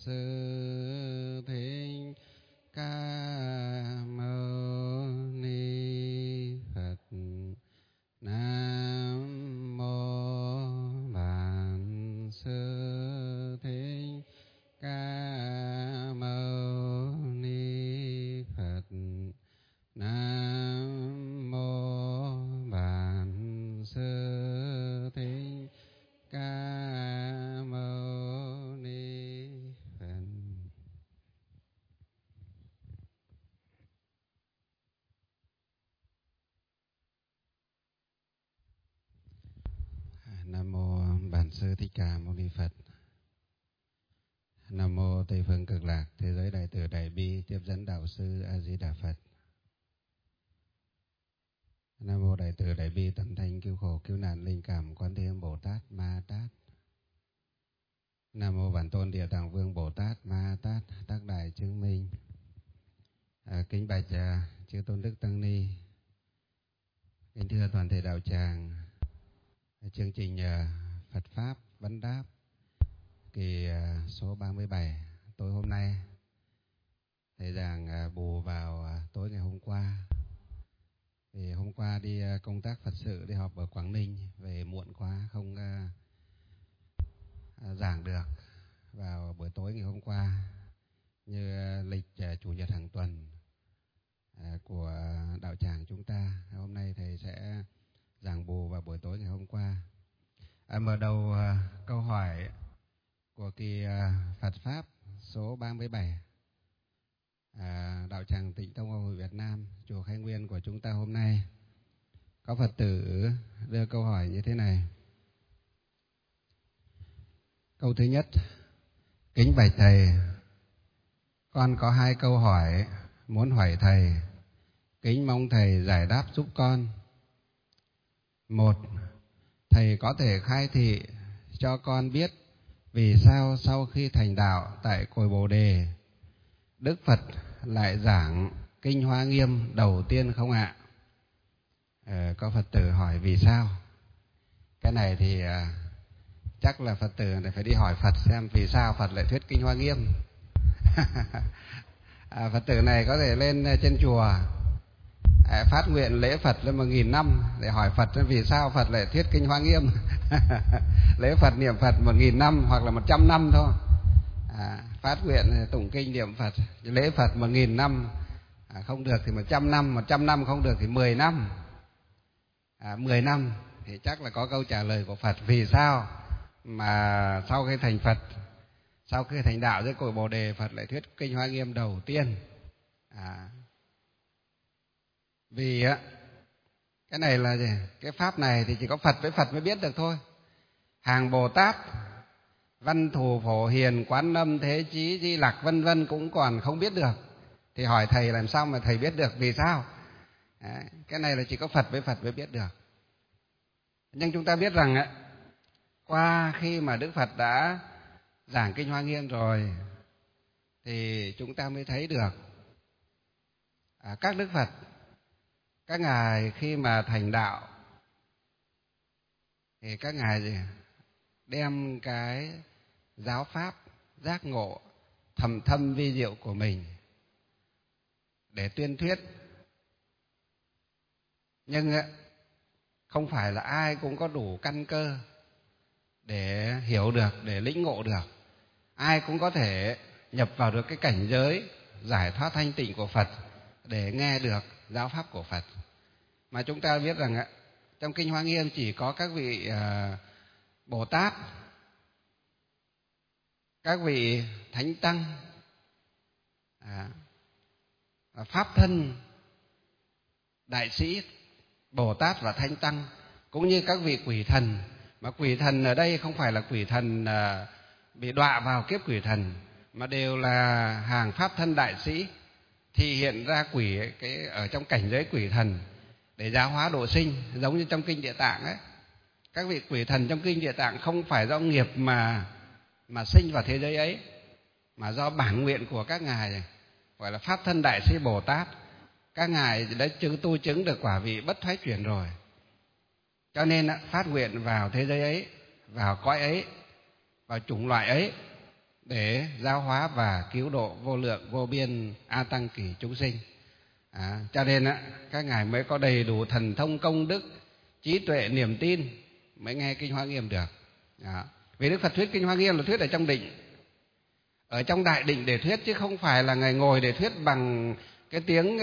Sư Thích Ca Mâu Ni Phật. Nam mô Bản Sư Thích Ca Mâu Ni Phật. Nam mô Bản Sư Thích Ca Mâu Ni Phật. Nam mô Bản Sư Thích Ca Mâu Ni Phật. Nam mô Tây phương Cực Lạc Thế giới Đại Từ Đại Bi Tiếp dẫn Đạo Sư A Di Đà Phật. Nam mô Đại Từ Đại Bi Tâm Thanh Cứu Khổ Cứu Nạn Linh Cảm Quan Thế Âm Bồ Tát Ma Tát. Nam mô Bản Tôn Địa Tạng Vương Bồ Tát Ma Tát Tác Đại Chứng Minh. Kính bạch chư tôn đức tăng ni, kính thưa toàn thể đạo tràng. Chương trình Phật Pháp Vấn Đáp kỳ số 37 tối hôm nay, thầy giảng bù vào tối ngày hôm qua. Vì hôm qua đi công tác Phật sự, đi họp ở Quảng Ninh, về muộn quá không giảng được vào buổi tối ngày hôm qua như lịch chủ nhật hàng tuần của đạo tràng chúng ta. Hôm nay thầy sẽ giảng bù vào buổi tối ngày hôm qua. Mở đầu câu hỏi của kỳ Phật Pháp số 37 đạo tràng Tịnh Tông Hội Việt Nam, chùa Khai Nguyên của chúng ta hôm nay. Có Phật tử đưa câu hỏi như thế này. Câu thứ nhất: kính bạch thầy, con có 2 câu hỏi muốn hỏi thầy, kính mong thầy giải đáp giúp con. 1. Thầy có thể khai thị cho con biết vì sao sau khi thành đạo tại cội Bồ Đề, Đức Phật lại giảng Kinh Hoa Nghiêm đầu tiên không ạ? Có Phật tử hỏi vì sao. Cái này thì chắc là Phật tử phải đi hỏi Phật xem vì sao Phật lại thuyết Kinh Hoa Nghiêm. Phật tử này có thể lên trên chùa phát nguyện lễ Phật lên 1000 năm để hỏi Phật vì sao Phật lại thuyết Kinh Hoa Nghiêm. Lễ Phật niệm Phật 1000 năm hoặc là 100 năm thôi. Phát nguyện tụng kinh niệm Phật lễ Phật 1000 năm, không được thì 100 năm, 100 năm không được thì 10 năm. 10 năm thì chắc là có câu trả lời của Phật vì sao mà sau khi thành Phật, sau khi thành đạo dưới cội Bồ Đề, Phật lại thuyết Kinh Hoa Nghiêm đầu tiên. Vì cái này là gì? Cái pháp này thì chỉ có Phật với Phật mới biết được thôi. Hàng Bồ Tát, Văn Thù, Phổ Hiền, Quán Âm, Thế Chí, Di Lặc vân vân cũng còn không biết được. Thì hỏi thầy làm sao mà thầy biết được vì sao? Cái này là chỉ có Phật với Phật mới biết được. Nhưng chúng ta biết rằng qua khi mà Đức Phật đã giảng Kinh Hoa Nghiêm rồi thì chúng ta mới thấy được các Đức Phật, các ngài khi mà thành đạo thì các ngài đem cái giáo pháp giác ngộ thầm thâm vi diệu của mình để tuyên thuyết. Nhưng không phải là ai cũng có đủ căn cơ để hiểu được, để lĩnh ngộ được. Ai cũng có thể nhập vào được cái cảnh giới giải thoát thanh tịnh của Phật để nghe được giáo pháp của Phật. Mà chúng ta biết rằng trong Kinh Hoa Nghiêm chỉ có các vị Bồ Tát, các vị Thánh Tăng, Pháp Thân, Đại Sĩ, Bồ Tát và Thánh Tăng, cũng như các vị quỷ thần. Mà quỷ thần ở đây không phải là quỷ thần bị đọa vào kiếp quỷ thần, mà đều là hàng Pháp Thân Đại Sĩ thì hiện ra quỷ ở trong cảnh giới quỷ thần để giáo hóa độ sinh, giống như trong Kinh Địa Tạng ấy. Các vị quỷ thần trong Kinh Địa Tạng không phải do nghiệp mà sinh vào thế giới ấy, mà do bản nguyện của các ngài, gọi là Pháp Thân Đại Sĩ Bồ Tát. Các ngài đã tu chứng được quả vị bất thoái chuyển rồi, cho nên phát nguyện vào thế giới ấy, vào cõi ấy, vào chủng loại ấy để giáo hóa và cứu độ vô lượng vô biên a tăng kỳ chúng sinh. Cho nên các ngài mới có đầy đủ thần thông công đức, trí tuệ, niềm tin mới nghe Kinh Hoa Nghiêm được. Vì Đức Phật thuyết Kinh Hoa Nghiêm là thuyết ở trong định, ở trong đại định để thuyết, chứ không phải là ngài ngồi để thuyết bằng cái tiếng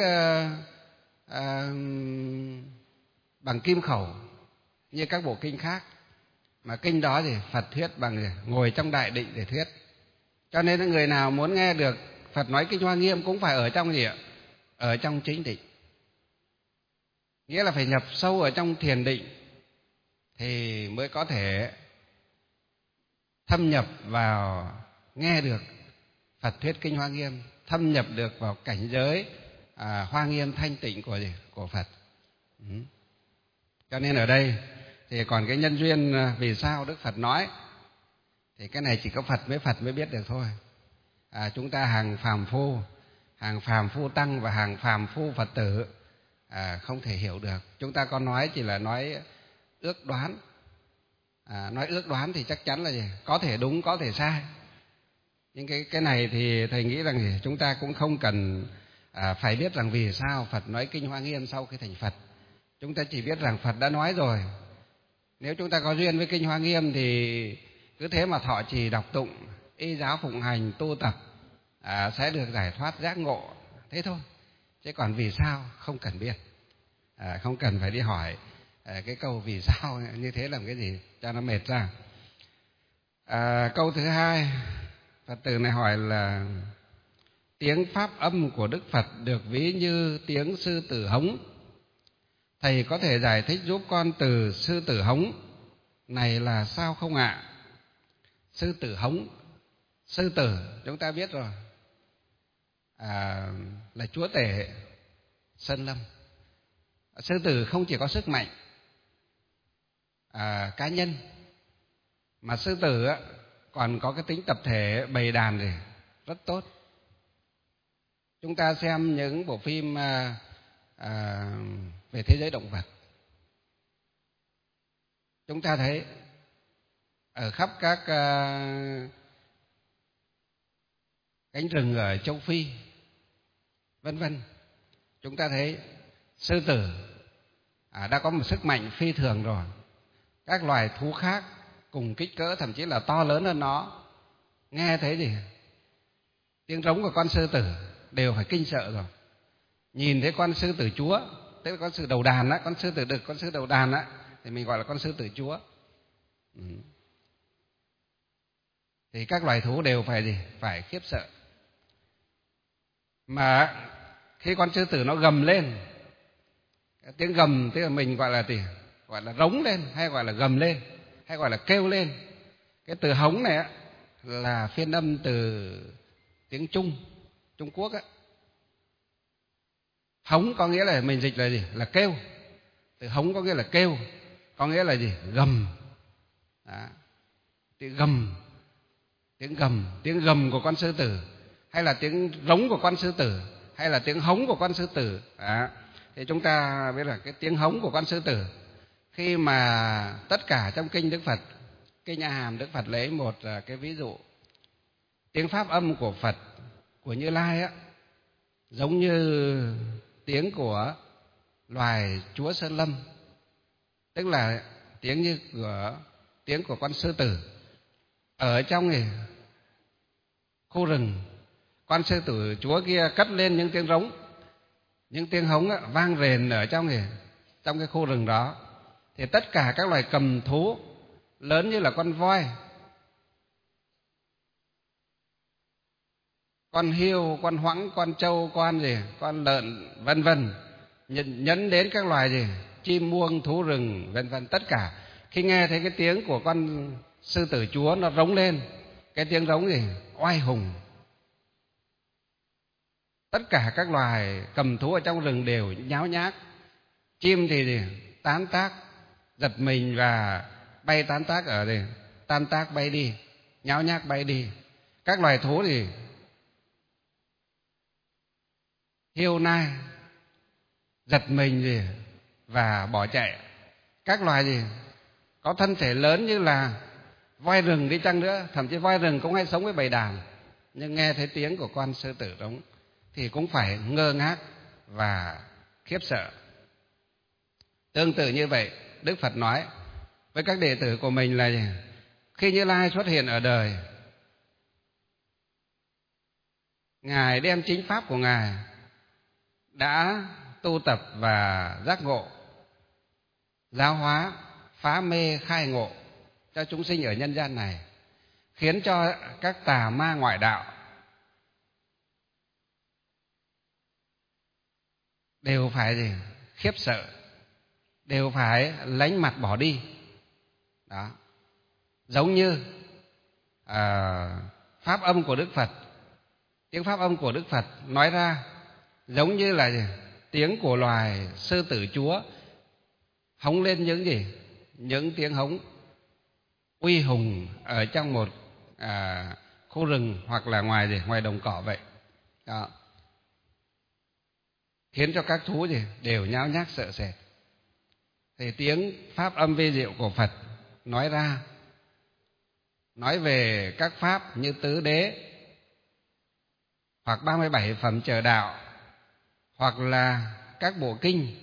bằng kim khẩu như các bộ kinh khác. Mà kinh đó thì Phật thuyết bằng ngồi trong đại định để thuyết. Cho nên người nào muốn nghe được Phật nói Kinh Hoa Nghiêm cũng phải ở trong gì ạ? Ở trong chính định. Nghĩa là phải nhập sâu ở trong thiền định thì mới có thể thâm nhập vào nghe được Phật thuyết Kinh Hoa Nghiêm, thâm nhập được vào cảnh giới hoa nghiêm thanh tịnh của Phật. Cho nên ở đây thì còn cái nhân duyên vì sao Đức Phật nói thì cái này chỉ có Phật mới biết được thôi. Chúng ta hàng phàm phu tăng và hàng phàm phu Phật tử không thể hiểu được. Chúng ta có nói chỉ là nói ước đoán. Nói ước đoán thì chắc chắn là gì? Có thể đúng, có thể sai. Nhưng cái này thì thầy nghĩ rằng chúng ta cũng không cần phải biết rằng vì sao Phật nói Kinh Hoa Nghiêm sau khi thành Phật. Chúng ta chỉ biết rằng Phật đã nói rồi. Nếu chúng ta có duyên với Kinh Hoa Nghiêm thì cứ thế mà thọ trì đọc tụng, y giáo phụng hành tu tập sẽ được giải thoát giác ngộ. Thế thôi. Chứ còn vì sao không cần biết. Không cần phải đi hỏi cái câu vì sao như thế làm cái gì cho nó mệt ra. Câu thứ hai, Phật tử này hỏi là tiếng pháp âm của Đức Phật được ví như tiếng sư tử hống. Thầy có thể giải thích giúp con từ sư tử hống này là sao không ạ? Sư tử hống, sư tử chúng ta biết rồi, là chúa tể sơn lâm. Sư tử không chỉ có sức mạnh cá nhân, mà sư tử còn có cái tính tập thể bầy đàn thì rất tốt. Chúng ta xem những bộ phim về thế giới động vật, chúng ta thấy ở khắp các cánh rừng ở châu Phi vân vân, chúng ta thấy sư tử đã có một sức mạnh phi thường rồi. Các loài thú khác cùng kích cỡ, thậm chí là to lớn hơn nó, nghe thấy gì tiếng rống của con sư tử đều phải kinh sợ rồi. Nhìn thấy con sư tử chúa, tức là con sư đầu đàn á, con sư tử đực, con sư đầu đàn á, thì mình gọi là con sư tử chúa. Thì các loài thú đều phải gì? Phải khiếp sợ. Mà khi con sư tử nó gầm lên, tiếng gầm tức là mình gọi là gì? Gọi là rống lên, hay gọi là gầm lên, hay gọi là kêu lên. Cái từ hống này á là phiên âm từ tiếng Trung Quốc á. Hống có nghĩa là mình dịch là gì? Là kêu. Từ hống có nghĩa là kêu, có nghĩa là gì? Gầm. Đó. Tiếng gầm của con sư tử, hay là tiếng rống của con sư tử, hay là tiếng hống của con sư tử. Đó. Thì chúng ta biết là cái tiếng hống của con sư tử, khi mà tất cả trong kinh Đức Phật, kinh A Hàm Đức Phật lấy một cái ví dụ, tiếng pháp âm của Phật, của Như Lai á, giống như tiếng của loài chúa sơn lâm, tức là tiếng của con sư tử. Ở trong khu rừng, con sư tử chúa kia cất lên những tiếng rống, những tiếng hống vang rền ở trong cái khu rừng đó. Thì tất cả các loài cầm thú lớn như là con voi, con hươu, con hoãng, con trâu, con lợn vân vân, nhấn đến các loài chim muông, thú rừng vân vân, tất cả khi nghe thấy cái tiếng của con sư tử chúa nó rống lên, cái tiếng rống oai hùng, tất cả các loài cầm thú ở trong rừng đều nháo nhác. Chim thì tán tác giật mình và bay tán tác tan tác bay đi, nháo nhác bay đi. Các loài thú thì hiêu nai giật mình và bỏ chạy. Các loài có thân thể lớn như là voi rừng đi chăng nữa, thậm chí voi rừng cũng hay sống với bầy đàn, nhưng nghe thấy tiếng của con sư tử trống thì cũng phải ngơ ngác và khiếp sợ. Tương tự như vậy, Đức Phật nói với các đệ tử của mình là khi Như Lai xuất hiện ở đời, Ngài đem chính pháp của Ngài đã tu tập và giác ngộ, giáo hóa, phá mê khai ngộ cho chúng sinh ở nhân gian này, khiến cho các tà ma ngoại đạo đều phải khiếp sợ, đều phải lánh mặt bỏ đi. Đó. Giống như pháp âm của Đức Phật, tiếng pháp âm của Đức Phật nói ra giống như là tiếng của loài sư tử chúa hống lên những gì? Những tiếng hống uy hùng ở trong một khu rừng hoặc là ngoài đồng cỏ vậy. Đó. Khiến cho các thú đều nháo nhác sợ sệt. Thì tiếng pháp âm vi diệu của Phật nói ra, nói về các pháp như tứ đế, hoặc 37 phẩm chờ đạo, hoặc là các bộ kinh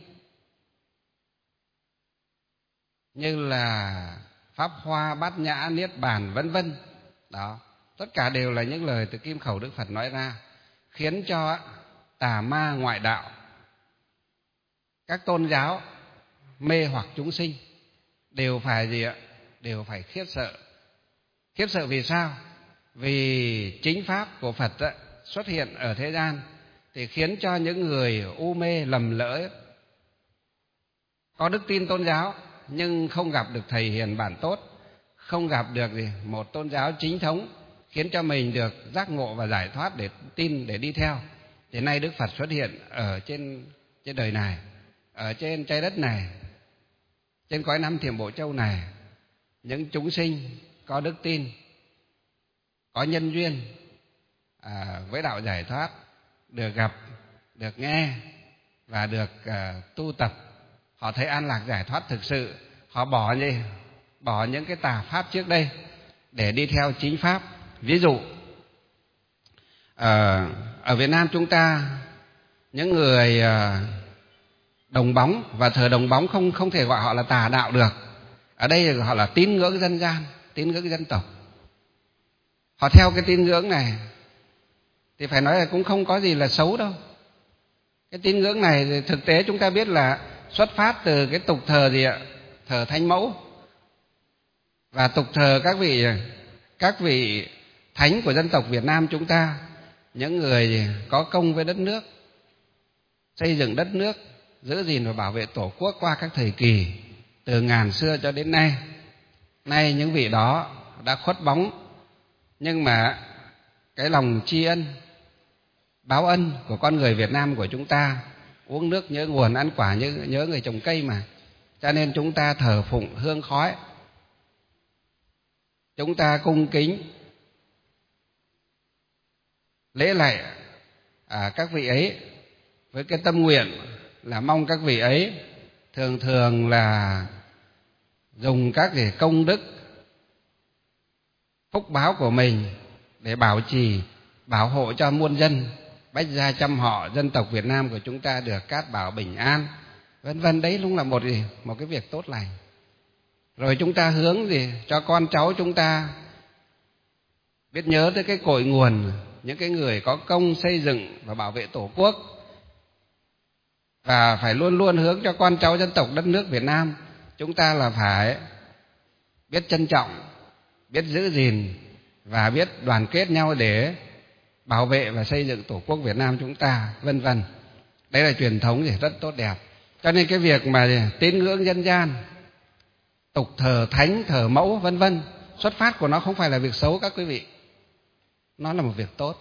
như là Pháp Hoa, Bát Nhã, Niết Bàn vân vân. Đó, tất cả đều là những lời từ kim khẩu Đức Phật nói ra, khiến cho tà ma ngoại đạo, các tôn giáo mê hoặc chúng sinh đều phải đều phải khiếp sợ. Khiếp sợ vì sao? Vì chính pháp của Phật xuất hiện ở thế gian thì khiến cho những người u mê lầm lỡ, có đức tin tôn giáo nhưng không gặp được thầy hiền bản tốt, không gặp được một tôn giáo chính thống khiến cho mình được giác ngộ và giải thoát để tin, để đi theo. Thì nay Đức Phật xuất hiện ở trên đời này, ở trên trái đất này, trên cõi Nam Thiểm Bộ Châu này, những chúng sinh có đức tin, có nhân duyên với đạo giải thoát, được gặp, được nghe và được tu tập, họ thấy an lạc giải thoát thực sự, họ bỏ những cái tà pháp trước đây để đi theo chính pháp. Ví dụ ở Việt Nam chúng ta, những người đồng bóng và thờ đồng bóng không thể gọi họ là tà đạo được. Ở đây họ là tín ngưỡng dân gian, tín ngưỡng dân tộc. Họ theo cái tín ngưỡng này thì phải nói là cũng không có gì là xấu đâu. Cái tín ngưỡng này thì thực tế chúng ta biết là xuất phát từ cái tục thờ thờ Thánh Mẫu, và tục thờ các vị thánh của dân tộc Việt Nam chúng ta, những người có công với đất nước, xây dựng đất nước, giữ gìn và bảo vệ Tổ quốc qua các thời kỳ từ ngàn xưa cho đến nay. Nay những vị đó đã khuất bóng, nhưng mà cái lòng tri ân, báo ân của con người Việt Nam của chúng ta, uống nước nhớ nguồn, ăn quả nhớ người trồng cây mà, cho nên chúng ta thờ phụng hương khói, chúng ta cung kính lễ lạy các vị ấy với cái tâm nguyện là mong các vị ấy thường là dùng các công đức phúc báo của mình để bảo trì, bảo hộ cho muôn dân, bách gia trăm họ dân tộc Việt Nam của chúng ta được cát bảo bình an, vân vân. Đấy cũng là một cái việc tốt lành. Rồi chúng ta hướng cho con cháu chúng ta biết nhớ tới cái cội nguồn, những cái người có công xây dựng và bảo vệ Tổ quốc, và phải luôn luôn hướng cho con cháu dân tộc đất nước Việt Nam chúng ta là phải biết trân trọng, biết giữ gìn và biết đoàn kết nhau để bảo vệ và xây dựng Tổ quốc Việt Nam chúng ta, vân vân. Đấy là truyền thống rất tốt đẹp. Cho nên cái việc mà tín ngưỡng dân gian, tục thờ thánh, thờ mẫu vân vân, xuất phát của nó không phải là việc xấu các quý vị, nó là một việc tốt.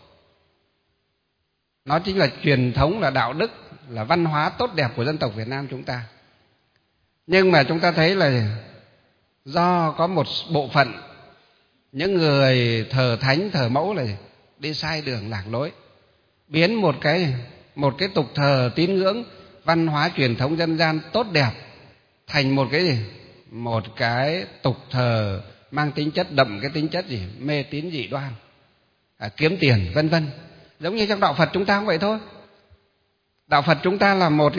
Nó chính là truyền thống, là đạo đức, là văn hóa tốt đẹp của dân tộc Việt Nam chúng ta. Nhưng mà chúng ta thấy là do có một bộ phận những người thờ thánh, thờ mẫu là đi sai đường lạc lối, biến một cái tục thờ tín ngưỡng, văn hóa truyền thống dân gian tốt đẹp thành một cái tục thờ mang tính chất đậm cái tính chất gì mê tín dị đoan, kiếm tiền vân vân. Giống như trong đạo Phật chúng ta cũng vậy thôi. Đạo Phật chúng ta là một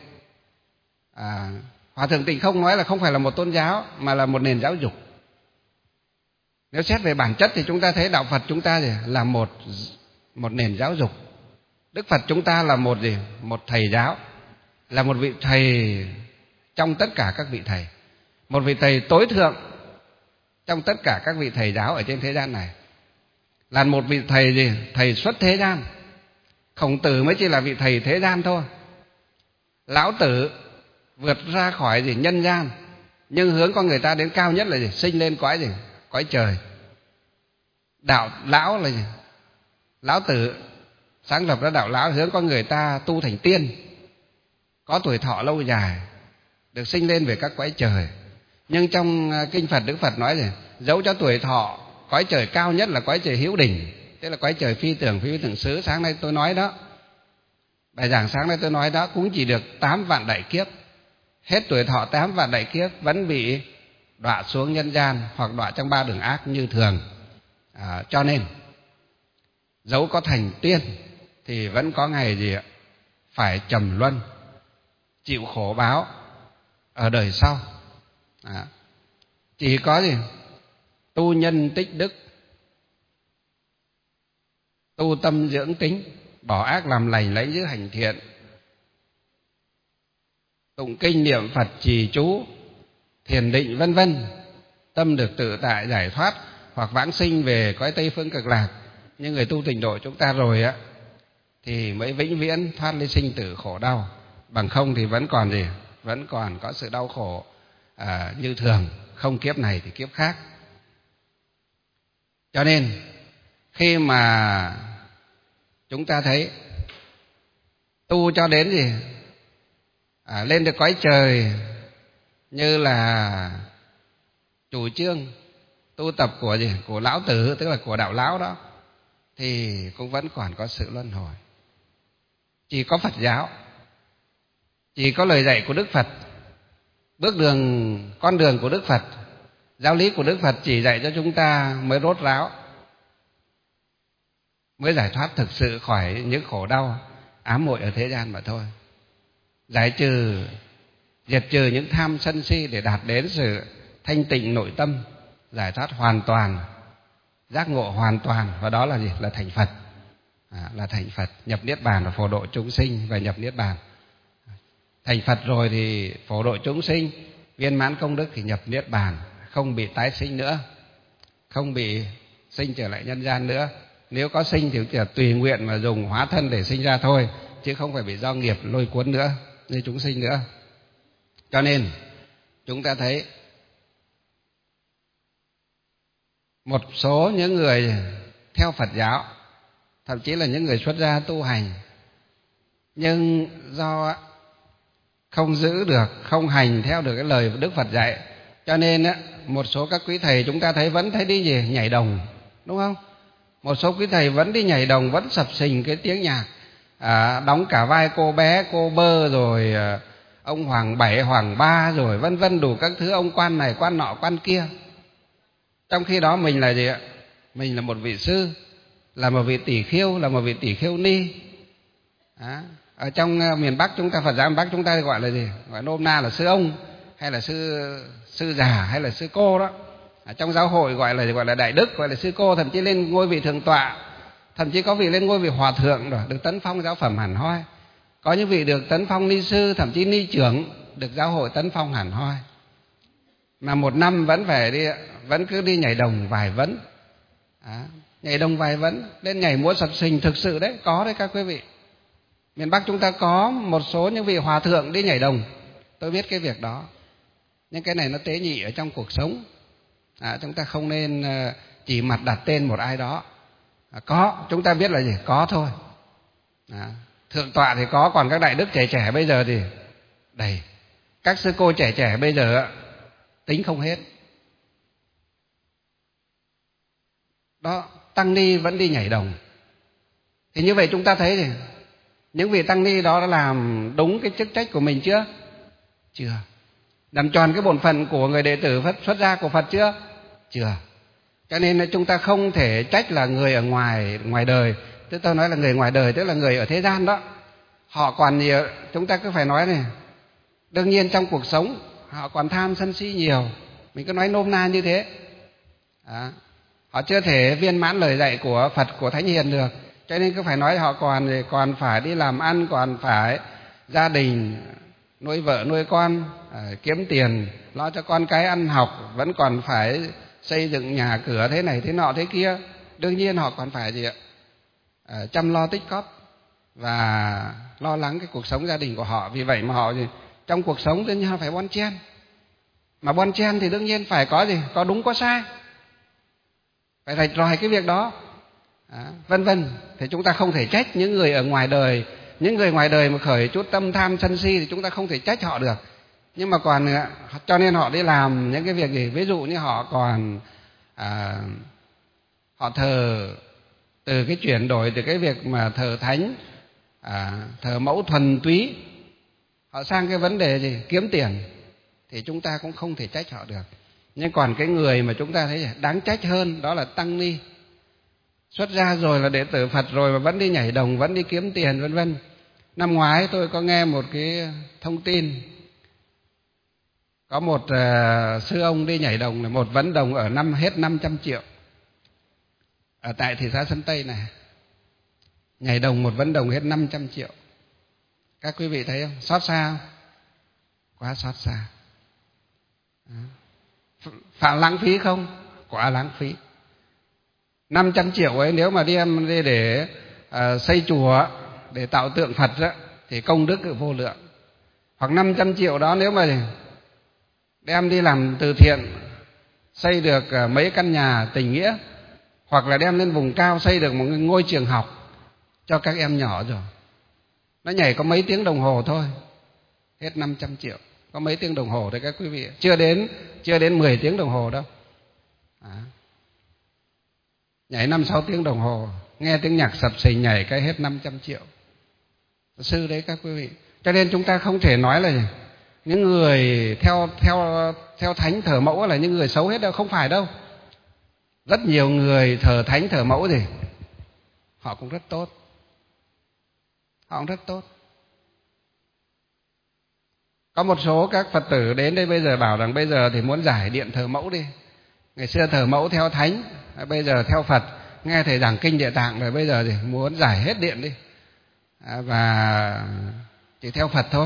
Hòa thượng Tịnh Không nói là không phải là một tôn giáo mà là một nền giáo dục. Nếu xét về bản chất thì chúng ta thấy đạo Phật chúng ta là một nền giáo dục. Đức Phật chúng ta là một thầy giáo, là một vị thầy trong tất cả các vị thầy, một vị thầy tối thượng trong tất cả các vị thầy giáo ở trên thế gian này, là một vị thầy thầy xuất thế gian. Khổng Tử mới chỉ là vị thầy thế gian thôi. Lão Tử vượt ra khỏi nhân gian, nhưng hướng con người ta đến cao nhất là sinh lên cõi trời. Đạo lão là Lão Tử sáng lập ra đạo lão, hướng con người ta tu thành tiên, có tuổi thọ lâu dài, được sinh lên về các cõi trời. Nhưng trong kinh Phật, Đức Phật nói dẫu cho tuổi thọ, cõi trời cao nhất là cõi trời hữu đỉnh, tức là cõi trời phi tưởng xứ. Sáng nay tôi nói đó, bài giảng sáng nay tôi nói đó, cũng chỉ được 8 vạn đại kiếp. Hết tuổi thọ 8 vạn đại kiếp vẫn bị đọa xuống nhân gian hoặc đọa trong 3 đường ác như thường. Cho nên dẫu có thành tiên thì vẫn có ngày phải trầm luân, chịu khổ báo ở đời sau. Chỉ có tu nhân tích đức, tu tâm dưỡng tính, bỏ ác làm lành, lấy giữ hành thiện, tụng kinh niệm Phật, trì chú, thiền định vân vân, tâm được tự tại giải thoát hoặc vãng sinh về cõi Tây Phương Cực Lạc. Nhưng người tu tịnh độ chúng ta rồi thì mới vĩnh viễn thoát ly sinh tử khổ đau. Bằng không thì vẫn còn có sự đau khổ như thường, không kiếp này thì kiếp khác. Cho nên khi mà chúng ta thấy tu cho đến lên được cõi trời như là chủ trương tu tập của Lão Tử, tức là của đạo lão đó, thì cũng vẫn còn có sự luân hồi. Chỉ có Phật giáo, chỉ có lời dạy của Đức Phật, con đường của Đức Phật, giáo lý của Đức Phật chỉ dạy cho chúng ta mới rốt ráo, mới giải thoát thực sự khỏi những khổ đau ám muội ở thế gian mà thôi. Diệt trừ những tham sân si để đạt đến sự thanh tịnh nội tâm, giải thoát hoàn toàn, giác ngộ hoàn toàn, và đó là là thành Phật. Là thành Phật, nhập niết bàn và phổ độ chúng sinh và nhập niết bàn. Thành Phật rồi thì phổ độ chúng sinh, viên mãn công đức thì nhập niết bàn, không bị tái sinh nữa, không bị sinh trở lại nhân gian nữa. Nếu có sinh thì chỉ là tùy nguyện mà dùng hóa thân để sinh ra thôi, chứ không phải bị do nghiệp lôi cuốn nữa như chúng sinh nữa. Cho nên chúng ta thấy một số những người theo Phật giáo, thậm chí là những người xuất gia tu hành, nhưng do không giữ được, không hành theo được cái lời Đức Phật dạy, cho nên một số các quý thầy chúng ta vẫn thấy đi nhảy đồng, đúng không? Một số quý thầy vẫn đi nhảy đồng, vẫn sập sình cái tiếng nhạc, đóng cả vai cô bé, cô bơ, rồi ông hoàng bảy, hoàng ba, rồi vân vân đủ các thứ, ông quan này, quan nọ, quan kia. Trong khi đó mình là gì ạ? Mình là một vị sư, là một vị tỷ khiêu, là một vị tỷ khiêu ni. Ở trong miền Bắc chúng ta, Phật giáo miền Bắc chúng ta gọi là gì? Gọi nôm na là sư ông, hay là sư già, hay là sư cô đó. Trong giáo hội gọi là đại đức, gọi là sư cô, thậm chí lên ngôi vị thượng tọa, thậm chí có vị lên ngôi vị hòa thượng rồi, được tấn phong giáo phẩm hẳn hoi. Có những vị được tấn phong ni sư, thậm chí ni trưởng, được giáo hội tấn phong hẳn hoi. Mà một năm vẫn cứ đi nhảy đồng vài vấn. Nhảy đồng vài vấn, lên nhảy múa sập sình, thực sự đấy, có đấy các quý vị. Miền Bắc chúng ta có một số những vị hòa thượng đi nhảy đồng, tôi biết cái việc đó. Nhưng cái này nó tế nhị ở trong cuộc sống. Chúng ta không nên chỉ mặt đặt tên một ai đó. Có, chúng ta biết là gì? Có thôi. Thượng tọa thì có, còn các đại đức trẻ trẻ bây giờ thì đầy. Các sư cô trẻ trẻ bây giờ tính không hết. Đó, tăng ni vẫn đi nhảy đồng. Thì như vậy chúng ta thấy thì những vị tăng ni đó đã làm đúng cái chức trách của mình chưa? Chưa. Làm tròn cái bổn phận của người đệ tử xuất gia của Phật chưa? Chưa. Cho nên là chúng ta không thể trách là người ở ngoài đời. Tức tôi nói là người ngoài đời tức là người ở thế gian đó. Họ còn nhiều, chúng ta cứ phải nói này. Đương nhiên trong cuộc sống họ còn tham sân si nhiều. Mình cứ nói nôm na như thế. Họ chưa thể viên mãn lời dạy của Phật, của Thánh Hiền được. Cho nên cứ phải nói họ còn phải đi làm ăn, còn phải gia đình, nuôi vợ nuôi con, kiếm tiền, lo cho con cái ăn học, vẫn còn phải xây dựng nhà cửa thế này thế nọ thế kia. Đương nhiên họ còn phải gì ạ? Chăm lo tích cóp và lo lắng cái cuộc sống gia đình của họ. Vì vậy mà họ trong cuộc sống đương nhiên họ phải bon chen. Mà bon chen thì đương nhiên phải có gì? Có đúng có sai. Phải rạch ròi cái việc đó. Vân vân. Thì chúng ta không thể trách những người ở ngoài đời. Những người ngoài đời mà khởi chút tâm tham sân si thì chúng ta không thể trách họ được. Nhưng mà còn cho nên họ đi làm những cái việc gì? Ví dụ như họ còn họ thờ, từ cái chuyển đổi từ cái việc mà thờ thánh, thờ mẫu thuần túy, họ sang cái vấn đề gì? Kiếm tiền. Thì chúng ta cũng không thể trách họ được. Nhưng còn cái người mà chúng ta thấy đáng trách hơn đó là tăng ni. Xuất gia rồi, là đệ tử Phật rồi mà vẫn đi nhảy đồng, vẫn đi kiếm tiền vân vân. Năm ngoái tôi có nghe một cái thông tin, có một sư ông đi nhảy đồng là một vấn đồng ở hết 500 triệu ở tại thị xã Sơn Tây này. Nhảy đồng một vấn đồng hết 500 triệu. Các quý vị thấy không? Xót xa không? Quá xót xa. Phạm lãng phí không? Quá lãng phí. 500 triệu ấy nếu mà đem đi để xây chùa, để tạo tượng Phật đó, thì công đức vô lượng. Hoặc 500 triệu đó nếu mà đem đi làm từ thiện, xây được mấy căn nhà tình nghĩa, hoặc là đem lên vùng cao xây được một ngôi trường học cho các em nhỏ rồi. Nó nhảy có mấy tiếng đồng hồ thôi, hết 500 triệu. Có mấy tiếng đồng hồ đấy các quý vị, chưa đến 10 tiếng đồng hồ đâu. Nhảy 5-6 tiếng đồng hồ, nghe tiếng nhạc sập sình nhảy cái hết 500 triệu. Sư đấy các quý vị. Cho nên chúng ta không thể nói là những người theo thánh thờ mẫu là những người xấu hết đâu, không phải đâu. Rất nhiều người thờ thánh thờ mẫu gì họ cũng rất tốt. Họ cũng rất tốt. Có một số các Phật tử đến đây bây giờ bảo rằng bây giờ thì muốn giải điện thờ mẫu đi. Ngày xưa thờ mẫu theo thánh, bây giờ theo Phật, nghe thầy giảng kinh Địa Tạng rồi, bây giờ thì muốn giải hết điện đi, và chỉ theo Phật thôi.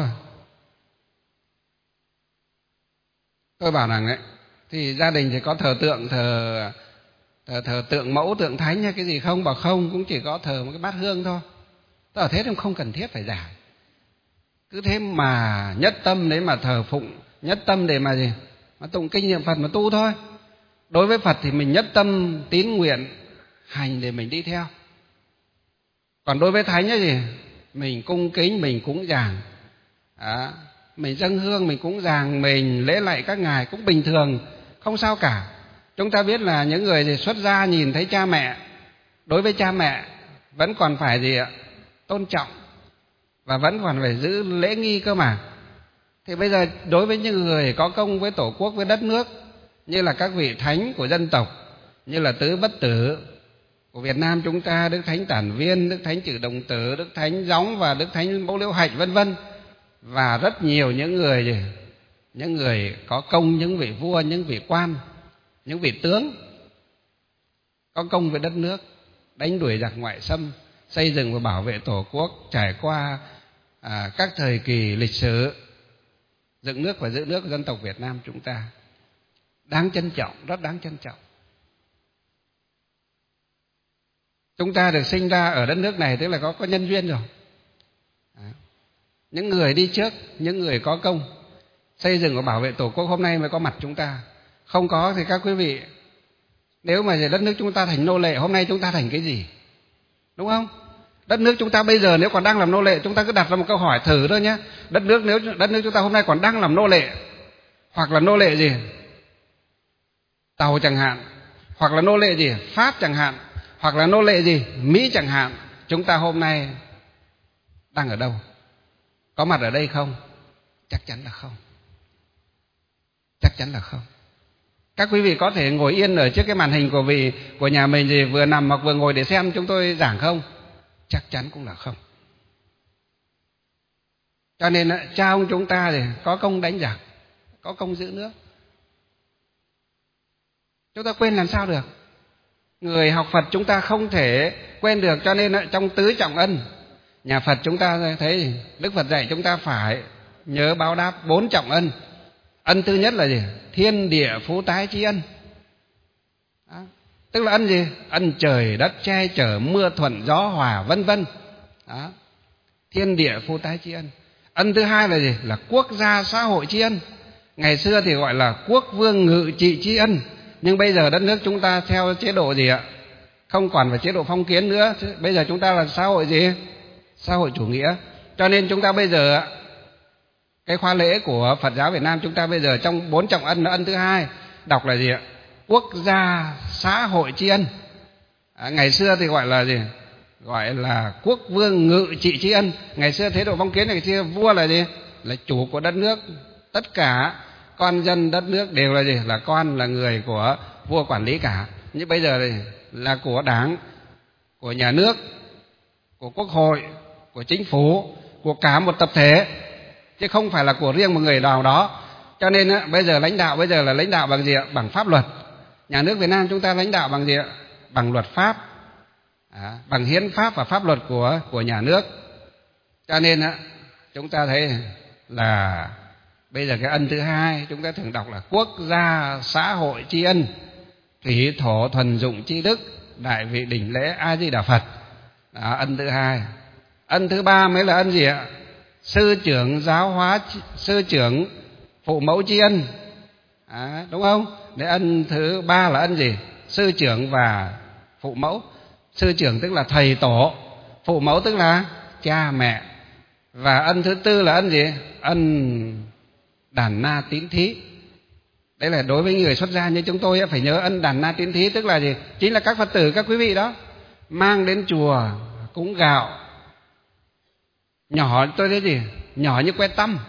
Tôi bảo rằng đấy, thì gia đình thì có thờ tượng, thờ tượng mẫu, tượng thánh hay cái gì không? Bảo không, cũng chỉ có thờ một cái bát hương thôi. Tôi bảo thế thì không cần thiết phải giải. Cứ thế mà nhất tâm đấy mà thờ phụng, nhất tâm để mà gì? Mà tụng kinh niệm Phật mà tu thôi. Đối với Phật thì mình nhất tâm tín nguyện hành để mình đi theo. Còn đối với thánh ấy gì? Mình cung kính, mình cúng dường, mình dâng hương, mình cúng dường, mình lễ lạy các ngài cũng bình thường, không sao cả. Chúng ta biết là những người thì xuất gia nhìn thấy cha mẹ, đối với cha mẹ vẫn còn phải gì ạ? Tôn trọng, và vẫn còn phải giữ lễ nghi cơ mà. Thì bây giờ đối với những người có công với Tổ quốc, với đất nước, như là các vị thánh của dân tộc, như là Tứ Bất Tử của Việt Nam chúng ta, Đức Thánh Tản Viên, Đức Thánh Trừ Đồng Tử, Đức Thánh Gióng và Đức Thánh Mẫu Liễu Hạnh vân vân, và rất nhiều những người có công, những vị vua, những vị quan, những vị tướng có công với đất nước, đánh đuổi giặc ngoại xâm, xây dựng và bảo vệ Tổ quốc, trải qua các thời kỳ lịch sử dựng nước và giữ nước của dân tộc Việt Nam chúng ta. Đáng trân trọng, rất đáng trân trọng. Chúng ta được sinh ra ở đất nước này tức là có nhân duyên rồi. Những người đi trước, những người có công xây dựng và bảo vệ Tổ quốc hôm nay mới có mặt chúng ta. Không có thì các quý vị, nếu mà đất nước chúng ta thành nô lệ, hôm nay chúng ta thành cái gì? Đúng không? Đất nước chúng ta bây giờ nếu còn đang làm nô lệ, chúng ta cứ đặt ra một câu hỏi thử thôi nhé. Nếu đất nước chúng ta hôm nay còn đang làm nô lệ, hoặc là nô lệ gì? Tàu chẳng hạn, hoặc là nô lệ gì? Pháp chẳng hạn, hoặc là nô lệ gì? Mỹ chẳng hạn, chúng ta hôm nay đang ở đâu? Có mặt ở đây không? Chắc chắn là không. Chắc chắn là không. Các quý vị có thể ngồi yên ở trước cái màn hình của nhà mình thì vừa nằm hoặc vừa ngồi để xem chúng tôi giảng không? Chắc chắn cũng là không. Cho nên cha ông chúng ta thì có công đánh giặc, có công giữ nước. Chúng ta quên làm sao được? Người học Phật chúng ta không thể quên được. Cho nên trong tứ trọng ân, nhà Phật chúng ta thấy Đức Phật dạy chúng ta phải nhớ báo đáp 4 trọng ân. Ân thứ nhất là gì? Thiên địa phú tái tri ân. Đó. Tức là ân gì? Ân trời đất che chở, mưa thuận gió hòa, vân vân. Đó. Thiên địa phú tái tri ân. Ân thứ hai là gì? Là quốc gia xã hội tri ân. Ngày xưa thì gọi là quốc vương ngự trị tri ân, nhưng bây giờ đất nước chúng ta theo chế độ gì ạ? Không còn phải chế độ phong kiến nữa. Bây giờ chúng ta là xã hội gì? Xã hội chủ nghĩa. Cho nên chúng ta bây giờ, cái khóa lễ của Phật giáo Việt Nam chúng ta bây giờ trong 4 trọng ân là ân thứ hai đọc là gì ạ? Quốc gia xã hội tri ân. Ngày xưa thì gọi là gì? Gọi là quốc vương ngự trị tri ân. Ngày xưa chế độ phong kiến, ngày xưa vua là gì? Là chủ của đất nước. Tất cả con dân đất nước đều là gì? Là con, là người của vua quản lý cả. Nhưng bây giờ là của đảng, của nhà nước, của quốc hội, của chính phủ, của cả một tập thể, chứ không phải là của riêng một người nào đó. Cho nên bây giờ lãnh đạo bây giờ là lãnh đạo bằng gì ạ? Bằng pháp luật. Nhà nước Việt Nam chúng ta lãnh đạo bằng gì ạ? Bằng luật pháp, bằng hiến pháp và pháp luật của nhà nước. Cho nên chúng ta thấy là bây giờ cái ân thứ hai chúng ta thường đọc là quốc gia xã hội tri ân, thủy thổ thuần dụng tri đức, đại vị đỉnh lễ A Di Đà Phật. Đó, ân thứ hai. Ân thứ ba mới là ân gì ạ? Sư trưởng giáo hóa, sư trưởng phụ mẫu tri ân. Đúng không? Để ân thứ ba là ân gì? Sư trưởng và phụ mẫu. Sư trưởng tức là thầy tổ, phụ mẫu tức là cha mẹ. Và ân thứ tư là ân gì? Ân đàn na tín thí. Đấy là đối với người xuất gia như chúng tôi phải nhớ ân đàn na tín thí, tức là gì? Chính là các Phật tử, các quý vị đó mang đến chùa cúng gạo nhỏ, tôi thấy gì? Nhỏ như que tăm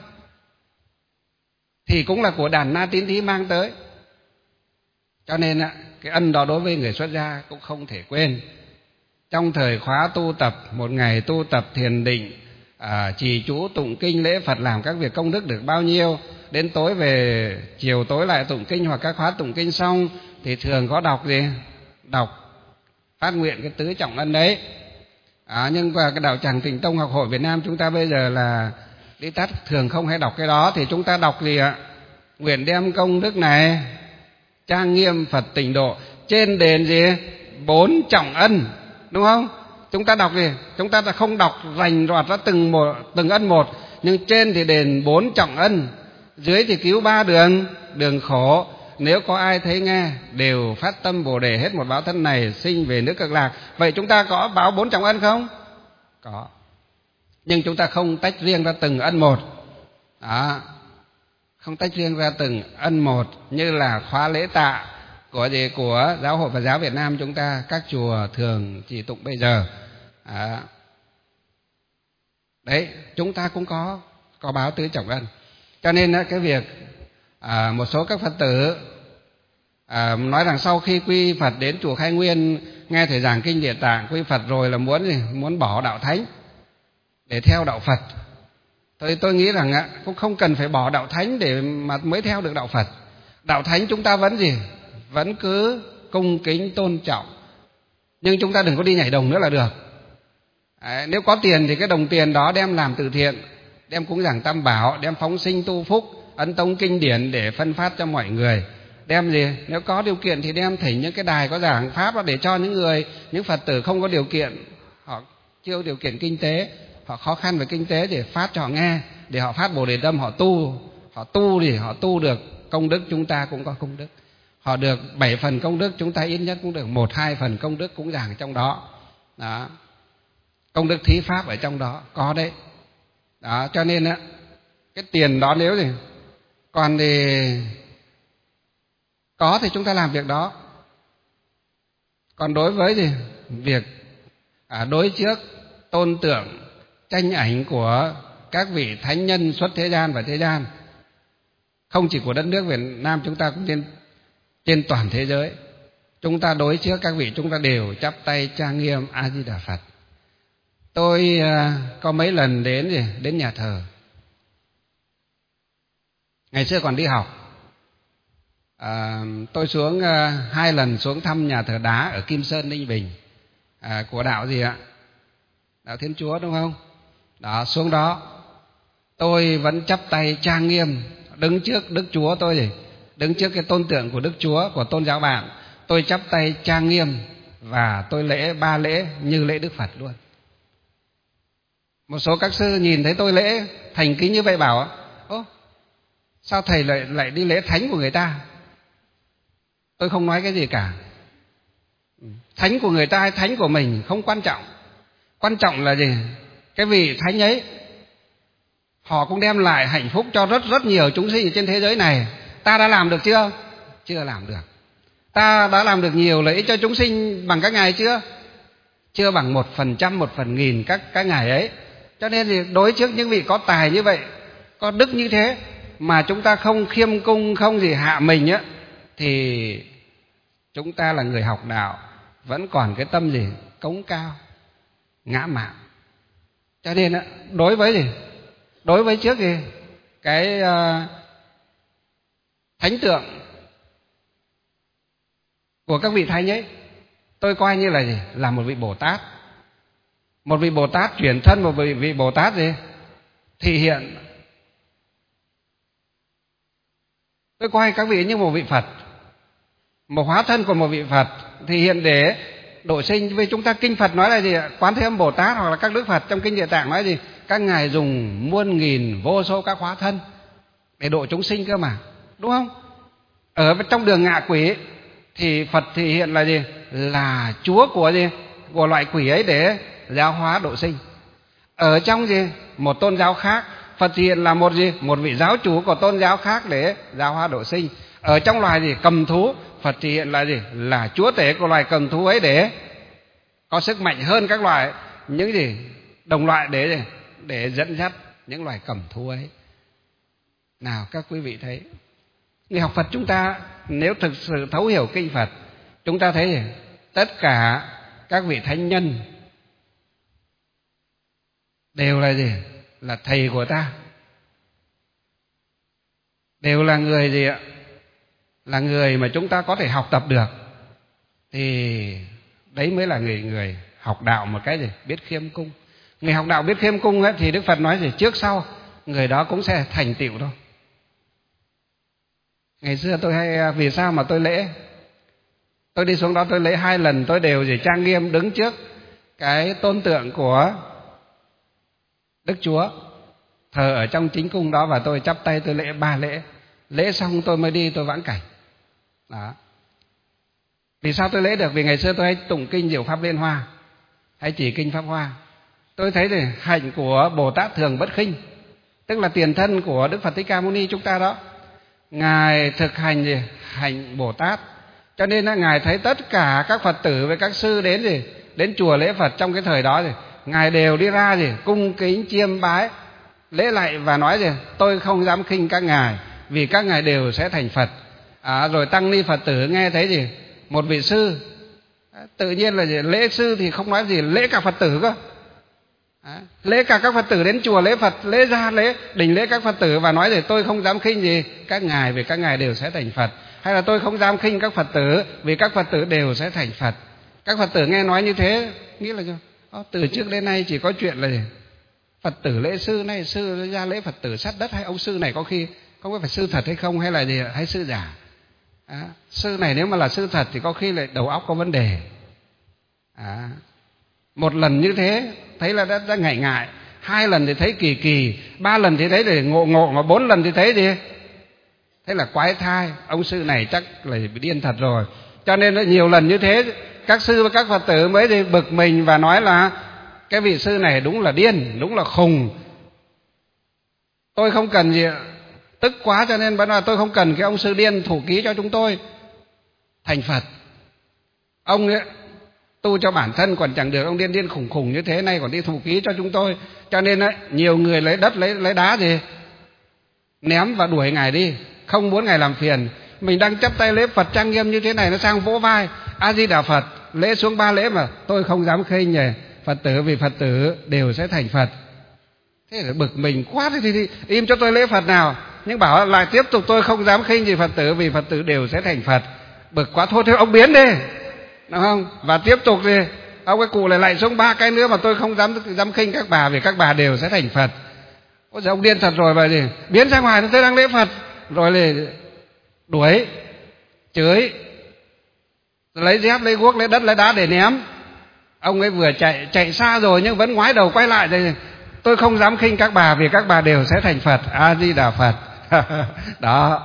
thì cũng là của đàn na tín thí mang tới. Cho nên cái ân đó đối với người xuất gia cũng không thể quên. Trong thời khóa tu tập, một ngày tu tập thiền định, trì chú tụng kinh lễ Phật, làm các việc công đức được bao nhiêu, đến tối về, chiều tối lại tụng kinh, hoặc các khóa tụng kinh xong thì thường có đọc gì? Đọc phát nguyện cái tứ trọng ân đấy. Nhưng mà cái đạo tràng Tịnh Tông Học hội Việt Nam chúng ta bây giờ là đi tắt, thường không hay đọc cái đó. Thì chúng ta đọc gì ạ? Nguyện đem công đức này trang nghiêm Phật tịnh độ trên đền gì? 4 trọng ân, đúng không? Chúng ta đọc gì? Chúng ta không đọc rành rọt ra từng ân một, nhưng trên thì đền 4 trọng ân, dưới thì cứu 3 đường khổ. Nếu có ai thấy nghe đều phát tâm Bồ đề, hết một báo thân này sinh về nước Cực Lạc. Vậy chúng ta có báo 4 trọng ân không? Có. Nhưng chúng ta không tách riêng ra từng ân một. Đó. Không tách riêng ra từng ân một, như là khóa lễ tạ của Giáo hội Phật giáo Việt Nam chúng ta, các chùa thường chỉ tụng bây giờ. Đấy, chúng ta cũng có báo tứ trọng ân. Cho nên cái việc một số các Phật tử nói rằng sau khi quy Phật đến chùa Khai Nguyên nghe thầy giảng kinh Địa Tạng, quy Phật rồi là muốn bỏ đạo thánh để theo đạo Phật. Tôi nghĩ rằng cũng không cần phải bỏ đạo thánh để mà mới theo được đạo Phật. Đạo thánh chúng ta vẫn gì? Vẫn cứ cung kính tôn trọng, nhưng chúng ta đừng có đi nhảy đồng nữa là được. Nếu có tiền thì cái đồng tiền đó đem làm từ thiện, đem cúng dường Tam Bảo, đem phóng sinh tu phúc, ấn tống kinh điển để phân phát cho mọi người. Đem gì? Nếu có điều kiện thì đem thỉnh những cái đài có giảng pháp đó để cho những Phật tử không có điều kiện, họ chưa có điều kiện kinh tế, họ khó khăn về kinh tế, để phát cho họ nghe, để họ phát Bồ đề tâm, họ tu được công đức, chúng ta cũng có công đức. Họ được 7 phần công đức, chúng ta ít nhất cũng được 1-2 phần công đức cúng dường trong đó. Đó. Công đức thí pháp ở trong đó có đấy. Đó, cho nên cái tiền đó nếu gì còn thì có thì chúng ta làm việc đó. Còn đối với việc đối trước tôn tượng tranh ảnh của các vị thánh nhân xuất thế gian và thế gian, không chỉ của đất nước Việt Nam chúng ta cũng trên toàn thế giới. Chúng ta đối trước các vị, chúng ta đều chắp tay trang nghiêm A Di Đà Phật. Tôi có mấy lần đến nhà thờ. Ngày xưa còn đi học, tôi xuống 2 lần xuống thăm nhà thờ đá ở Kim Sơn, Ninh Bình, của đạo gì ạ? Đạo Thiên Chúa đúng không? Đó, xuống đó tôi vẫn chắp tay trang nghiêm, đứng trước Đức Chúa tôi, đứng trước cái tôn tượng của Đức Chúa, của tôn giáo bạn, tôi chắp tay trang nghiêm và tôi lễ 3 lễ như lễ Đức Phật luôn. Một số các sư nhìn thấy tôi lễ thành kính như vậy bảo: ố, sao thầy lại đi lễ thánh của người ta? Tôi không nói cái gì cả. Thánh của người ta hay thánh của mình không quan trọng. Quan trọng là gì? Cái vị thánh ấy họ cũng đem lại hạnh phúc cho rất nhiều chúng sinh trên thế giới này. Ta đã làm được chưa? Chưa làm được. Ta đã làm được nhiều lợi ích cho chúng sinh bằng các ngài chưa? Chưa bằng 1%, 1/1000 các ngài ấy. Cho nên thì đối trước những vị có tài như vậy, có đức như thế mà chúng ta không khiêm cung, không gì hạ mình á, thì chúng ta là người học đạo vẫn còn cái tâm gì? Cống cao, ngã mạn. Cho nên á, đối với trước gì? Cái thánh tượng của các vị thánh ấy, tôi coi như là gì? Là một vị Bồ Tát. Một vị Bồ Tát chuyển thân, một vị Bồ Tát gì? Thị hiện. Tôi coi các vị như một vị Phật, một hóa thân của một vị Phật thị hiện để độ sinh. Vì chúng ta kinh Phật nói là gì? Quán Thế Âm Bồ Tát hoặc là các Đức Phật trong kinh Địa Tạng nói gì? Các ngài dùng muôn nghìn vô số các hóa thân để độ chúng sinh cơ mà, đúng không? Ở trong đường ngạ quỷ thì Phật thị hiện là gì? Là Chúa của gì? Của loại quỷ ấy để giáo hóa độ sinh. Ở trong gì? Một tôn giáo khác, Phật thị hiện là một gì? Một vị giáo chủ của tôn giáo khác để giáo hóa độ sinh. Ở trong loài gì? Cầm thú, Phật thị hiện là gì? Là chúa tể của loài cầm thú ấy để có sức mạnh hơn các loài những gì? Đồng loại để dẫn dắt những loài cầm thú ấy. Nào các quý vị thấy, người học Phật chúng ta nếu thực sự thấu hiểu kinh Phật, chúng ta thấy gì? Tất cả các vị thánh nhân đều là gì? Là thầy của ta, đều là người gì ạ? Là người mà chúng ta có thể học tập được. Thì đấy mới là người học đạo một cái gì? Biết khiêm cung. Người học đạo biết khiêm cung ấy, thì Đức Phật nói gì? Trước sau người đó cũng sẽ thành tựu thôi. Ngày xưa tôi hay, vì sao mà tôi lễ? Tôi đi xuống đó tôi lễ 2 lần, tôi đều gì? Trang nghiêm đứng trước cái tôn tượng của Đức Chúa thờ ở trong chính cung đó, và tôi chắp tay tôi lễ 3 lễ. Lễ xong tôi mới đi tôi vãn cảnh. Đó. Vì sao tôi lễ được? Vì ngày xưa tôi hay tụng kinh Diệu Pháp Liên Hoa, hay chỉ kinh Pháp Hoa. Tôi thấy thì hạnh của Bồ Tát Thường Bất Khinh, tức là tiền thân của Đức Phật Thích Ca Mâu Ni chúng ta đó, ngài thực hành gì? Hạnh Bồ Tát. Cho nên là ngài thấy tất cả các Phật tử với các sư đến gì? Đến chùa lễ Phật trong cái thời đó gì? Ngài đều đi ra gì? Cung kính chiêm bái lễ lạy và nói gì? Tôi không dám khinh các ngài, vì các ngài đều sẽ thành Phật. Rồi tăng ni Phật tử nghe thấy gì? Một vị sư, tự nhiên là gì? Lễ sư thì không nói gì, lễ cả Phật tử cơ. Lễ cả các Phật tử đến chùa lễ Phật, lễ ra lễ đỉnh lễ các Phật tử và nói gì? Tôi không dám khinh gì các ngài, vì các ngài đều sẽ thành Phật. Hay là tôi không dám khinh các Phật tử, vì các Phật tử đều sẽ thành Phật. Các Phật tử nghe nói như thế nghĩ là từ trước đến nay chỉ có chuyện là gì? Phật tử lễ sư này, sư ra lễ Phật tử sát đất, hay ông sư này có khi không biết phải sư thật hay không, hay là gì, hay sư giả. Sư này nếu mà là sư thật thì có khi lại đầu óc có vấn đề. Một lần như thế thấy là đã ngại, 2 lần thì thấy kỳ, 3 lần thì thấy để ngộ, mà 4 lần thì thấy gì? Thế là quái thai, ông sư này chắc là bị điên thật rồi. Cho nên là nhiều lần như thế các sư và các Phật tử mới thì bực mình và nói là cái vị sư này đúng là điên, đúng là khùng. Tôi không cần gì, tức quá cho nên bắt đầu tôi không cần cái ông sư điên thủ ký cho chúng tôi thành Phật. Ông ấy tu cho bản thân còn chẳng được, ông điên khùng như thế này còn đi thủ ký cho chúng tôi. Cho nên ấy, nhiều người lấy đất lấy đá gì ném và đuổi ngài đi, không muốn ngài làm phiền. Mình đang chắp tay lễ Phật trang nghiêm như thế này, nó sang vỗ vai A Di Đà Phật, lễ xuống 3 lễ mà tôi không dám khinh nhỉ. Phật tử vì Phật tử đều sẽ thành Phật. Thế là bực mình quá, thì im cho tôi lễ Phật nào. Nhưng bảo lại tiếp tục tôi không dám khinh gì Phật tử vì Phật tử đều sẽ thành Phật. Bực quá, thôi ông biến đi, đúng không? Và tiếp tục thì ông cái cụ lại xuống 3 cái nữa mà tôi không dám khinh các bà vì các bà đều sẽ thành Phật. Ôi giời, ông điên thật rồi. Vậy thì biến ra ngoài, tôi đang lễ Phật. Rồi thì đuổi, chửi, lấy dép, lấy guốc, lấy đất, lấy đá để ném. Ông ấy vừa chạy xa rồi nhưng vẫn ngoái đầu quay lại thì tôi không dám khinh các bà vì các bà đều sẽ thành Phật. A Di Đà Phật. Đó,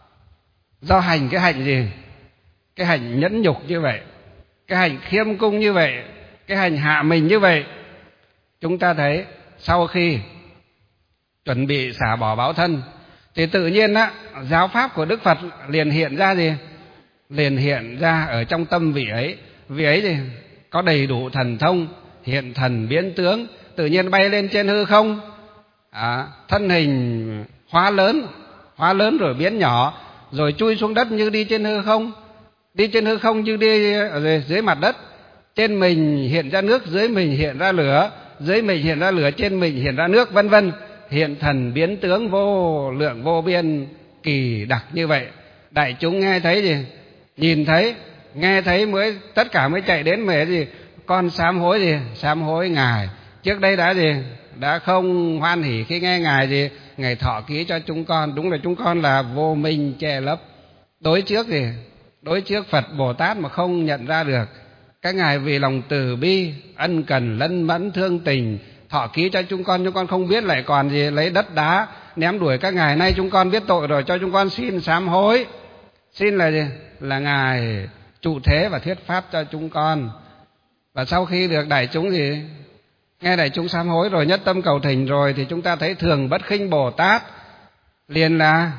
do hành cái hạnh gì? Cái hành nhẫn nhục như vậy, cái hành khiêm cung như vậy, cái hành hạ mình như vậy. Chúng ta thấy sau khi chuẩn bị xả bỏ báo thân thì tự nhiên á, giáo pháp của Đức Phật liền hiện ra gì? Liền hiện ra ở trong tâm vị ấy. Vị ấy thì có đầy đủ thần thông, hiện thần biến tướng, tự nhiên bay lên trên hư không, thân hình hóa lớn rồi biến nhỏ, rồi chui xuống đất như đi trên hư không, đi trên hư không như đi ở dưới mặt đất. Trên mình hiện ra nước, dưới mình hiện ra lửa, dưới mình hiện ra lửa, trên mình hiện ra nước, vân vân. Hiện thần biến tướng vô lượng vô biên kỳ đặc như vậy. Đại chúng nghe thấy gì? Nhìn thấy, nghe thấy mới tất cả mới chạy đến mẹ gì? Con sám hối gì? Sám hối Ngài. Trước đây đã gì? Đã không hoan hỉ khi nghe Ngài gì? Ngài thọ ký cho chúng con. Đúng là chúng con là vô minh che lấp. Đối trước gì? Đối trước Phật Bồ Tát mà không nhận ra được. Các Ngài vì lòng từ bi, ân cần, lân mẫn, thương tình thọ ký cho chúng con không biết lại còn gì lấy đất đá ném đuổi các Ngài. Nay chúng con biết tội rồi, cho chúng con xin sám hối. Xin là gì? Là Ngài trụ thế và thuyết pháp cho chúng con. Và sau khi được đại chúng gì? Nghe đại chúng sám hối rồi, nhất tâm cầu thỉnh rồi, thì chúng ta thấy Thường Bất Khinh Bồ Tát liền là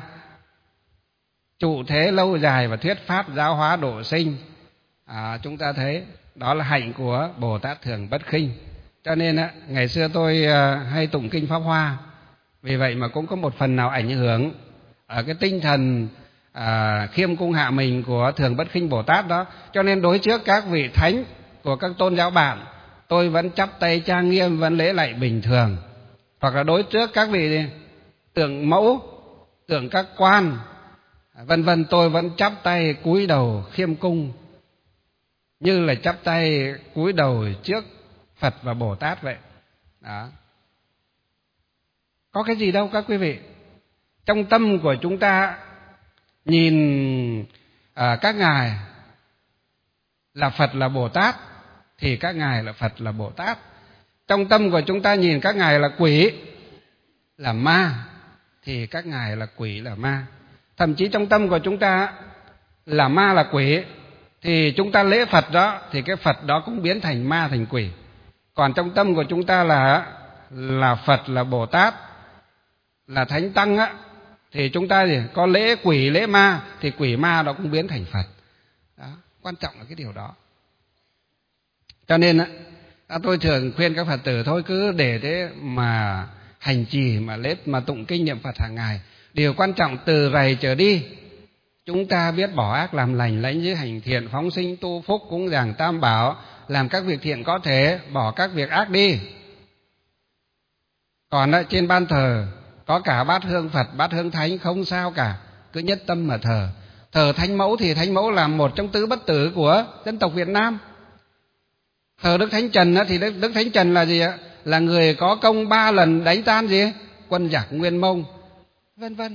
trụ thế lâu dài và thuyết pháp giáo hóa độ sinh. Chúng ta thấy đó là hạnh của Bồ Tát Thường Bất Khinh. Cho nên ngày xưa tôi hay tụng kinh Pháp Hoa, vì vậy mà cũng có một phần nào ảnh hưởng ở cái tinh thần khiêm cung hạ mình của Thường Bất Khinh Bồ Tát đó. Cho nên đối trước các vị thánh của các tôn giáo bạn, tôi vẫn chắp tay trang nghiêm, vẫn lễ lạy bình thường. Hoặc là đối trước các vị tượng mẫu, tượng các quan, vân vân, tôi vẫn chắp tay cúi đầu khiêm cung, như là chắp tay cúi đầu trước Phật và Bồ Tát vậy. Đó. Có cái gì đâu các quý vị. Trong tâm của chúng ta nhìn các Ngài là Phật là Bồ Tát thì các Ngài là Phật là Bồ Tát. Trong tâm của chúng ta nhìn các Ngài là quỷ là ma thì các Ngài là quỷ là ma. Thậm chí trong tâm của chúng ta là ma là quỷ thì chúng ta lễ Phật đó thì cái Phật đó cũng biến thành ma thành quỷ. Còn trong tâm của chúng ta là Phật là Bồ Tát là Thánh Tăng á, thì chúng ta thì có lễ quỷ lễ ma thì quỷ ma đó cũng biến thành Phật. Đó, quan trọng là cái điều đó. Cho nên á, tôi thường khuyên các Phật tử thôi cứ để thế mà hành trì mà lễ mà tụng kinh niệm Phật hàng ngày. Điều quan trọng từ rày trở đi, chúng ta biết bỏ ác làm lành, lãnh giới hành thiện, phóng sinh tu phúc, cúng dường Tam Bảo, làm các việc thiện có thể, bỏ các việc ác đi. Còn trên ban thờ có cả bát hương Phật, bát hương Thánh không sao cả, cứ nhất tâm mà thờ. Thờ Thánh Mẫu thì Thánh Mẫu là một trong tứ bất tử của dân tộc Việt Nam. Thờ Đức Thánh Trần thì Đức Thánh Trần là gì ạ? Là người có công 3 lần đánh tan gì? Quân giặc Nguyên Mông, vân vân.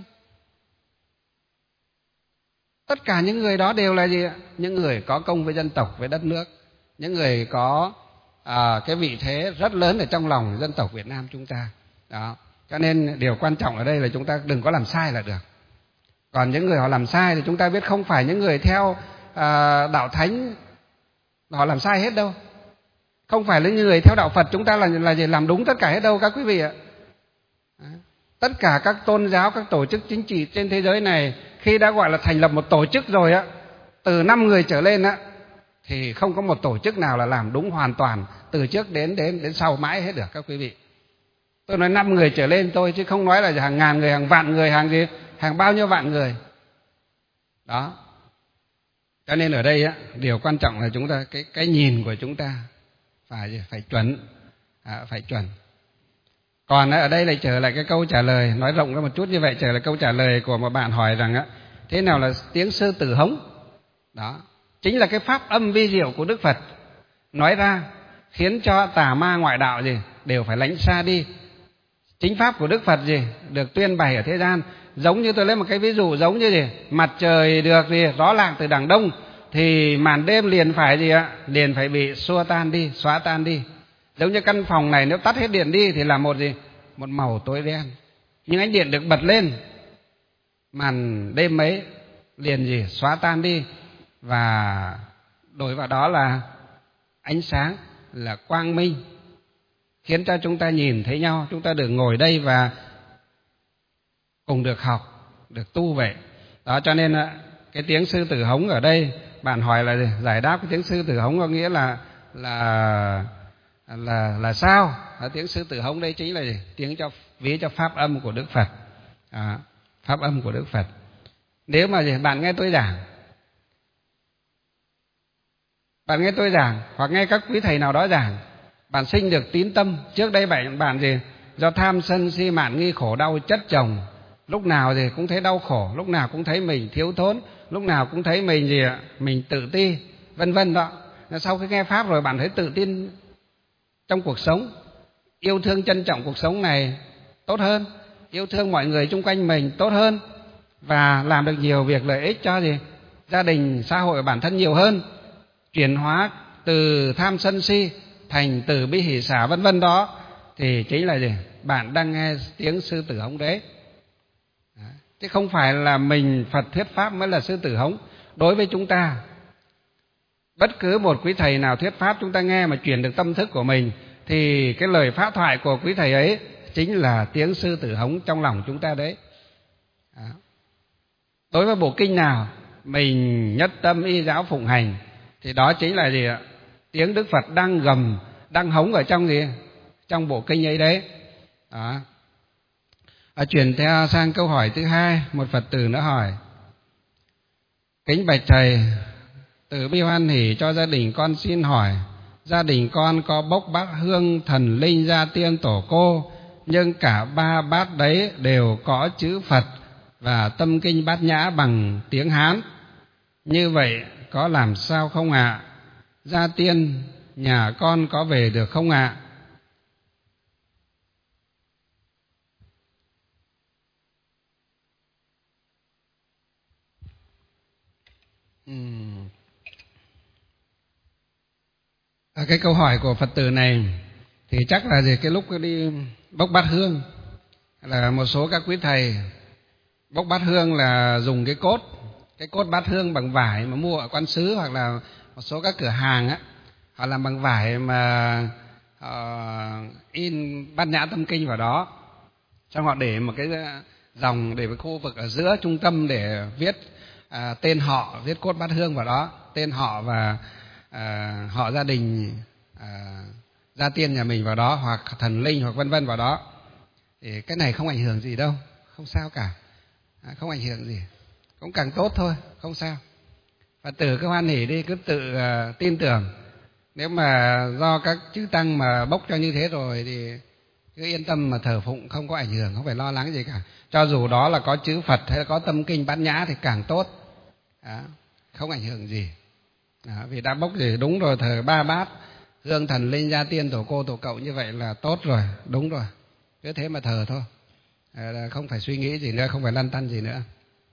Tất cả những người đó đều là gì ạ? Những người có công với dân tộc, với đất nước, những người có cái vị thế rất lớn ở trong lòng dân tộc Việt Nam chúng ta. Đó. Cho nên điều quan trọng ở đây là chúng ta đừng có làm sai là được. Còn những người họ làm sai thì chúng ta biết không phải những người theo đạo Thánh họ làm sai hết đâu. Không phải là những người theo đạo Phật chúng ta là gì làm đúng tất cả hết đâu các quý vị ạ. Tất cả các tôn giáo, các tổ chức chính trị trên thế giới này khi đã gọi là thành lập một tổ chức rồi á, từ 5 người trở lên á, thì không có một tổ chức nào là làm đúng hoàn toàn từ trước đến sau mãi hết được các quý vị. Tôi nói 5 người trở lên thôi chứ không nói là hàng ngàn người, hàng vạn người, hàng bao nhiêu vạn người. Đó. Cho nên ở đây á, điều quan trọng là chúng ta cái nhìn của chúng ta phải chuẩn, phải chuẩn. Còn ở đây lại trở lại cái câu trả lời, nói rộng ra một chút như vậy, trở lại câu trả lời của một bạn hỏi rằng á, thế nào là tiếng sư tử hống? Đó, chính là cái pháp âm vi diệu của Đức Phật nói ra, khiến cho tà ma ngoại đạo gì đều phải lánh xa đi. Chính pháp của Đức Phật gì được tuyên bày ở thế gian, giống như tôi lấy một cái ví dụ, giống như gì mặt trời được gì rõ ràng từ đằng đông thì màn đêm liền phải gì ạ, liền phải bị xua tan đi, xóa tan đi. Giống như căn phòng này nếu tắt hết điện đi thì là một gì, một màu tối đen. Nhưng ánh điện được bật lên, màn đêm ấy liền gì xóa tan đi, và đổi vào đó là ánh sáng, là quang minh, khiến cho chúng ta nhìn thấy nhau, chúng ta được ngồi đây và cùng được học, được tu vậy. Đó, cho nên cái tiếng sư tử hống ở đây, bạn hỏi là giải đáp cái tiếng sư tử hống có nghĩa là sao? Tiếng sư tử hống đây chính là gì? Tiếng cho ví cho pháp âm của Đức Phật. Pháp âm của Đức Phật. Nếu mà bạn nghe tôi giảng, hoặc nghe các quý thầy nào đó giảng, bạn sinh được tín tâm. Trước đây bạn gì do tham sân si mạn nghi khổ đau chất chồng, lúc nào gì cũng thấy đau khổ, lúc nào cũng thấy mình thiếu thốn, lúc nào cũng thấy mình gì ạ, mình tự ti, vân vân đó. Sau khi nghe pháp rồi bạn thấy tự tin trong cuộc sống, yêu thương trân trọng cuộc sống này tốt hơn, yêu thương mọi người xung quanh mình tốt hơn, và làm được nhiều việc lợi ích cho gì gia đình, xã hội, bản thân nhiều hơn, chuyển hóa từ tham sân si thành từ bi hỷ xả vân vân đó, thì chính là gì? Bạn đang nghe tiếng sư tử hống đấy. Chứ không phải là mình Phật thuyết pháp mới là sư tử hống. Đối với chúng ta, bất cứ một quý thầy nào thuyết pháp chúng ta nghe mà chuyển được tâm thức của mình, thì cái lời pháp thoại của quý thầy ấy chính là tiếng sư tử hống trong lòng chúng ta đấy. Đối với bộ kinh nào mình nhất tâm y giáo phụng hành, thì đó chính là gì ạ? Tiếng Đức Phật đang gầm, đang hống ở trong gì? Trong bộ kinh ấy đấy. Đó. Chuyển theo sang câu hỏi thứ hai, một Phật tử nữa hỏi: kính bạch thầy, từ bi hoan hỷ cho gia đình con xin hỏi, gia đình con có bốc bát hương thần linh gia tiên tổ cô, nhưng cả ba bát đấy đều có chữ Phật và tâm kinh Bát Nhã bằng tiếng Hán. Như vậy có làm sao không ạ? Gia tiên nhà con có về được không ạ? Cái câu hỏi của Phật tử này thì chắc là gì, cái lúc đi bốc bát hương là một số các quý thầy bốc bát hương là dùng cái cốt bát hương bằng vải mà mua ở Quán Sứ, hoặc là một số các cửa hàng á, họ làm bằng vải mà in Bát Nhã tâm kinh vào đó, xong họ để một cái dòng, để một khu vực ở giữa trung tâm để viết tên họ, viết cốt bát hương vào đó, tên họ và họ gia đình, gia tiên nhà mình vào đó, hoặc thần linh hoặc vân vân vào đó. Thì cái này không ảnh hưởng gì đâu, không sao cả, không ảnh hưởng gì, cũng càng tốt thôi, không sao. Phật tử cứ hoan hỉ đi, cứ tự tin tưởng. Nếu mà do các chư tăng mà bốc cho như thế rồi thì cứ yên tâm mà thờ phụng, không có ảnh hưởng, không phải lo lắng gì cả. Cho dù đó là có chữ Phật hay là có tâm kinh Bát Nhã thì càng tốt, không ảnh hưởng gì. Vì đã bốc gì đúng rồi, thờ ba bát hương thần linh gia tiên tổ cô tổ cậu như vậy là tốt rồi, đúng rồi, cứ thế mà thờ thôi, không phải suy nghĩ gì nữa, không phải lăn tăn gì nữa.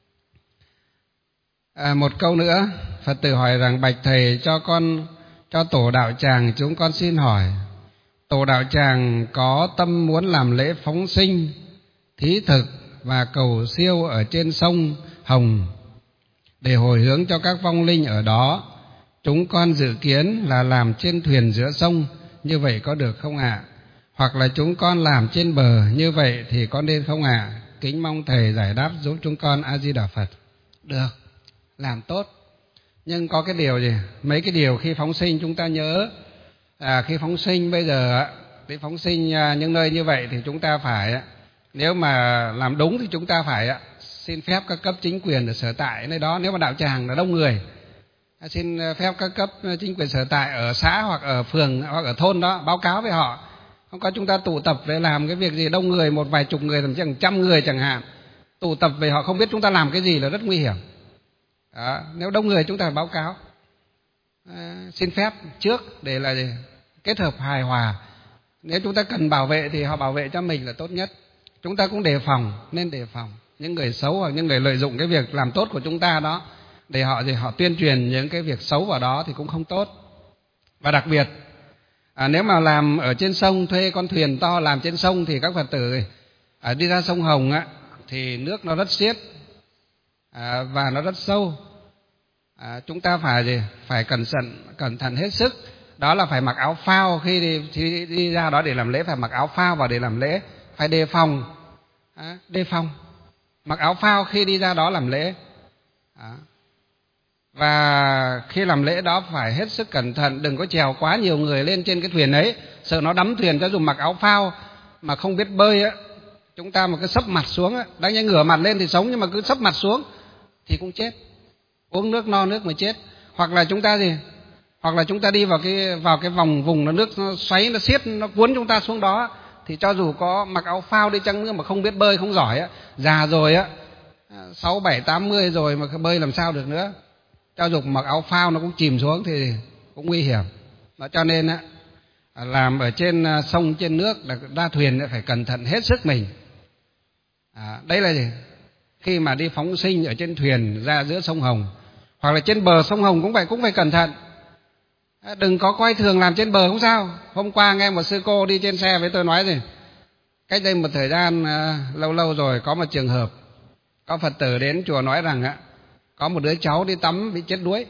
Một câu nữa, Phật tử hỏi rằng: bạch thầy, cho tổ đạo tràng chúng con xin hỏi, tổ đạo tràng có tâm muốn làm lễ phóng sinh, thí thực và cầu siêu ở trên sông Hồng để hồi hướng cho các vong linh ở đó. Chúng con dự kiến là làm trên thuyền giữa sông, như vậy có được không ạ? Hoặc là chúng con làm trên bờ, như vậy thì có nên không ạ? Kính mong thầy giải đáp giúp chúng con. A Di Đà Phật. Được, làm tốt. Nhưng có cái điều gì? Mấy cái điều khi phóng sinh chúng ta nhớ. Khi phóng sinh bây giờ, để phóng sinh những nơi như vậy thì chúng ta phải, nếu mà làm đúng thì chúng ta phải xin phép các cấp chính quyền ở sở tại nơi đó, nếu mà đạo tràng là đông người, xin phép các cấp chính quyền sở tại ở xã hoặc ở phường hoặc ở thôn đó báo cáo với họ. Không có chúng ta tụ tập để làm cái việc gì đông người, một vài chục người, thậm chí hàng trăm người chẳng hạn, tụ tập về họ không biết chúng ta làm cái gì là rất nguy hiểm. Đó, nếu đông người chúng ta phải báo cáo, xin phép trước để là kết hợp hài hòa. Nếu chúng ta cần bảo vệ thì họ bảo vệ cho mình là tốt nhất. Chúng ta cũng đề phòng, nên đề phòng những người xấu hoặc những người lợi dụng cái việc làm tốt của chúng ta đó để họ tuyên truyền những cái việc xấu vào đó thì cũng không tốt. Và đặc biệt nếu mà làm ở trên sông, thuê con thuyền to làm trên sông thì các Phật tử đi ra sông Hồng thì nước nó rất xiết và nó rất sâu. Chúng ta phải cẩn thận hết sức. Đó là phải mặc áo phao khi đi ra đó để làm lễ, phải mặc áo phao vào để làm lễ, phải đề phòng, mặc áo phao khi đi ra đó làm lễ. Và khi làm lễ đó phải hết sức cẩn thận, đừng có chèo quá nhiều người lên trên cái thuyền ấy, sợ nó đắm thuyền. Cho dù mặc áo phao mà không biết bơi chúng ta mà cứ sấp mặt xuống đáng nhẽ ngửa mặt lên thì sống, nhưng mà cứ sấp mặt xuống thì cũng chết, uống nước no nước mà chết. Hoặc là chúng ta đi vào cái vùng nó nước nó xoáy, nó xiết, nó cuốn chúng ta xuống đó, thì cho dù có mặc áo phao đi chăng nữa mà không biết bơi, không giỏi già rồi 6, 7, 80 rồi mà bơi làm sao được nữa. Cho dù mặc áo phao nó cũng chìm xuống thì cũng nguy hiểm. Đó, cho nên làm ở trên sông, trên nước, ra thuyền phải cẩn thận hết sức mình. Đấy là gì? Khi mà đi phóng sinh ở trên thuyền ra giữa sông Hồng hoặc là trên bờ sông Hồng cũng phải cẩn thận. Đừng có coi thường làm trên bờ không sao. Hôm qua nghe một sư cô đi trên xe với tôi nói gì, cách đây một thời gian lâu rồi có một trường hợp, có Phật tử đến chùa nói rằng có một đứa cháu đi tắm bị chết đuối,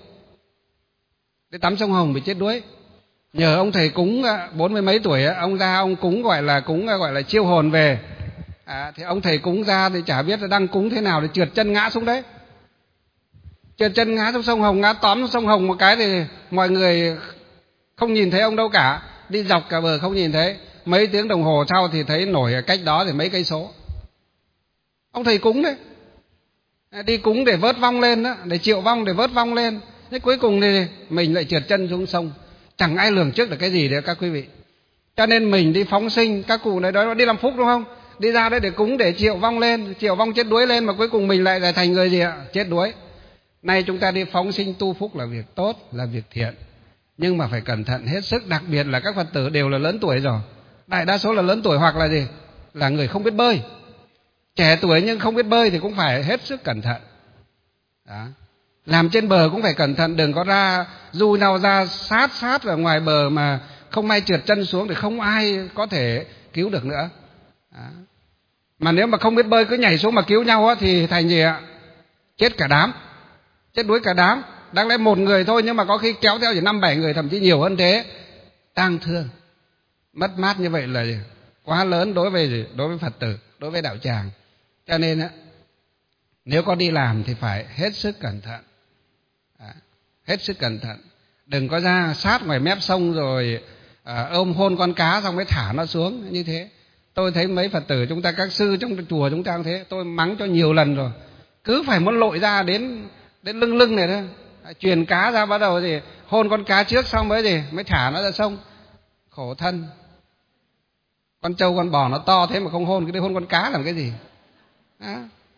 đi tắm sông Hồng bị chết đuối. Nhờ ông thầy cúng 40 mấy tuổi, ông ra ông cúng gọi là chiêu hồn về. Thì ông thầy cúng ra thì chả biết là đang cúng thế nào thì trượt chân ngã xuống đấy. Trượt chân ngã xuống sông Hồng, ngã tóm sông Hồng một cái thì mọi người không nhìn thấy ông đâu cả, đi dọc cả bờ không nhìn thấy. Mấy tiếng đồng hồ sau thì thấy nổi ở cách đó thì mấy cây số. Ông thầy cúng đấy, đi cúng để vớt vong lên đó, để chịu vong, để vớt vong lên. Thế cuối cùng thì mình lại trượt chân xuống sông. Chẳng ai lường trước được cái gì đấy các quý vị. Cho nên mình đi phóng sinh, các cụ này đó đi làm phúc đúng không? Đi ra đấy để cúng, để chịu vong lên, chịu vong chết đuối lên, mà cuối cùng mình lại thành người gì ạ? Chết đuối. Nay chúng ta đi phóng sinh tu phúc là việc tốt, là việc thiện, nhưng mà phải cẩn thận hết sức. Đặc biệt là các Phật tử đều là lớn tuổi rồi, đại đa số là lớn tuổi hoặc là gì? Là người không biết bơi. Trẻ tuổi nhưng không biết bơi thì cũng phải hết sức cẩn thận. Đó. Làm trên bờ cũng phải cẩn thận, đừng có ra du nhau ra sát ở ngoài bờ mà không may trượt chân xuống thì không ai có thể cứu được nữa. Đó. Mà nếu mà không biết bơi cứ nhảy xuống mà cứu nhau thì thành gì ạ? Chết cả đám, chết đuối cả đám. Đáng lẽ một người thôi nhưng mà có khi kéo theo chỉ 5, 7 người, thậm chí nhiều hơn thế. Tang thương, mất mát như vậy là quá lớn đối với Phật tử, đối với đạo tràng. Cho nên nếu có đi làm thì phải hết sức cẩn thận. Hết sức cẩn thận. Đừng có ra sát ngoài mép sông rồi ôm hôn con cá xong mới thả nó xuống như thế. Tôi thấy mấy Phật tử chúng ta, các sư trong chùa chúng ta cũng thế, tôi mắng cho nhiều lần rồi. Cứ phải muốn lội ra đến lưng này thôi, truyền cá ra bắt đầu thì hôn con cá trước xong mới thả nó ra sông. Khổ thân. Con trâu con bò nó to thế mà không hôn, cứ đi hôn con cá làm cái gì? Đó.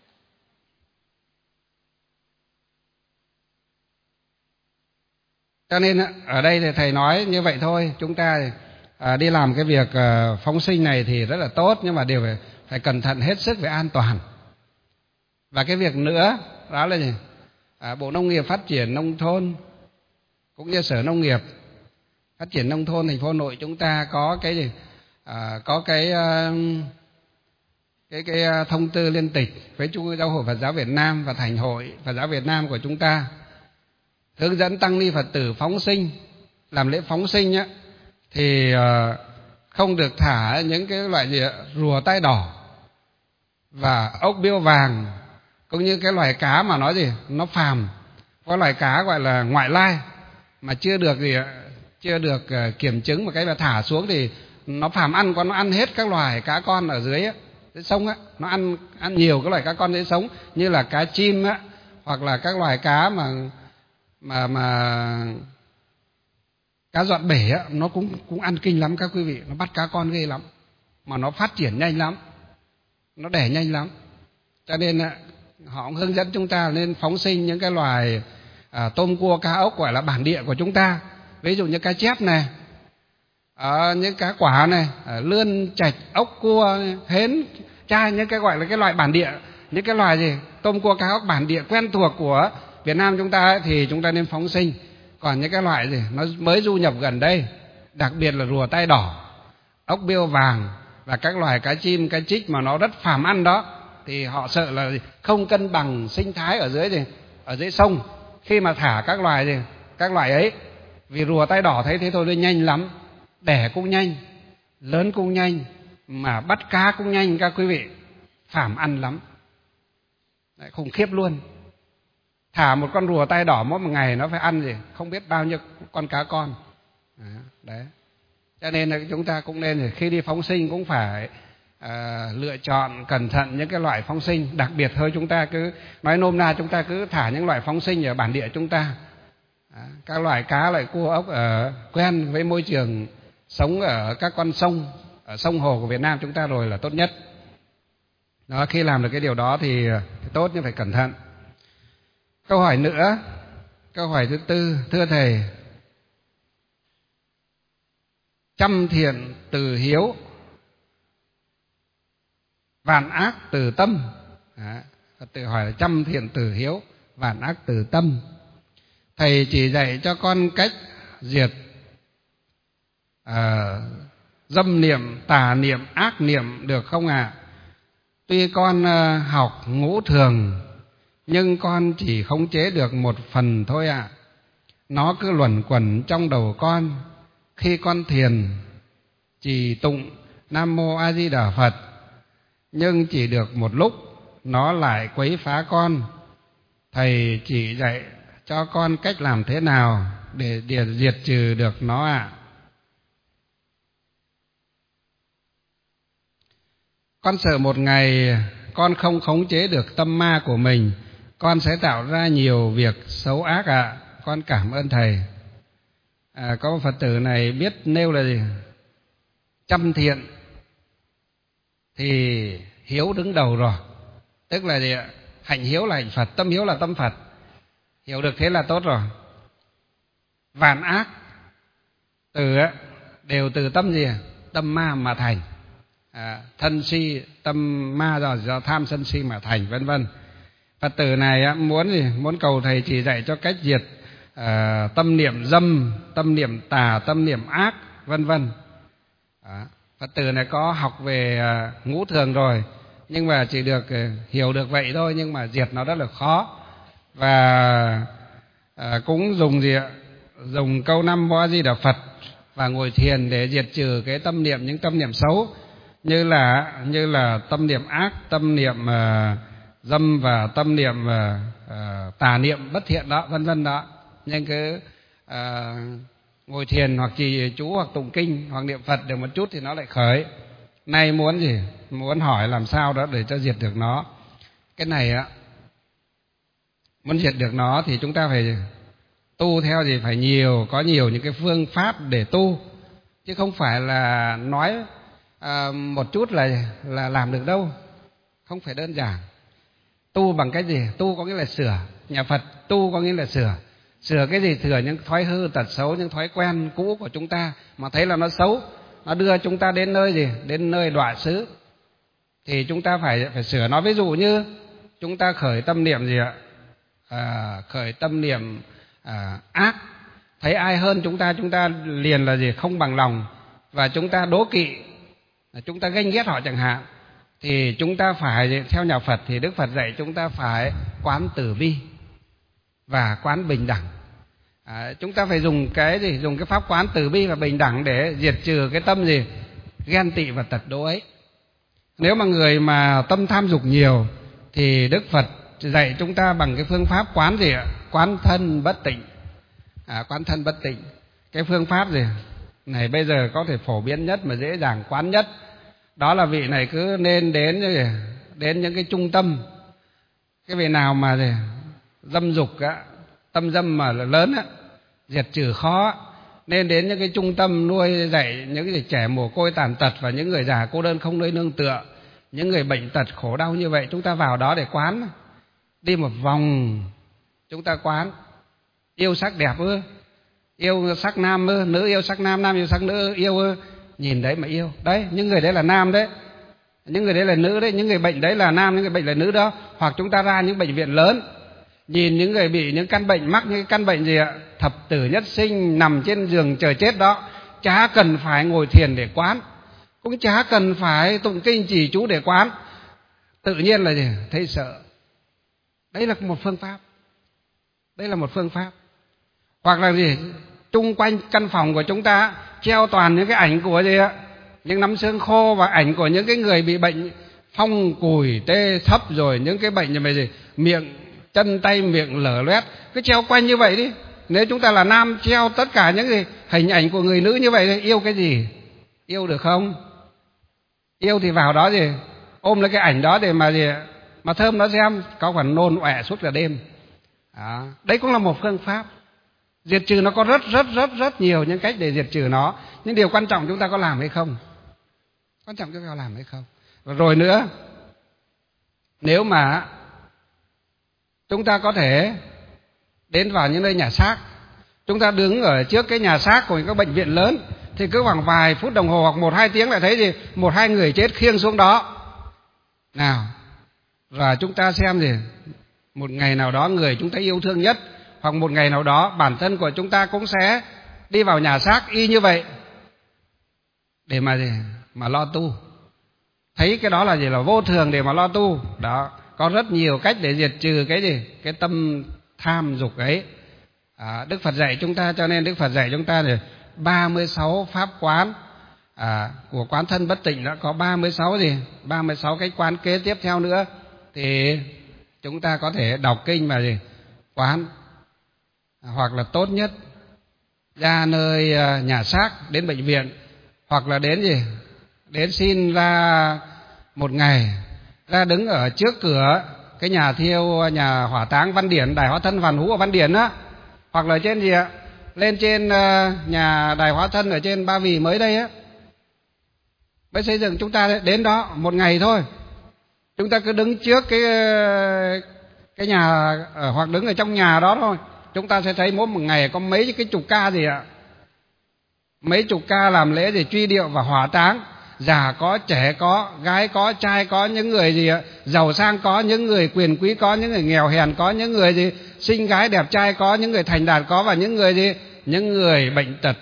Cho nên ở đây thì thầy nói như vậy thôi. Chúng ta đi làm cái việc phóng sinh này thì rất là tốt, nhưng mà đều phải cẩn thận hết sức về an toàn. Và cái việc nữa đó là gì? Bộ Nông nghiệp Phát triển Nông thôn cũng như Sở Nông nghiệp Phát triển Nông thôn thành phố Hà Nội chúng ta có cái gì? Có cái thông tư liên tịch với Trung ương Giáo hội Phật giáo Việt Nam và Thành hội Phật giáo Việt Nam của chúng ta, hướng dẫn tăng ni Phật tử phóng sinh, làm lễ phóng sinh thì không được thả những cái loại gì rùa tai đỏ và ốc biêu vàng, cũng như cái loài cá mà nói gì nó phàm. Có loài cá gọi là ngoại lai mà chưa được kiểm chứng, một cái mà thả xuống thì nó phàm ăn, nó ăn hết các loài cá con ở dưới dễ sống á, nó ăn nhiều các loài cá con dễ sống như là cá chim á, hoặc là các loài cá mà cá dọn bể á, nó cũng ăn kinh lắm các quý vị, nó bắt cá con ghê lắm, mà nó phát triển nhanh lắm, nó đẻ nhanh lắm. Cho nên họ cũng hướng dẫn chúng ta nên phóng sinh những cái loài tôm cua cá ốc gọi là bản địa của chúng ta, ví dụ như cá chép này, những cá quả này, lươn, trạch, ốc, cua, hến, trai, những cái gọi là cái loài bản địa, những cái loài gì tôm cua cá ốc bản địa quen thuộc của Việt Nam chúng ta ấy, thì chúng ta nên phóng sinh. Còn những cái loại gì nó mới du nhập gần đây, đặc biệt là rùa tai đỏ, ốc biêu vàng và các loài cá chim, cá trích mà nó rất phàm ăn đó, thì họ sợ là không cân bằng sinh thái ở dưới sông khi mà thả các loài ấy. Vì rùa tai đỏ thấy thế thôi nó nhanh lắm, đẻ cũng nhanh, lớn cũng nhanh, mà bắt cá cũng nhanh các quý vị, phàm ăn lắm. Đấy, khủng khiếp luôn. Thả một con rùa tai đỏ mỗi một ngày nó phải ăn không biết bao nhiêu con cá con. Đấy. Cho nên là chúng ta cũng nên khi đi phóng sinh cũng phải lựa chọn cẩn thận những cái loại phóng sinh. Đặc biệt thôi, chúng ta cứ nói nôm na, chúng ta cứ thả những loại phóng sinh ở bản địa chúng ta. Các loại cá, loại cua, ốc quen với môi trường sống ở các con sông, ở sông hồ của Việt Nam chúng ta rồi là tốt nhất. Đó, khi làm được cái điều đó thì tốt, nhưng phải cẩn thận. Câu hỏi nữa, câu hỏi thứ tư: thưa Thầy, trăm thiện từ hiếu, vạn ác từ tâm. Phật tử hỏi là trăm thiện từ hiếu, vạn ác từ tâm. Thầy chỉ dạy cho con cách diệt dâm niệm, tà niệm, ác niệm được không ạ? Tuy con học ngũ thường, nhưng con chỉ khống chế được một phần thôi ạ. Nó cứ luẩn quẩn trong đầu con. Khi con thiền trì tụng Nam Mô A Di Đà Phật, nhưng chỉ được một lúc nó lại quấy phá con. Thầy chỉ dạy cho con cách làm thế nào để diệt trừ được nó ạ? Con sợ một ngày con không khống chế được tâm ma của mình, con sẽ tạo ra nhiều việc xấu ác ạ. Con cảm ơn Thầy. Có một Phật tử này biết nêu là gì? Trăm thiện thì hiếu đứng đầu rồi. Tức là gì ạ? Hạnh hiếu là hạnh Phật, tâm hiếu là tâm Phật. Hiểu được thế là tốt rồi. Vạn ác đều từ tâm gì? Tâm ma mà thành. Thân si, tâm ma do tham sân si mà thành, vân vân. Phật tử này muốn cầu Thầy chỉ dạy cho cách diệt tâm niệm dâm, tâm niệm tà, tâm niệm ác, vân vân. Phật tử này có học về ngũ thường rồi, nhưng mà chỉ được hiểu được vậy thôi, nhưng mà diệt nó rất là khó. Và cũng dùng câu Nam Mô A Di Đà Phật và ngồi thiền để diệt trừ cái tâm niệm, những tâm niệm xấu như là tâm niệm ác, tâm niệm dâm và tâm niệm tà niệm bất thiện đó, vân vân đó. Nhưng cứ ngồi thiền hoặc trì chú hoặc tụng kinh hoặc niệm Phật được một chút thì nó lại khởi. Nay muốn hỏi làm sao đó để cho diệt được nó. Cái này muốn diệt được nó thì chúng ta phải tu theo có nhiều những cái phương pháp để tu, chứ không phải là nói một chút là làm được đâu. Không phải đơn giản. Tu bằng cái gì? Tu có nghĩa là sửa. Nhà Phật tu có nghĩa là sửa. Sửa cái gì? Sửa những thói hư tật xấu, những thói quen cũ của chúng ta mà thấy là nó xấu, nó đưa chúng ta đến nơi gì? Đến nơi đọa xứ. Thì chúng ta phải sửa nó. Ví dụ như chúng ta khởi tâm niệm gì ạ? Khởi tâm niệm ác, thấy ai hơn chúng ta liền là gì? Không bằng lòng, và chúng ta đố kỵ, chúng ta ganh ghét họ chẳng hạn. Thì chúng ta phải, theo nhà Phật thì Đức Phật dạy chúng ta phải quán từ bi và quán bình đẳng. Chúng ta phải dùng cái pháp quán từ bi và bình đẳng để diệt trừ cái tâm gì? Ghen tị và tật đố ấy. Nếu mà người mà tâm tham dục nhiều thì Đức Phật dạy chúng ta bằng cái phương pháp quán gì ạ? Quán thân bất tịnh. Quán thân bất tịnh. Cái phương pháp gì này bây giờ có thể phổ biến nhất mà dễ dàng quán nhất Đó là vị này cứ nên đến những cái trung tâm. Cái vị nào mà dâm dục á, tâm dâm mà lớn á, diệt trừ khó, nên đến những cái trung tâm nuôi dạy những cái trẻ mồ côi tàn tật và những người già cô đơn không nơi nương tựa, những người bệnh tật khổ đau như vậy. Chúng ta vào đó để quán, đi một vòng chúng ta quán. Yêu sắc đẹp ư? Yêu sắc nam ư? Nữ yêu sắc nam, nam yêu sắc nữ yêu ư? Nhìn đấy mà yêu. Đấy, những người đấy là nam đấy, những người đấy là nữ đấy, những người bệnh đấy là nam, những người bệnh là nữ đó. Hoặc chúng ta ra những bệnh viện lớn, nhìn những người bị những căn bệnh, mắc những căn bệnh gì ạ? Thập tử nhất sinh, nằm trên giường chờ chết đó, chả cần phải ngồi thiền để quán, cũng chả cần phải tụng kinh trì chú để quán, tự nhiên là gì? Thấy sợ. Đấy là một phương pháp. Đây là một phương pháp. Hoặc là gì? Chung quanh căn phòng của chúng ta treo toàn những cái ảnh của gì ạ? Những nắm xương khô và ảnh của những cái người bị bệnh phong cùi tê thấp, rồi những cái bệnh như vậy gì? Miệng, chân tay miệng lở loét, cứ treo quanh như vậy đi. Nếu chúng ta là nam treo tất cả những cái hình ảnh của người nữ như vậy thì yêu cái gì? Yêu được không? Yêu thì vào đó gì? Ôm lấy cái ảnh đó để mà gì? Mà thơm nó xem, có phần nôn ọe suốt cả đêm. Đó. Đấy cũng là một phương pháp. Diệt trừ nó có rất nhiều những cách để diệt trừ nó. Nhưng điều quan trọng chúng ta có làm hay không? Quan trọng chúng ta có làm hay không? Và rồi nữa, nếu mà chúng ta có thể đến vào những nơi nhà xác, chúng ta đứng ở trước cái nhà xác của các bệnh viện lớn, thì cứ khoảng vài phút đồng hồ hoặc 1-2 tiếng lại thấy gì? 1-2 người chết khiêng xuống đó. Nào, và chúng ta xem gì? Một ngày nào đó người chúng ta yêu thương nhất, hoặc một ngày nào đó bản thân của chúng ta cũng sẽ đi vào nhà xác y như vậy để mà gì? Mà lo tu. Thấy cái đó là gì? Là vô thường để mà lo tu. Đó, có rất nhiều cách để diệt trừ cái gì? Cái tâm tham dục ấy. Đức Phật dạy chúng ta, cho nên Đức Phật dạy chúng ta thì 36 pháp quán của quán thân bất tịnh đã có 36 gì? 36 cách quán kế tiếp theo nữa thì chúng ta có thể đọc kinh mà gì? Quán. Hoặc là tốt nhất ra nơi nhà xác, đến bệnh viện, hoặc là đến gì? Đến xin ra một ngày, ra đứng ở trước cửa cái nhà thiêu, nhà hỏa táng Văn Điển, đài hóa thân Hoàn Hú ở Văn Điển á, hoặc là trên gì ạ? Lên trên nhà đài hóa thân ở trên Ba Vì mới đây á, mới xây dựng. Chúng ta đến đó một ngày thôi, chúng ta cứ đứng trước cái nhà hoặc đứng ở trong nhà đó thôi, chúng ta sẽ thấy mỗi một ngày có mấy cái chục ca gì ạ? Mấy chục ca làm lễ để truy điệu và hỏa táng. Già có, trẻ có, gái có, trai có, những người gì ạ? Giàu sang có, những người quyền quý có, những người nghèo hèn có, những người gì? Xinh gái đẹp trai có, những người thành đạt có, và những người gì? Những người bệnh tật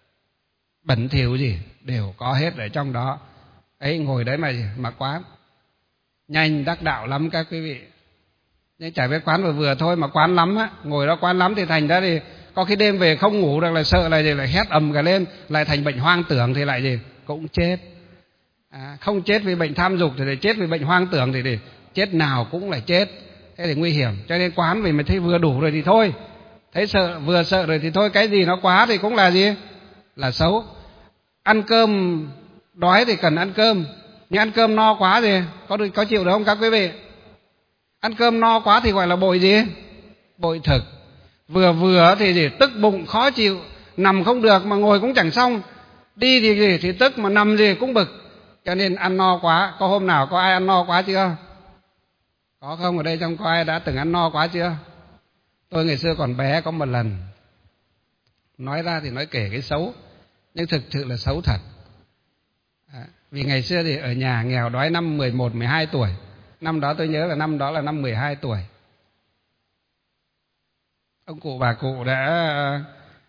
bẩn thỉu gì? Đều có hết ở trong đó. Ấy, ngồi đấy mà quán. Nhanh đắc đạo lắm các quý vị. Nhưng chả biết quán vừa thôi mà quán lắm á, ngồi đó quán lắm thì thành ra thì có khi đêm về không ngủ được, là sợ là gì? Lại hét ầm cả lên, lại thành bệnh hoang tưởng thì lại gì? Cũng chết. Không chết vì bệnh tham dục thì lại chết vì bệnh hoang tưởng thì chết nào cũng lại chết. Thế thì nguy hiểm. Cho nên quán vì mình thấy vừa đủ rồi thì thôi. Thấy vừa sợ rồi thì thôi, cái gì nó quá thì cũng là gì? Là xấu. Ăn cơm đói thì cần ăn cơm, nhưng ăn cơm no quá thì có chịu được không các quý vị? Ăn cơm no quá thì gọi là bội gì? Bội thực. Vừa thì gì? Tức bụng khó chịu, nằm không được mà ngồi cũng chẳng xong. Đi thì gì? Thì tức mà nằm gì cũng bực. Cho nên ăn no quá. Có hôm nào có ai ăn no quá chưa? Có không? Ở đây trong có ai đã từng ăn no quá chưa? Tôi ngày xưa còn bé có một lần, nói ra thì nói kể cái xấu, nhưng thực sự là xấu thật. Vì ngày xưa thì ở nhà nghèo đói năm 11, 12 tuổi. Năm đó tôi nhớ là năm đó là năm 12 tuổi. Ông cụ bà cụ đã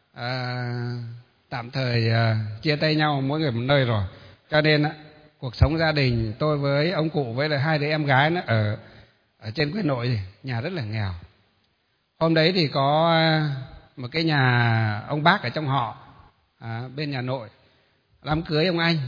tạm thời chia tay nhau, mỗi người một nơi rồi. Cho nên cuộc sống gia đình tôi với ông cụ với lại 2 đứa em gái nó ở trên quê nội, nhà rất là nghèo. Hôm đấy thì có một cái nhà ông bác ở trong họ bên nhà nội đám cưới ông anh.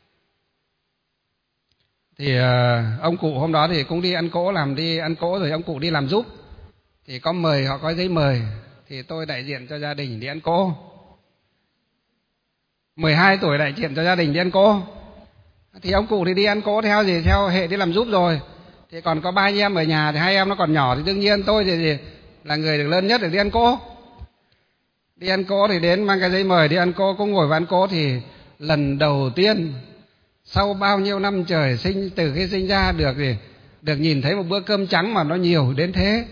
Thì ông cụ hôm đó thì cũng đi ăn cỗ, rồi ông cụ đi làm giúp. Thì có mời, họ có giấy mời, thì tôi đại diện cho gia đình đi ăn cỗ. 12 tuổi đại diện cho gia đình đi ăn cỗ. Thì ông cụ thì đi ăn cỗ theo gì, theo hệ đi làm giúp rồi. Thì còn có 3 anh em ở nhà, thì 2 em nó còn nhỏ, thì đương nhiên tôi thì là người được lớn nhất để đi ăn cỗ. Đi ăn cỗ thì đến mang cái giấy mời đi ăn cỗ, cũng ngồi vào ăn cỗ. Thì lần đầu tiên sau bao nhiêu năm trời từ khi sinh ra được nhìn thấy một bữa cơm trắng mà nó nhiều đến thế.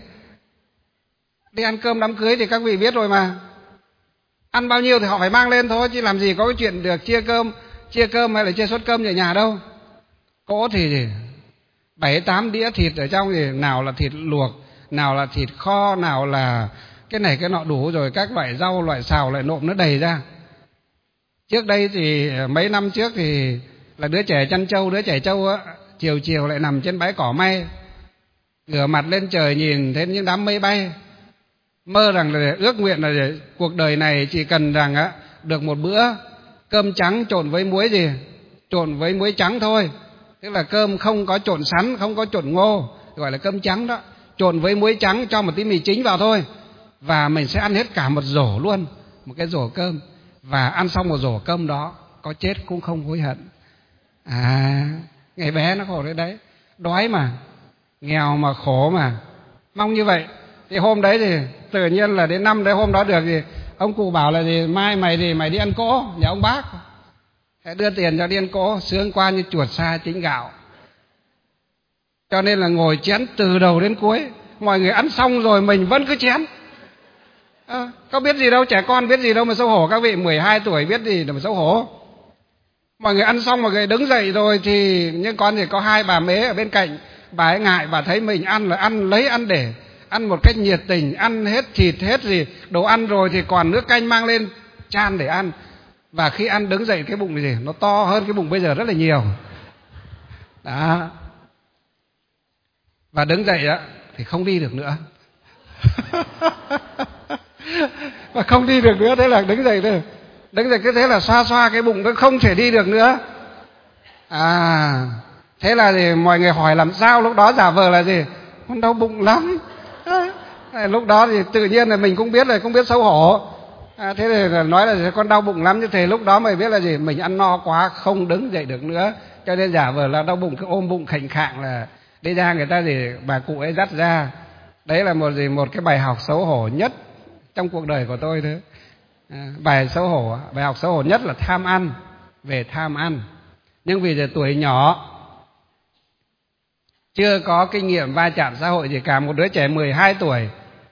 Đi ăn cơm đám cưới thì các vị biết rồi mà, ăn bao nhiêu thì họ phải mang lên thôi, chứ làm gì có cái chuyện được chia cơm hay là chia suất cơm ở nhà đâu. Cỗ thì 7-8 đĩa thịt ở trong, thì nào là thịt luộc, nào là thịt kho, nào là cái này cái nọ đủ rồi, các loại rau, loại xào, loại nộm nó đầy ra. Trước đây thì mấy năm trước thì là đứa trẻ chăn trâu, đứa trẻ trâu á, chiều lại nằm trên bãi cỏ may, ngửa mặt lên trời nhìn thấy những đám mây bay, mơ rằng là ước nguyện là cuộc đời này chỉ cần rằng á được một bữa cơm trắng trộn với muối gì, trộn với muối trắng thôi, tức là cơm không có trộn sắn, không có trộn ngô, gọi là cơm trắng đó, trộn với muối trắng, cho một tí mì chính vào thôi, và mình sẽ ăn hết cả một rổ luôn, một cái rổ cơm. Và ăn xong một rổ cơm đó, có chết cũng không hối hận. Ngày bé nó khổ đấy, đói mà, nghèo mà, khổ mà, mong như vậy. Thì hôm đấy thì tự nhiên là đến năm đấy, hôm đó được thì ông cụ bảo là gì, mai mày đi ăn cỗ nhà ông bác, sẽ đưa tiền cho đi ăn cỗ, sướng qua như chuột sa chính gạo. Cho nên là ngồi chén từ đầu đến cuối, mọi người ăn xong rồi mình vẫn cứ chén. Có biết gì đâu, trẻ con biết gì đâu mà xấu hổ, các vị 12 tuổi biết gì đâu mà xấu hổ. Mọi người ăn xong, mọi người đứng dậy rồi thì những con thì có 2 bà mế ở bên cạnh, bà ấy ngại, bà thấy mình ăn là ăn lấy ăn để, ăn một cách nhiệt tình, ăn hết thịt hết gì đồ ăn rồi thì còn nước canh mang lên chan để ăn. Và khi ăn đứng dậy cái bụng gì nó to hơn cái bụng bây giờ rất là nhiều đó. Và đứng dậy á thì không đi được nữa. Và không đi được nữa, thế là đứng dậy cứ thế là xoa cái bụng, nó không thể đi được nữa. Thế là thì mọi người hỏi làm sao, lúc đó giả vờ là gì, con đau bụng lắm. Lúc đó thì tự nhiên là mình cũng biết rồi, không biết xấu hổ. Thế thì nói là con đau bụng lắm, như thế lúc đó mày biết là gì, mình ăn no quá không đứng dậy được nữa, cho nên giả vờ là đau bụng, cứ ôm bụng khệnh khạng là đi ra, người ta thì bà cụ ấy dắt ra. Đấy là một cái bài học xấu hổ nhất trong cuộc đời của tôi thôi. Bài học xấu hổ nhất là tham ăn, về tham ăn. Nhưng vì giờ tuổi nhỏ, chưa có kinh nghiệm va chạm xã hội gì cả, một đứa trẻ 12 tuổi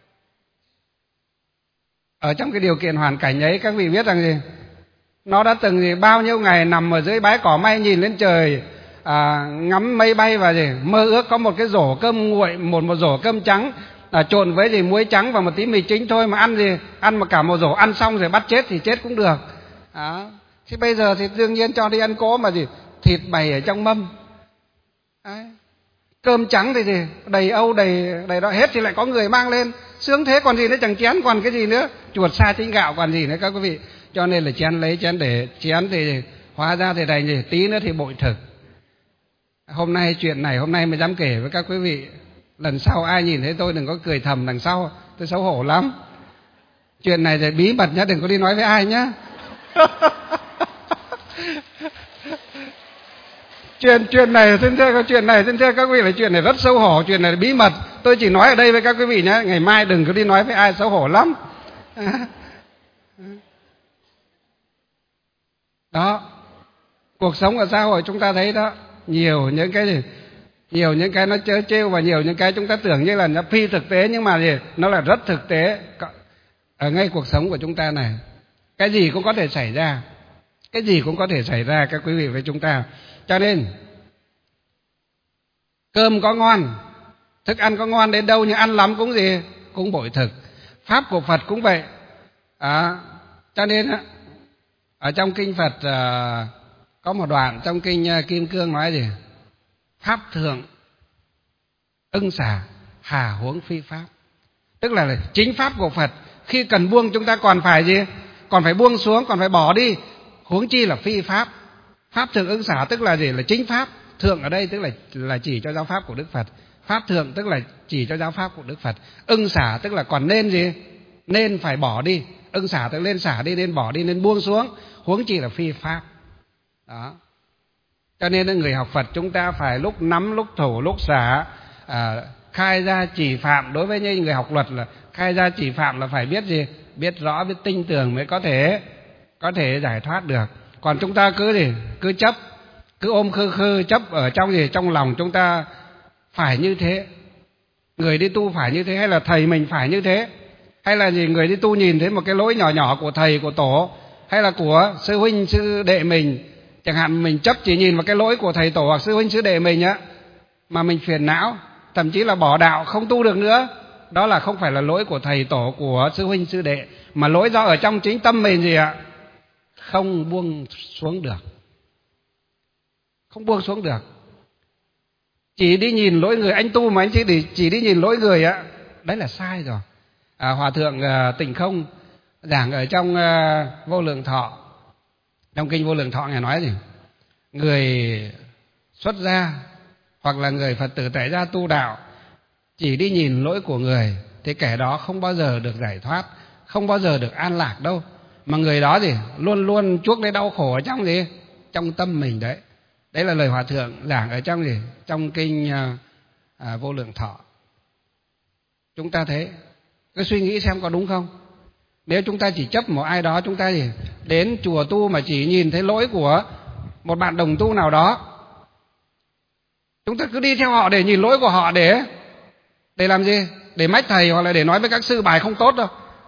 ở trong cái điều kiện hoàn cảnh ấy, các vị biết rằng gì, nó đã từng bao nhiêu ngày nằm ở dưới bãi cỏ may, nhìn lên trời, ngắm mây bay, và mơ ước có một cái rổ cơm nguội, một rổ cơm trắng trộn với muối trắng và một tí mì chính thôi, mà ăn mà cả một rổ, ăn xong rồi bắt chết thì chết cũng được. Thế bây giờ thì đương nhiên cho đi ăn cỗ mà thịt bày ở trong mâm. Cơm trắng thì đầy âu đầy đó, hết thì lại có người mang lên, sướng thế còn gì nữa, chẳng chén còn cái gì nữa, chuột sa chính gạo còn gì nữa các quý vị. Cho nên là chén lấy chén để, chén thì hóa ra thì đành gì, tí nữa thì bội thực. Chuyện này hôm nay mới dám kể với các quý vị, lần sau ai nhìn thấy tôi đừng có cười thầm đằng sau, tôi xấu hổ lắm. Chuyện này thì bí mật nhá, đừng có đi nói với ai nhá. Chuyện này xin thưa các vị là chuyện này rất xấu hổ, chuyện này là bí mật, tôi chỉ nói ở đây với các quý vị nhé, ngày mai đừng có đi nói với ai, xấu hổ lắm. Đó, cuộc sống ở xã hội chúng ta thấy đó, nhiều những cái nó trớ trêu, và nhiều những cái chúng ta tưởng như là nó phi thực tế, nhưng mà nó là rất thực tế ở ngay cuộc sống của chúng ta này. Cái gì cũng có thể xảy ra, các quý vị với chúng ta. Cho nên cơm có ngon, thức ăn có ngon đến đâu, nhưng ăn lắm cũng bội thực. Pháp của Phật cũng vậy. Cho nên ở trong kinh Phật có một đoạn trong kinh Kim Cương nói gì, pháp thượng ưng xả, hà huống phi pháp. Tức là chính pháp của Phật, khi cần buông chúng ta còn phải còn phải buông xuống, còn phải bỏ đi, huống chi là phi pháp. Pháp thượng ưng xả tức là là chính pháp. Thượng ở đây tức là chỉ cho giáo pháp của Đức Phật. Pháp thượng tức là chỉ cho giáo pháp của Đức Phật. Ưng xả tức là còn nên nên phải bỏ đi. Ưng xả tức nên xả đi, nên bỏ đi, nên buông xuống, huống chi là phi pháp. Đó. Cho nên người học Phật chúng ta phải lúc nắm, lúc thủ, lúc xả, khai ra chỉ phạm. Đối với những người học luật là khai ra chỉ phạm là phải biết gì? Biết rõ, biết tinh tường mới có thể giải thoát được. Còn chúng ta cứ chấp, cứ ôm khư chấp ở trong trong lòng chúng ta phải như thế. Người đi tu phải như thế, hay là thầy mình phải như thế, hay là người đi tu nhìn thấy một cái lỗi nhỏ nhỏ của thầy, của tổ, hay là của sư huynh sư đệ mình, chẳng hạn mình chấp chỉ nhìn vào cái lỗi của thầy tổ hoặc sư huynh sư đệ mình á, mà mình phiền não, thậm chí là bỏ đạo không tu được nữa. Đó là không phải là lỗi của thầy tổ, của sư huynh sư đệ, mà lỗi do ở trong chính tâm mình gì ạ? Không buông xuống được. Không buông xuống được. Chỉ đi nhìn lỗi người, anh tu mà anh chỉ đi nhìn lỗi người á, đấy là sai rồi. Hòa thượng Tịnh Không giảng ở trong Vô Lượng Thọ, trong kinh Vô Lượng Thọ, ngài nói gì? Người xuất gia hoặc là người Phật tử tại gia tu đạo chỉ đi nhìn lỗi của người thì kẻ đó không bao giờ được giải thoát, không bao giờ được an lạc đâu. Mà người đó luôn luôn chuốc lấy đau khổ ở trong trong tâm mình đấy. Đấy là lời Hòa thượng giảng ở trong trong kinh Vô Lượng Thọ. Chúng ta thấy, cứ suy nghĩ xem có đúng không? Nếu chúng ta chỉ chấp một ai đó, chúng ta đến chùa tu mà chỉ nhìn thấy lỗi của một bạn đồng tu nào đó, chúng ta cứ đi theo họ để nhìn lỗi của họ để làm gì? Để mách thầy, hoặc là để nói với các sư bài không tốt đâu.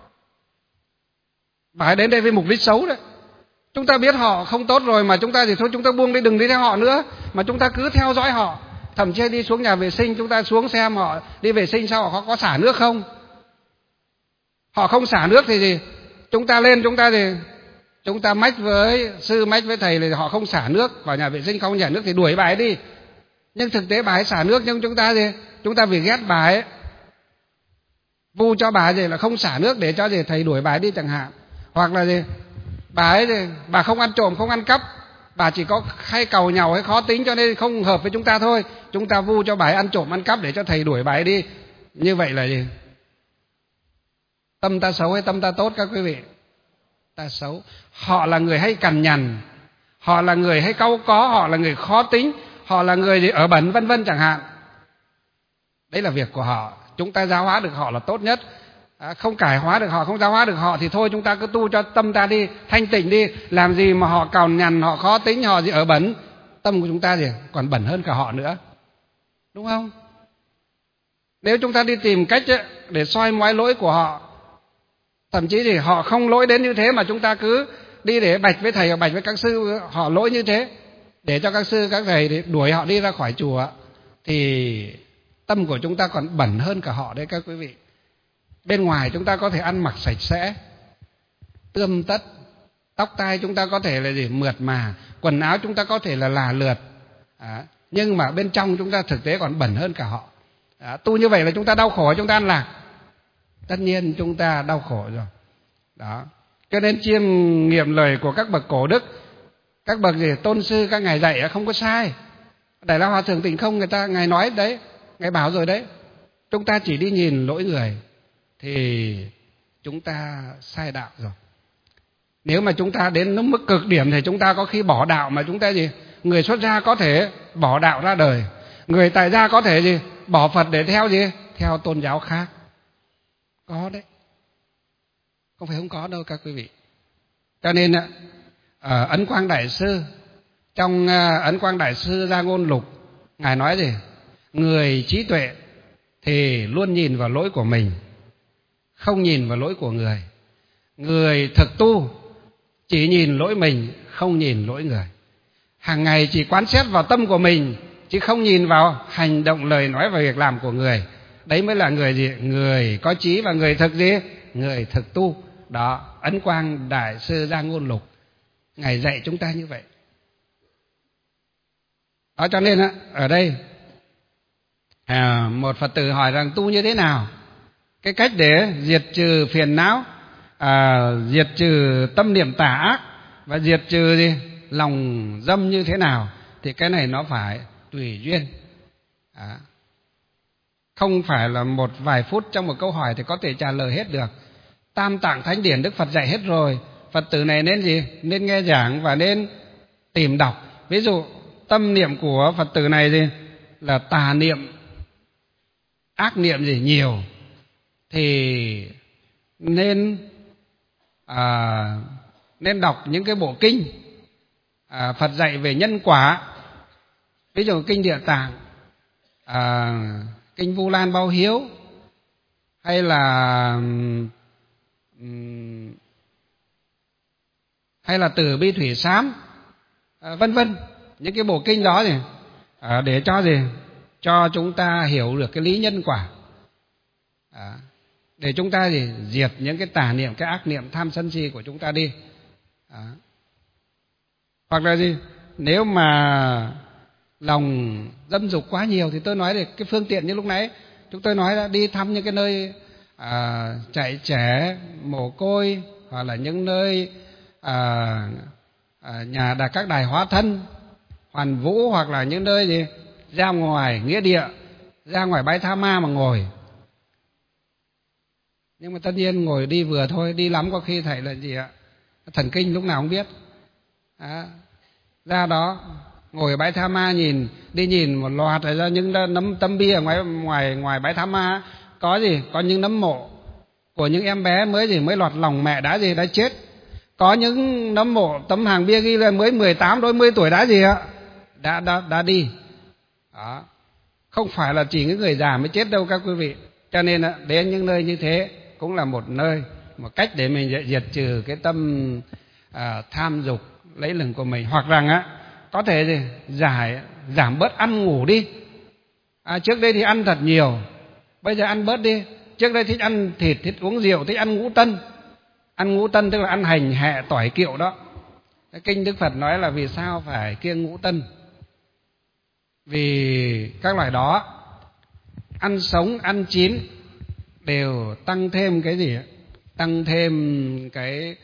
Bài đến đây với mục đích xấu đấy. Chúng ta biết họ không tốt rồi mà chúng ta thôi chúng ta buông đi, đừng đi theo họ nữa, mà chúng ta cứ theo dõi họ. Thậm chí đi xuống nhà vệ sinh, chúng ta xuống xem họ đi vệ sinh sao, họ có xả nước không. Họ không xả nước thì chúng ta lên, chúng ta mách với sư, mách với thầy là họ không xả nước vào nhà vệ sinh, không xả nước thì đuổi bà ấy đi. Nhưng thực tế bà ấy xả nước, nhưng chúng ta vì ghét bà ấy, vu cho bà ấy là không xả nước để cho thầy đuổi bà ấy đi chẳng hạn. Hoặc là bà ấy bà không ăn trộm, không ăn cắp, bà chỉ có hay cầu nhàu hay khó tính cho nên không hợp với chúng ta thôi. Chúng ta vu cho bà ấy ăn trộm ăn cắp để cho thầy đuổi bà ấy đi. Như vậy là tâm ta xấu hay tâm ta tốt các quý vị? Ta xấu. Họ là người hay cằn nhằn, họ là người hay cau có, họ là người khó tính, họ là người ở bẩn vân vân chẳng hạn. Đấy là việc của họ. Chúng ta giáo hóa được họ là tốt nhất. Không cải hóa được họ, không giáo hóa được họ thì thôi, chúng ta cứ tu cho tâm ta đi, thanh tịnh đi. Làm gì mà họ cằn nhằn, họ khó tính, họ ở bẩn, tâm của chúng ta còn bẩn hơn cả họ nữa, đúng không? Nếu chúng ta đi tìm cách để soi mói lỗi của họ, thậm chí họ không lỗi đến như thế mà chúng ta cứ đi để bạch với thầy hoặc bạch với các sư họ lỗi như thế, để cho các sư các thầy đuổi họ đi ra khỏi chùa, thì tâm của chúng ta còn bẩn hơn cả họ đấy các quý vị. Bên ngoài chúng ta có thể ăn mặc sạch sẽ, tươm tất, tóc tai chúng ta có thể là mượt mà, quần áo chúng ta có thể là lượt, nhưng mà bên trong chúng ta thực tế còn bẩn hơn cả họ. Tu như vậy là chúng ta đau khổ, chúng ta an lạc? Tất nhiên chúng ta đau khổ rồi. Đó. Cho nên chiêm nghiệm lời của các bậc cổ đức, các bậc tôn sư, các ngài dạy không có sai. Đại La Hòa Thượng Tịnh Không ngài nói đấy, ngài bảo rồi đấy. Chúng ta chỉ đi nhìn lỗi người thì chúng ta sai đạo rồi. Nếu mà chúng ta đến mức cực điểm thì chúng ta có khi bỏ đạo, mà chúng ta người xuất gia có thể bỏ đạo ra đời, người tại gia có thể bỏ Phật để theo theo tôn giáo khác. Có đấy, không phải không có đâu các quý vị. Cho nên ở Ấn Quang Đại Sư, trong Ấn Quang Đại Sư Gia Ngôn Lục, ngài nói người trí tuệ thì luôn nhìn vào lỗi của mình, không nhìn vào lỗi của người. Người thực tu chỉ nhìn lỗi mình, không nhìn lỗi người. Hàng ngày chỉ quán xét vào tâm của mình, chứ không nhìn vào hành động, lời nói và việc làm của người. Đấy mới là người người có trí và người thực người thực tu. Đó, Ấn Quang Đại Sư Gia Ngôn Lục ngài dạy chúng ta như vậy. Đó, cho nên ở đây một Phật tử hỏi rằng tu như thế nào, cái cách để diệt trừ phiền não, diệt trừ tâm niệm tà ác và diệt trừ lòng dâm như thế nào, thì cái này nó phải tùy duyên. Không phải là một vài phút trong một câu hỏi thì có thể trả lời hết được. Tam Tạng Thánh Điển Đức Phật dạy hết rồi. Phật tử này nên nên nghe giảng và nên tìm đọc. Ví dụ tâm niệm của Phật tử này gì là tà niệm, ác niệm gì nhiều, thì nên đọc những cái bộ kinh Phật dạy về nhân quả, ví dụ kinh Địa Tạng, kinh Vu Lan Báo Hiếu, hay là Từ Bi Thủy Sám, vân vân, những cái bộ kinh đó gì để cho gì cho chúng ta hiểu được cái lý nhân quả, để chúng ta gì diệt những cái tà niệm, cái ác niệm tham sân si của chúng ta đi. Hoặc là gì, nếu mà lòng dâm dục quá nhiều thì tôi nói được cái phương tiện như lúc nãy chúng tôi nói là đi thăm những cái nơi chạy trẻ, mồ côi, hoặc là những nơi nhà các đài hóa thân, hoàn vũ, hoặc là những nơi gì ra ngoài nghĩa địa, ra ngoài bãi tha ma mà ngồi. Nhưng mà tất nhiên ngồi đi vừa thôi, đi lắm có khi thầy là gì ạ, thần kinh lúc nào không biết. Ra đó ngồi ở bãi tha ma nhìn một loạt ra những nấm tấm bia ở ngoài bãi tha ma, có gì, có những nấm mộ của những em bé mới lọt lòng mẹ đã chết, có những nấm mộ tấm hàng bia ghi là mới 18 đôi 10 tuổi đã đã đi. Đó, không phải là chỉ những người già mới chết đâu các quý vị. Cho nên đến những nơi như thế cũng là một cách để mình diệt trừ cái tâm tham dục lấy lừng của mình. Hoặc rằng có thể giảm bớt ăn ngủ đi. Trước đây thì ăn thật nhiều, bây giờ ăn bớt đi. Trước đây thích ăn thịt, thích uống rượu, thích ăn ngũ tân. Ăn ngũ tân tức là ăn hành, hẹ, tỏi, kiệu đó. Cái kinh Đức Phật nói là vì sao phải kiêng ngũ tân. Vì các loại đó ăn sống, ăn chín đều tăng thêm cái gì? Tăng thêm cái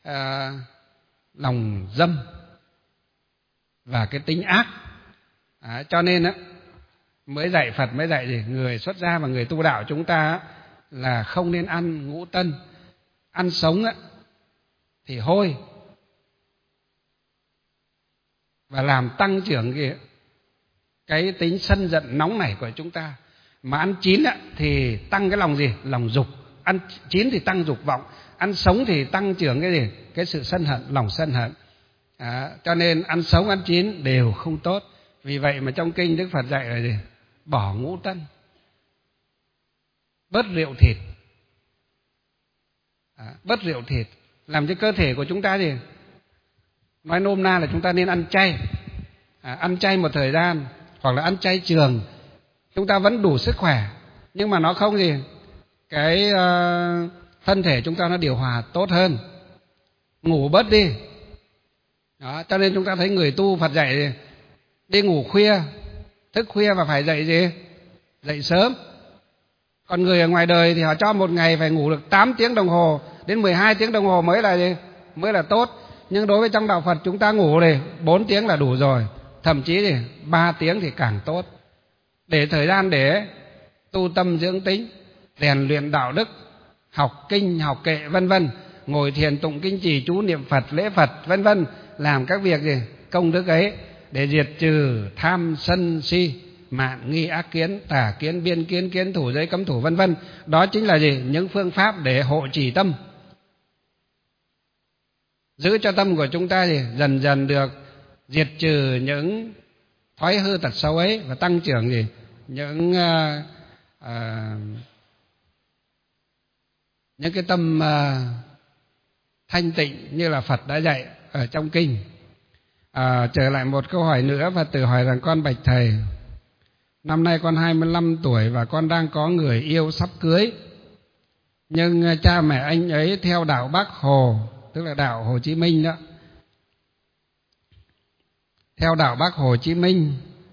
lòng dâm và cái tính ác. Cho nên Phật mới dạy gì? Người xuất gia và người tu đạo chúng ta là không nên ăn ngũ tân. Ăn sống thì hôi và làm tăng trưởng cái tính sân giận nóng nảy của chúng ta. Mà ăn chín thì tăng cái lòng gì? Lòng dục. Ăn chín thì tăng dục vọng. Ăn sống thì tăng trưởng cái gì? Cái sự sân hận, lòng sân hận. Cho nên ăn sống, ăn chín đều không tốt. Vì vậy mà trong kinh Đức Phật dạy là gì? Bỏ ngũ tân, bớt rượu thịt. Bớt rượu thịt làm cho cơ thể của chúng ta gì? Nói nôm na là chúng ta nên ăn chay. Ăn chay một thời gian, hoặc là ăn chay trường, chúng ta vẫn đủ sức khỏe, nhưng mà nó không gì cái thân thể chúng ta nó điều hòa tốt hơn. Ngủ bớt đi. Đó, cho nên chúng ta thấy người tu Phật dạy đi ngủ khuya, thức khuya và phải dậy gì? Dậy sớm. Còn người ở ngoài đời thì họ cho một ngày phải ngủ được 8 tiếng đồng hồ đến 12 tiếng đồng hồ mới là gì? Mới là tốt. Nhưng đối với trong đạo Phật chúng ta ngủ này 4 tiếng là đủ rồi, thậm chí thì 3 tiếng thì càng tốt. Để thời gian để tu tâm dưỡng tính, rèn luyện đạo đức, học kinh, học kệ vân vân, ngồi thiền tụng kinh trì chú niệm Phật, lễ Phật vân vân, làm các việc gì? Công đức ấy để diệt trừ tham sân si, mạn nghi ác kiến, tà kiến, biên kiến, kiến thủ, giới cấm thủ vân vân. Đó chính là gì? Những phương pháp để hộ trì tâm, giữ cho tâm của chúng ta gì? Dần dần được diệt trừ những thói hư tật xấu ấy và tăng trưởng gì? Những cái tâm thanh tịnh như là Phật đã dạy ở trong kinh. Trở lại một câu hỏi nữa, Phật tử hỏi rằng: con bạch thầy, năm nay con 25 tuổi và con đang có người yêu sắp cưới, nhưng cha mẹ anh ấy theo đạo Bác Hồ, tức là đạo Hồ Chí Minh đó, theo đạo Bác Hồ Chí Minh,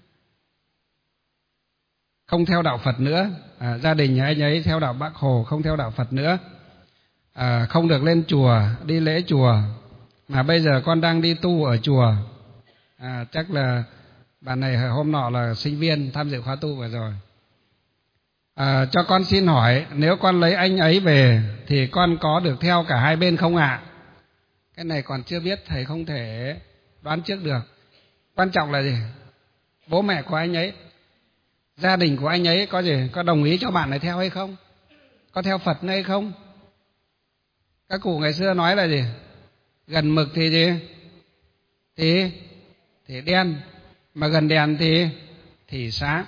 không theo đạo Phật nữa. Gia đình nhà anh ấy theo đạo Bác Hồ, không theo đạo Phật nữa. Không được lên chùa, đi lễ chùa, mà bây giờ con đang đi tu ở chùa. Chắc là bạn này hôm nọ là sinh viên tham dự khóa tu vừa rồi. Cho con xin hỏi, nếu con lấy anh ấy về thì con có được theo cả hai bên không ạ? Cái này còn chưa biết, thầy không thể đoán trước được. Quan trọng là gì? Bố mẹ của anh ấy, gia đình của anh ấy có gì, có đồng ý cho bạn này theo hay không, có theo Phật hay không. Các cụ ngày xưa nói là gì? Gần mực thì gì? Thì đen, mà gần đèn thì sáng.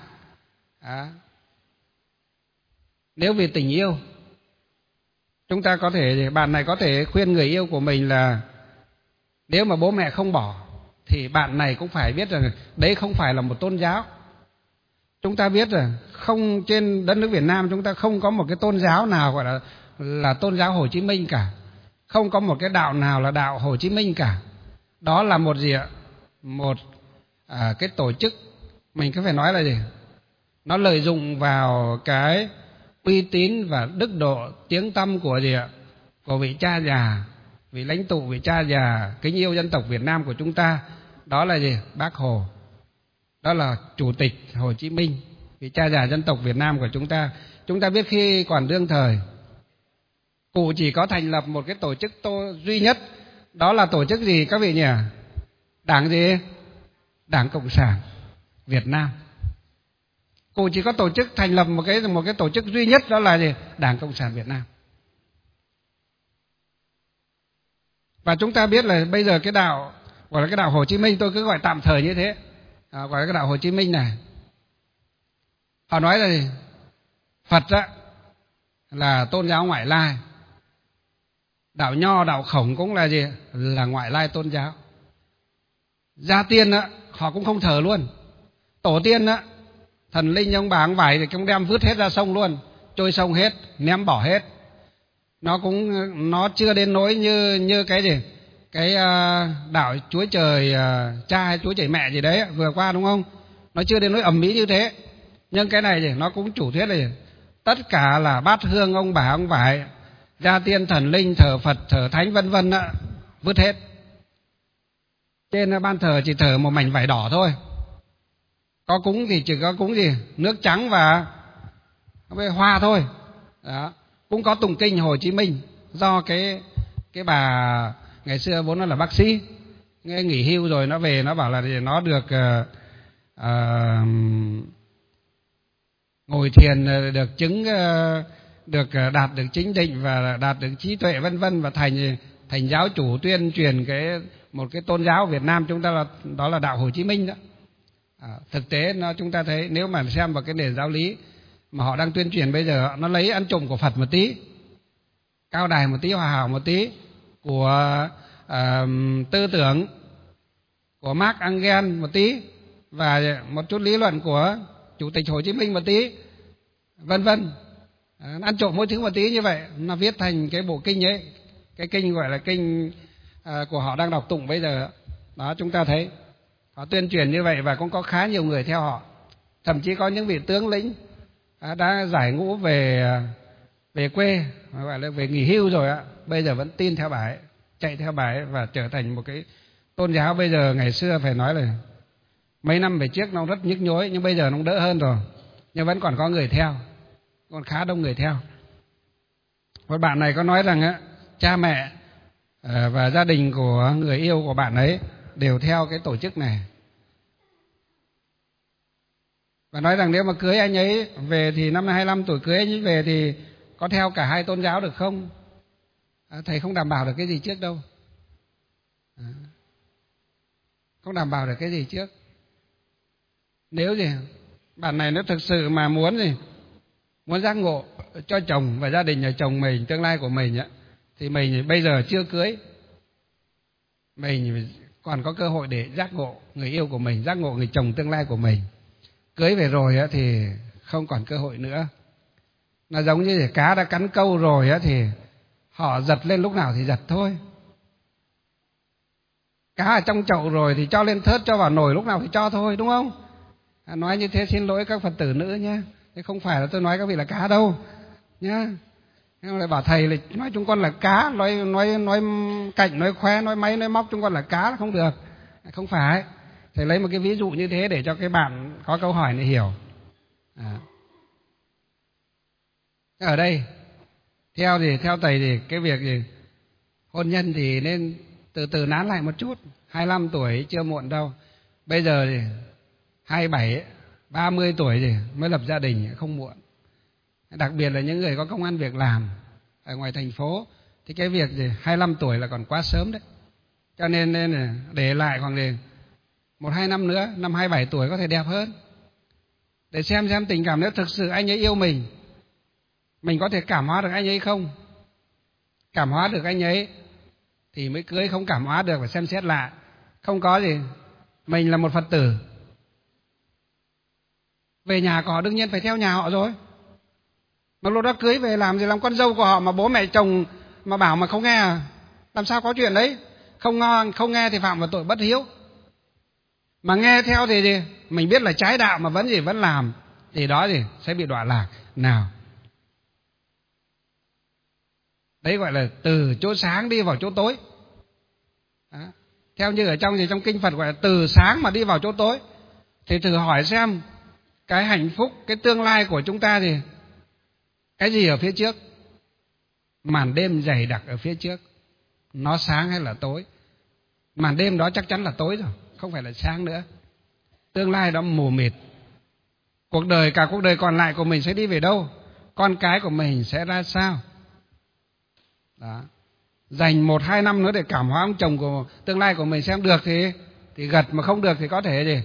Nếu vì tình yêu, chúng ta có thể, bạn này có thể khuyên người yêu của mình là nếu mà bố mẹ không bỏ thì bạn này cũng phải biết rằng đấy không phải là một tôn giáo. Chúng ta biết rằng không, trên đất nước Việt Nam chúng ta không có một cái tôn giáo nào gọi là tôn giáo Hồ Chí Minh cả, không có một cái đạo nào là đạo Hồ Chí Minh cả. Đó là một gì ạ? Một cái tổ chức, mình cứ phải nói là gì? Nó lợi dụng vào cái uy tín và đức độ tiếng tăm của gì ạ? Của vị cha già, vị lãnh tụ, vị cha già kính yêu dân tộc Việt Nam của chúng ta. Đó là gì? Bác Hồ. Đó là Chủ tịch Hồ Chí Minh, vị cha già dân tộc Việt Nam của chúng ta. Chúng ta biết khi còn đương thời, cụ chỉ có thành lập một cái tổ chức duy nhất. Đó là tổ chức gì các vị nhỉ? Đảng gì? Đảng Cộng sản Việt Nam. Cụ chỉ có tổ chức thành lập một cái tổ chức duy nhất, đó là gì? Đảng Cộng sản Việt Nam. Và chúng ta biết là bây giờ cái đạo gọi là cái đạo Hồ Chí Minh, tôi cứ gọi tạm thời như thế, gọi là cái đạo Hồ Chí Minh này, họ nói là gì? Phật á, là tôn giáo ngoại lai, đạo Nho, đạo Khổng cũng là gì? Là ngoại lai tôn giáo. Gia tiên á, họ cũng không thờ luôn. Tổ tiên á, thần linh ông bà ông vải thì cũng đem vứt hết ra sông luôn, trôi sông hết, ném bỏ hết. Nó chưa đến nỗi như cái gì? Cái đạo Chúa Trời Cha hay Chúa Trời Mẹ gì đấy vừa qua, đúng không? Nó chưa đến nỗi ầm ĩ như thế. Nhưng cái này thì nó cũng chủ thuyết là gì? Tất cả là bát hương ông bà ông vải, gia tiên thần linh, thờ Phật, thờ Thánh vân vân á, vứt hết. Trên ban thờ chỉ thờ một mảnh vải đỏ thôi. Có cúng thì chỉ có cúng gì? Nước trắng và hoa thôi. Đó. Cũng có tụng kinh Hồ Chí Minh, do cái bà ngày xưa vốn nó là bác sĩ, nghe nghỉ hưu rồi nó về, nó bảo là nó được ngồi thiền, được chứng, được đạt được chính định và đạt được trí tuệ vân vân, và thành giáo chủ tuyên truyền một cái tôn giáo Việt Nam chúng ta đó là đạo Hồ Chí Minh đó. Thực tế chúng ta thấy nếu mà xem vào cái nền giáo lý mà họ đang tuyên truyền bây giờ, nó lấy ăn trộm của Phật một tí, cao đài một tí, hòa hảo một tí, của tư tưởng của Marx Engels một tí, và một chút lý luận của Chủ tịch Hồ Chí Minh một tí, vân vân. Ăn trộm mỗi thứ một tí như vậy, nó viết thành cái bộ kinh ấy, cái kinh gọi là kinh của họ đang đọc tụng bây giờ đó. Chúng ta thấy họ tuyên truyền như vậy và cũng có khá nhiều người theo họ, thậm chí có những vị tướng lĩnh đã giải ngũ về quê, gọi là về nghỉ hưu rồi ạ, bây giờ vẫn tin theo bà ấy, chạy theo bà ấy và trở thành một cái tôn giáo. Bây giờ ngày xưa phải nói là mấy năm về trước nó rất nhức nhối, nhưng bây giờ nó đỡ hơn rồi, nhưng vẫn còn có người theo, còn khá đông người theo. Và bạn này có nói rằng cha mẹ và gia đình của người yêu của bạn ấy đều theo cái tổ chức này, và nói rằng nếu mà cưới anh ấy về thì năm 25 tuổi cưới anh ấy về thì có theo cả hai tôn giáo được không? Thầy không đảm bảo được cái gì trước đâu, không đảm bảo được cái gì trước. Nếu gì bạn này nó thực sự mà muốn giác ngộ cho chồng và gia đình nhà chồng mình, tương lai của mình thì mình bây giờ chưa cưới, mình còn có cơ hội để giác ngộ người yêu của mình, giác ngộ người chồng tương lai của mình. Cưới về rồi thì không còn cơ hội nữa. Nó giống như cá đã cắn câu rồi thì họ giật lên lúc nào thì giật thôi. Cá ở trong chậu rồi thì cho lên thớt, cho vào nồi lúc nào thì cho thôi, đúng không? Nói như thế xin lỗi các Phật tử nữ nhé, thế không phải là tôi nói các vị là cá đâu nhá. Nhưng lại bảo thầy là nói chúng con là cá, nói cạnh, nói khoe, nói máy, nói móc chúng con là cá là không được. Không phải. Thầy lấy một cái ví dụ như thế để cho cái bạn có câu hỏi này hiểu. Ở đây theo thầy thì cái việc gì hôn nhân thì nên từ từ nán lại một chút. 25 tuổi chưa muộn đâu, Bây giờ thì 27, 30 tuổi thì mới lập gia đình không muộn. Đặc biệt là những người có công ăn việc làm ở ngoài thành phố thì cái việc gì 25 tuổi là còn quá sớm đấy. Cho nên là để lại khoảng 1-2 năm nữa, năm 27 tuổi có thể đẹp hơn. Để xem tình cảm nếu thực sự anh ấy yêu mình có thể cảm hóa được anh ấy không? Cảm hóa được anh ấy thì mới cưới, không cảm hóa được phải xem xét lại. Không có gì, mình là một Phật tử, về nhà của họ đương nhiên phải theo nhà họ rồi. Mà lúc đó cưới về làm gì làm con dâu của họ mà bố mẹ chồng mà bảo mà không nghe à? Làm sao có chuyện đấy? Không nghe thì phạm vào tội bất hiếu. Mà nghe theo thì mình biết là trái đạo mà vẫn làm thì đó sẽ bị đọa lạc. Nào, đấy gọi là từ chỗ sáng đi vào chỗ tối. Đó. Theo như ở trong kinh Phật gọi là từ sáng mà đi vào chỗ tối. Thì thử hỏi xem cái hạnh phúc, cái tương lai của chúng ta thì cái gì ở phía trước? Màn đêm dày đặc ở phía trước, nó sáng hay là tối? Màn đêm đó chắc chắn là tối rồi, không phải là sáng nữa. Tương lai đó mù mịt. Cả cuộc đời còn lại của mình sẽ đi về đâu? Con cái của mình sẽ ra sao? Đó. Dành 1-2 năm nữa để cảm hóa ông chồng của tương lai của mình, xem được thì gật, mà không được thì có thể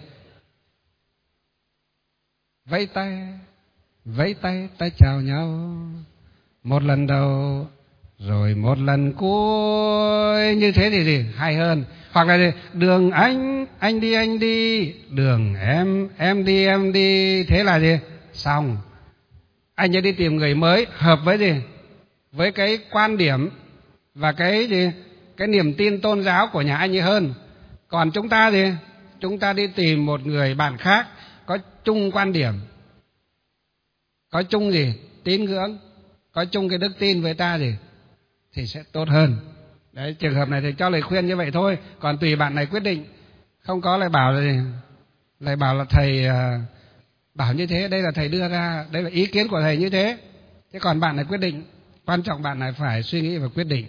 vẫy tay ta chào nhau, một lần đầu rồi một lần cuối, như thế thì hay hơn. Hoặc là đường anh đi, đường em đi, thế là xong. Anh ấy đi tìm người mới hợp với cái quan điểm và cái niềm tin tôn giáo của nhà anh ấy hơn. Còn chúng ta đi tìm một người bạn khác có chung quan điểm, có chung tín ngưỡng, có chung cái đức tin với ta thì sẽ tốt hơn. Đấy, trường hợp này thì cho lời khuyên như vậy thôi, còn tùy bạn này quyết định. Không có lại bảo là thầy bảo như thế, đây là thầy đưa ra, đây là ý kiến của thầy như thế. Thế còn bạn này quyết định, quan trọng bạn này phải suy nghĩ và quyết định.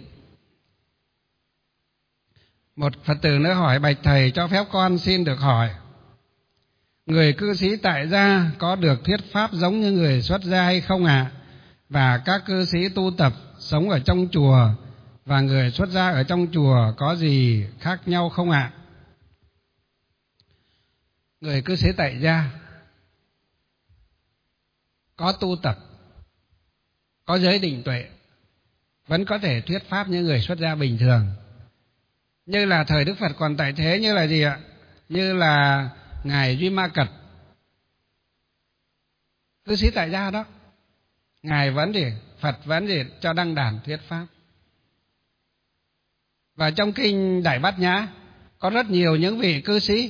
Một Phật tử nữa hỏi: bạch thầy, cho phép con xin được hỏi, người cư sĩ tại gia có được thuyết pháp giống như người xuất gia hay không ạ? Và các cư sĩ tu tập sống ở trong chùa và người xuất gia ở trong chùa có gì khác nhau không ạ? Người cư sĩ tại gia có tu tập, có giới định tuệ, vẫn có thể thuyết pháp như người xuất gia bình thường. Như là thời Đức Phật còn tại thế, như là gì ạ? Như là Ngài Duy Ma Cật, cư sĩ tại gia đó, Ngài vẫn Phật vẫn cho đăng đàn thuyết pháp. Và trong kinh Đại Bát Nhã có rất nhiều những vị cư sĩ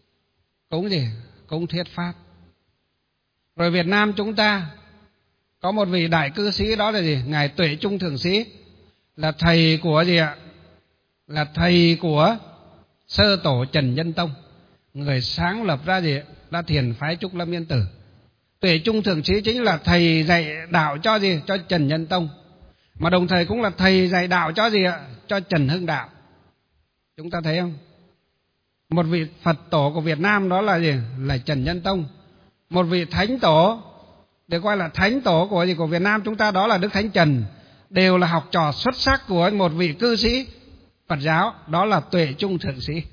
cũng thuyết pháp. Rồi Việt Nam chúng ta có một vị đại cư sĩ, đó là Ngài Tuệ Trung Thượng Sĩ, là thầy của là thầy của sơ tổ Trần Nhân Tông, người sáng lập ra thiền phái Trúc Lâm Yên Tử. Tuệ Trung Thượng Sĩ chính là thầy dạy đạo cho Trần Nhân Tông, mà đồng thời cũng là thầy dạy đạo cho Trần Hưng Đạo. Chúng ta thấy không? Một vị Phật tổ của Việt Nam đó là Trần Nhân Tông. Một vị thánh tổ được gọi là thánh tổ của Việt Nam chúng ta, đó là Đức Thánh Trần, đều là học trò xuất sắc của một vị cư sĩ Phật giáo, đó là Tuệ Trung Thượng Sĩ.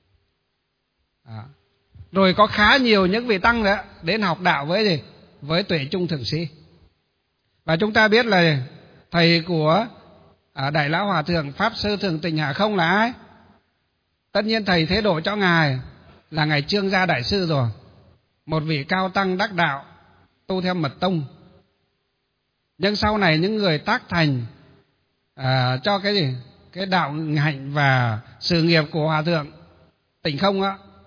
Rồi có khá nhiều những vị tăng nữa đến học đạo với Tuệ Trung Thượng Sĩ. Và chúng ta biết là thầy của Đại Lão Hòa Thượng Pháp Sư Thường Tịnh Hạ Không là ai? Tất nhiên thầy thế độ cho Ngài là Ngài Trương Gia Đại Sư rồi, một vị cao tăng đắc đạo tu theo mật tông. Nhưng sau này những người tác thành cho cái đạo hạnh và sự nghiệp của Hòa Thượng Tịnh Không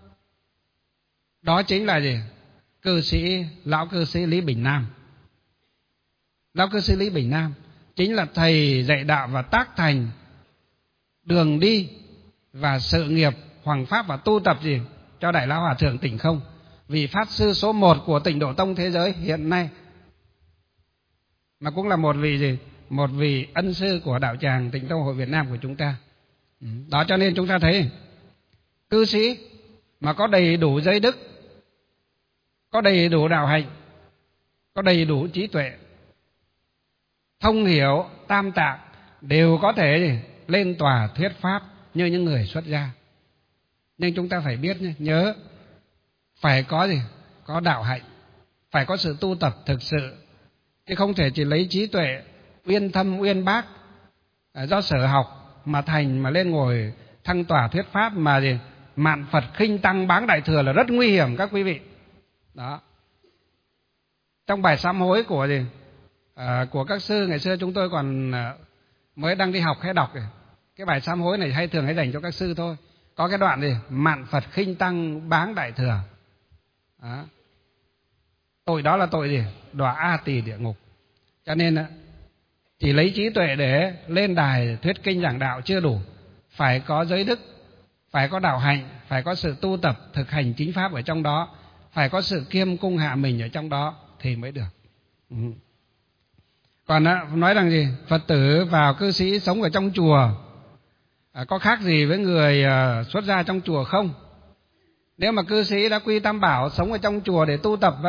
đó chính là lão cư sĩ Lý Bình Nam. Lão cư sĩ Lý Bình Nam chính là thầy dạy đạo và tác thành đường đi và sự nghiệp hoằng pháp và tu tập cho Đại Lão Hòa Thượng Tịnh Không, vị pháp sư số 1 của Tịnh Độ Tông thế giới hiện nay, mà cũng là một vị ân sư của đạo tràng Tịnh Tông Hội Việt Nam của chúng ta. Đó, cho nên chúng ta thấy cư sĩ mà có đầy đủ giới đức, có đầy đủ đạo hạnh, có đầy đủ trí tuệ, thông hiểu tam tạng, đều có thể lên tòa thuyết pháp như những người xuất gia. Nhưng chúng ta phải biết nhé, nhớ phải có gì? Có đạo hạnh, phải có sự tu tập thực sự, chứ không thể chỉ lấy trí tuệ uyên thâm uyên bác do sở học mà thành mà lên ngồi thăng tòa thuyết pháp mà gì mạn Phật khinh tăng báng đại thừa là rất nguy hiểm các quý vị. Đó. Trong bài sám hối của gì của các sư ngày xưa chúng tôi còn mới đang đi học hay đọc cái bài sám hối này thường hay dành cho các sư thôi. Có cái đoạn gì mạn Phật khinh tăng báng đại thừa. Đó. Tội đó là tội gì? Đọa A Tỳ địa ngục. Cho nên chỉ lấy trí tuệ để lên đài thuyết kinh giảng đạo chưa đủ, phải có giới đức, phải có đạo hạnh, phải có sự tu tập thực hành chính pháp ở trong đó, phải có sự kiêm cung hạ mình ở trong đó thì mới được. Còn nói rằng gì? Phật tử vào cư sĩ sống ở trong chùa có khác gì với người xuất gia trong chùa không? Nếu mà cư sĩ đã quy tam bảo sống ở trong chùa để tu tập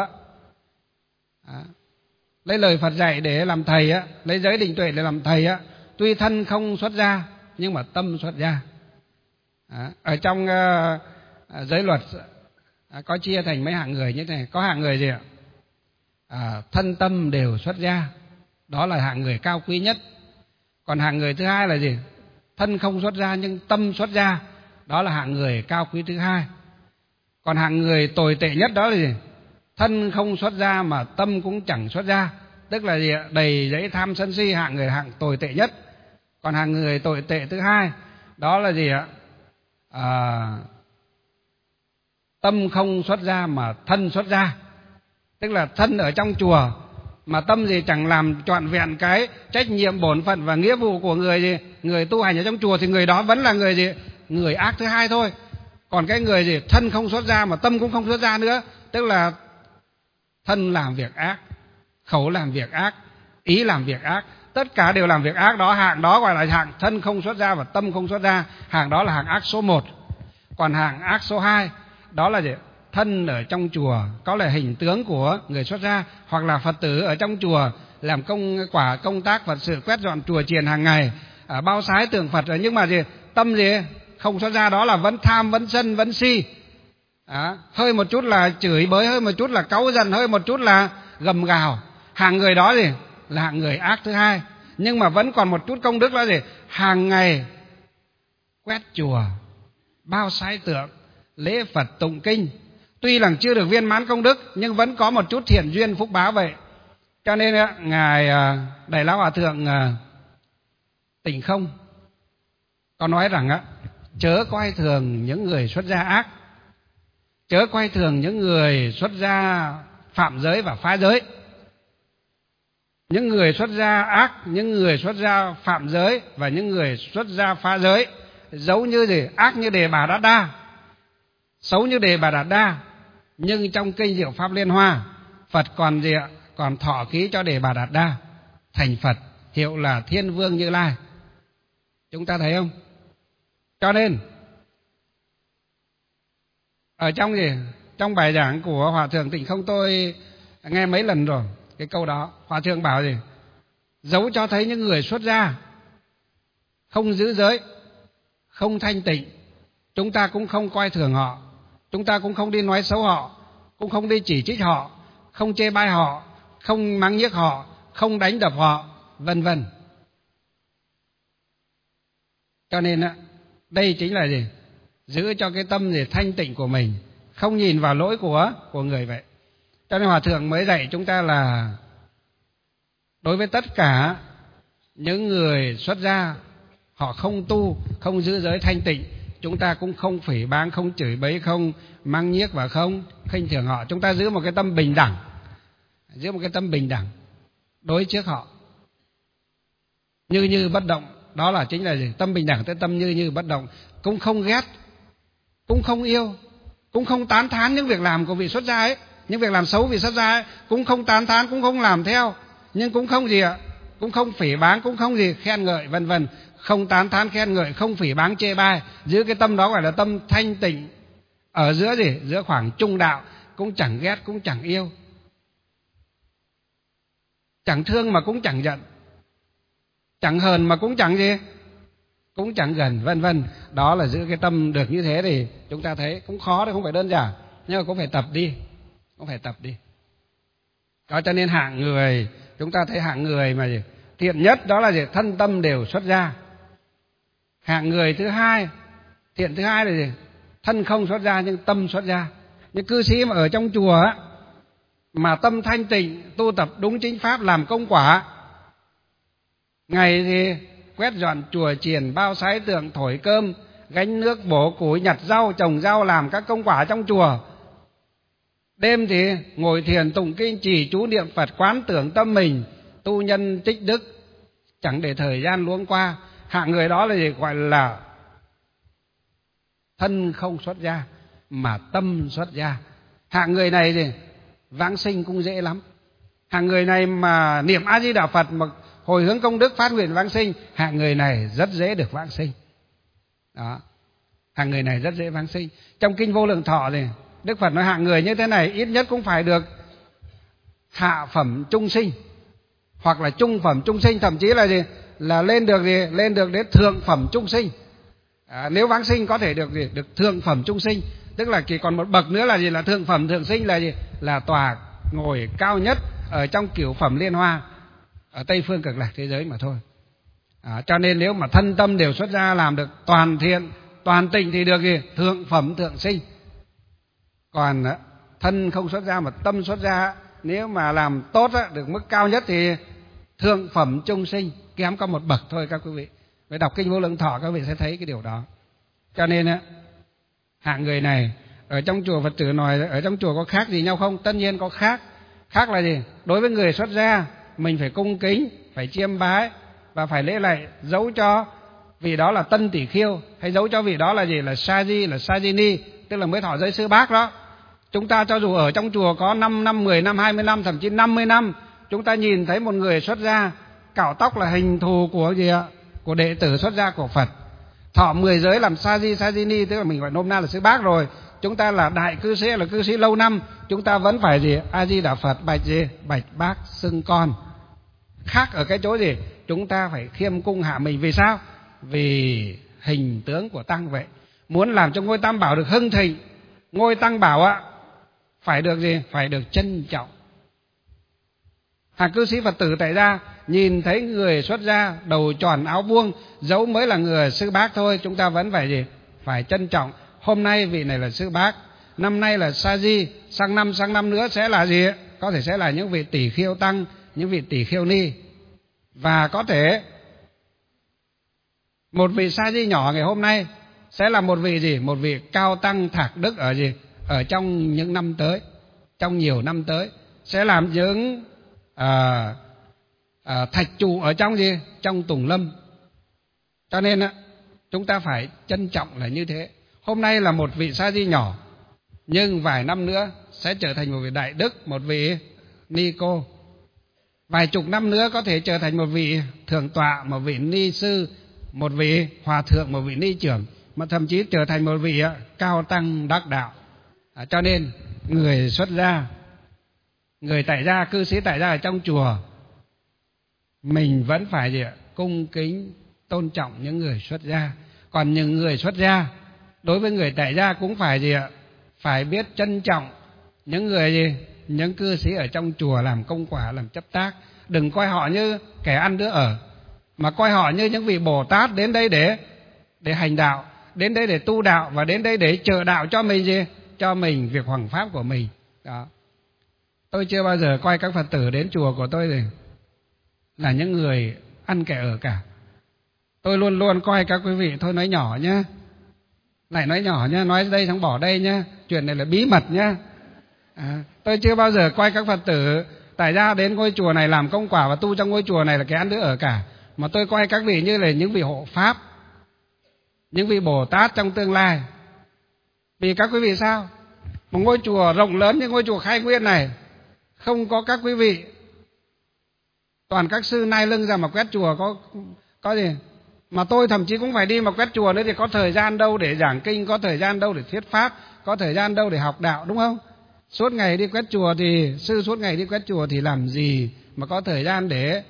lấy lời Phật dạy để làm thầy lấy giới định tuệ để làm thầy tuy thân không xuất gia nhưng mà tâm xuất gia. Ở trong giới luật có chia thành mấy hạng người như thế này. Có hạng người gì ạ? Thân tâm đều xuất gia, đó là hạng người cao quý nhất. Còn hạng người thứ hai là gì? Thân không xuất gia nhưng tâm xuất gia, đó là hạng người cao quý thứ hai. Còn hạng người tồi tệ nhất đó là gì? Thân không xuất gia mà tâm cũng chẳng xuất gia, tức là gì? Đầy dẫy tham sân si, hạng tồi tệ nhất. Còn hạng người tồi tệ thứ hai đó là gì ạ? Tâm không xuất gia mà thân xuất gia, tức là thân ở trong chùa mà tâm gì chẳng làm trọn vẹn cái trách nhiệm bổn phận và nghĩa vụ của người tu hành ở trong chùa thì người đó vẫn là người gì? Người ác thứ hai thôi. Còn cái người gì? Thân không xuất gia mà tâm cũng không xuất gia nữa, tức là thân làm việc ác, khẩu làm việc ác, ý làm việc ác, tất cả đều làm việc ác đó. Hạng đó gọi là hạng thân không xuất gia và tâm không xuất gia, hạng đó là hạng ác số 1. Còn hạng ác số 2 đó là gì? Thân ở trong chùa có là hình tướng của người xuất gia, hoặc là Phật tử ở trong chùa làm công tác Phật sự, quét dọn chùa chiền hàng ngày, bao sái tượng Phật, nhưng mà gì? Tâm gì? Không xuất gia, đó là vẫn tham, vẫn sân, vẫn si. Hơi một chút là chửi bới, hơi một chút là cáu giận, hơi một chút là gầm gào. Hàng người đó gì? Là hạng người ác thứ hai. Nhưng mà vẫn còn một chút công đức là gì? Hàng ngày quét chùa, bao sái tượng, lễ Phật tụng kinh. Tuy là chưa được viên mãn công đức nhưng vẫn có một chút thiện duyên phúc báo vậy. Cho nên ngài Đại Lão Hòa Thượng Tịnh Không có nói rằng chớ coi thường những người xuất gia ác, chớ coi thường những người xuất gia phạm giới và phá giới. Những người xuất gia ác, những người xuất gia phạm giới và những người xuất gia phá giới giống như gì? Ác như Đề Bà Đạt Đa, xấu như Đề Bà Đạt Đa. Nhưng trong kinh Diệu Pháp Liên Hoa, Phật còn gì ạ? Còn thọ ký cho Đề Bà Đạt Đa thành Phật, hiệu là Thiên Vương Như Lai. Chúng ta thấy không? Cho nên ở trong bài giảng của Hòa Thượng Tịnh Không tôi nghe mấy lần rồi, cái câu đó Hòa Thượng bảo gì? Dấu cho thấy những người xuất gia không giữ giới, không thanh tịnh, chúng ta cũng không coi thường họ, chúng ta cũng không đi nói xấu họ, cũng không đi chỉ trích họ, không chê bai họ, không mắng nhiếc họ, không đánh đập họ, vân vân. Cho nên đây chính là gì? Giữ cho cái tâm gì? Thanh tịnh của mình, không nhìn vào lỗi của người vậy. Cho nên Hòa Thượng mới dạy chúng ta là đối với tất cả những người xuất gia họ không tu, không giữ giới thanh tịnh, chúng ta cũng không phỉ báng, không chửi bới, không mắng nhiếc và không khinh thường họ. Chúng ta giữ một cái tâm bình đẳng, giữ một cái tâm bình đẳng đối trước họ, như bất động. Đó là chính là gì? Tâm bình đẳng, tới tâm như bất động, cũng không ghét, cũng không yêu, cũng không tán thán những việc làm của vị xuất gia ấy, những việc làm xấu vị xuất gia ấy, cũng không tán thán, cũng không làm theo, nhưng cũng không gì ạ? Cũng không phỉ báng, cũng không gì khen ngợi, vân vân. Không tán thán khen ngợi, không phỉ báng chê bai, giữ cái tâm đó gọi là tâm thanh tịnh, Ở giữa gì? Giữa khoảng trung đạo, cũng chẳng ghét cũng chẳng yêu, chẳng thương mà cũng chẳng giận, chẳng hờn mà cũng chẳng gì, cũng chẳng gần, vân vân. Đó là giữ cái tâm được như thế thì chúng ta thấy cũng khó đấy, không phải đơn giản, nhưng mà cũng phải tập đi, cũng phải tập đi. Đó, cho nên hạng người, chúng ta thấy hạng người mà gì? Thiện nhất đó là gì? Thân tâm đều xuất gia. Hạng người thứ hai, thiện thứ hai là gì? Thân không xuất gia nhưng tâm xuất gia. Những cư sĩ mà ở trong chùa á, mà tâm thanh tịnh, tu tập đúng chính pháp, làm công quả, ngày thì quét dọn chùa chiền, bao sái tượng, thổi cơm, gánh nước, bổ củi, nhặt rau, trồng rau, làm các công quả trong chùa. Đêm thì ngồi thiền tụng kinh, trì chú niệm Phật, quán tưởng tâm mình, tu nhân tích đức, chẳng để thời gian luống qua. Hạng người đó là gì? Gọi là thân không xuất gia mà tâm xuất gia. Hạng người này thì vãng sinh cũng dễ lắm. Hạng người này mà niệm A Di Đà Phật mà hồi hướng công đức, phát nguyện vãng sinh, hạng người này rất dễ được vãng sinh. Đó, hạng người này rất dễ vãng sinh. Trong kinh Vô Lượng Thọ thì Đức Phật nói hạng người như thế này ít nhất cũng phải được hạ phẩm trung sinh, hoặc là trung phẩm trung sinh, thậm chí là gì? Là lên được gì? Lên được đến thượng phẩm trung sinh. Nếu vãng sinh có thể được gì? Được thượng phẩm trung sinh, tức là chỉ còn một bậc nữa là gì? Là thượng phẩm thượng sinh, là gì? Là tòa ngồi cao nhất ở trong cửu phẩm liên hoa ở Tây phương Cực Lạc thế giới mà thôi. Cho nên nếu mà thân tâm đều xuất gia, làm được toàn thiện toàn tịnh thì được gì? Thượng phẩm thượng sinh. Còn thân không xuất gia mà tâm xuất gia, nếu mà làm tốt được mức cao nhất thì thượng phẩm trung sinh, kém có một bậc thôi các quý vị. Với đọc kinh Vô Lượng Thọ các vị sẽ thấy cái điều đó. Cho nên hạng người này ở trong chùa Phật tử nói ở trong chùa có khác gì nhau không? Tất nhiên có khác. Khác là gì? Đối với người xuất gia mình phải cung kính, phải chiêm bái và phải lễ lạy, giấu cho vị đó là tân tỷ khiêu, hay giấu cho vị đó là gì? Là sa di, là sa di ni, tức là mới thọ giới sư bác đó. Chúng ta cho dù ở trong chùa có 5 năm, 10 năm, 20 năm, thậm chí 50 năm, chúng ta nhìn thấy một người xuất gia cạo tóc là hình thù của gì ạ? Của đệ tử xuất gia của Phật. Thọ 10 giới làm sa di, sa di ni, tức là mình gọi nôm na là sư bác rồi. Chúng ta là đại cư sĩ, là cư sĩ lâu năm, chúng ta vẫn phải gì? A Di Đà Phật, bạch gì? Bạch bác xưng con. Khác ở cái chỗ gì? Chúng ta phải khiêm cung hạ mình. Vì sao? Vì hình tướng của tăng vậy. Muốn làm cho ngôi Tam Bảo được hưng thịnh, ngôi Tăng Bảo phải được gì? Phải được trân trọng. Hàng cư sĩ Phật tử tại gia nhìn thấy người xuất gia đầu tròn áo buông, dẫu mới là người sư bác thôi, chúng ta vẫn phải gì? Phải trân trọng. Hôm nay vị này là sư bác, năm nay là sa di, sang năm nữa sẽ là gì? Có thể sẽ là những vị tỷ khiêu tăng, những vị tỷ khiêu ni. Và có thể một vị sa di nhỏ ngày hôm nay sẽ là một vị gì? Một vị cao tăng thạc đức ở gì? Ở trong những năm tới, trong nhiều năm tới sẽ làm những thạch trụ ở trong gì? Trong tùng lâm. Cho nên chúng ta phải trân trọng là như thế. Hôm nay là một vị sa di nhỏ, nhưng vài năm nữa sẽ trở thành một vị đại đức, một vị ni cô. Vài chục năm nữa có thể trở thành một vị thượng tọa, một vị ni sư, một vị hòa thượng, một vị ni trưởng, mà thậm chí trở thành một vị cao tăng đắc đạo. Cho nên người xuất gia, người tại gia, cư sĩ tại gia ở trong chùa, mình vẫn phải gì? Cung kính tôn trọng những người xuất gia. Còn những người xuất gia đối với người tại gia cũng phải gì ạ? Phải biết trân trọng những người gì? Những cư sĩ ở trong chùa làm công quả, làm chấp tác. Đừng coi họ như kẻ ăn đứa ở, mà coi họ như những vị Bồ Tát đến đây để hành đạo, đến đây để tu đạo, và đến đây để trợ đạo cho mình gì? Cho mình việc hoằng pháp của mình. Đó. Tôi chưa bao giờ coi các Phật tử đến chùa của tôi thì là những người ăn kẻ ở cả. Tôi luôn luôn coi các quý vị, thôi nói nhỏ nhé, lại nói nhỏ nhé, nói đây xong bỏ đây nhé, chuyện này là bí mật nhé. Tôi chưa bao giờ coi các Phật tử tại gia đến ngôi chùa này làm công quả và tu trong ngôi chùa này là cái ăn đứa ở cả, mà tôi coi các vị như là những vị hộ pháp, những vị Bồ Tát trong tương lai. Vì các quý vị sao? Một ngôi chùa rộng lớn như ngôi chùa Khai Nguyên này, không có các quý vị, toàn các sư nai lưng ra mà quét chùa có gì? Mà tôi thậm chí cũng phải đi mà quét chùa nữa thì có thời gian đâu để giảng kinh, có thời gian đâu để thuyết pháp, có thời gian đâu để học đạo, đúng không? Suốt ngày đi quét chùa thì sư suốt ngày đi quét chùa thì làm gì mà có thời gian để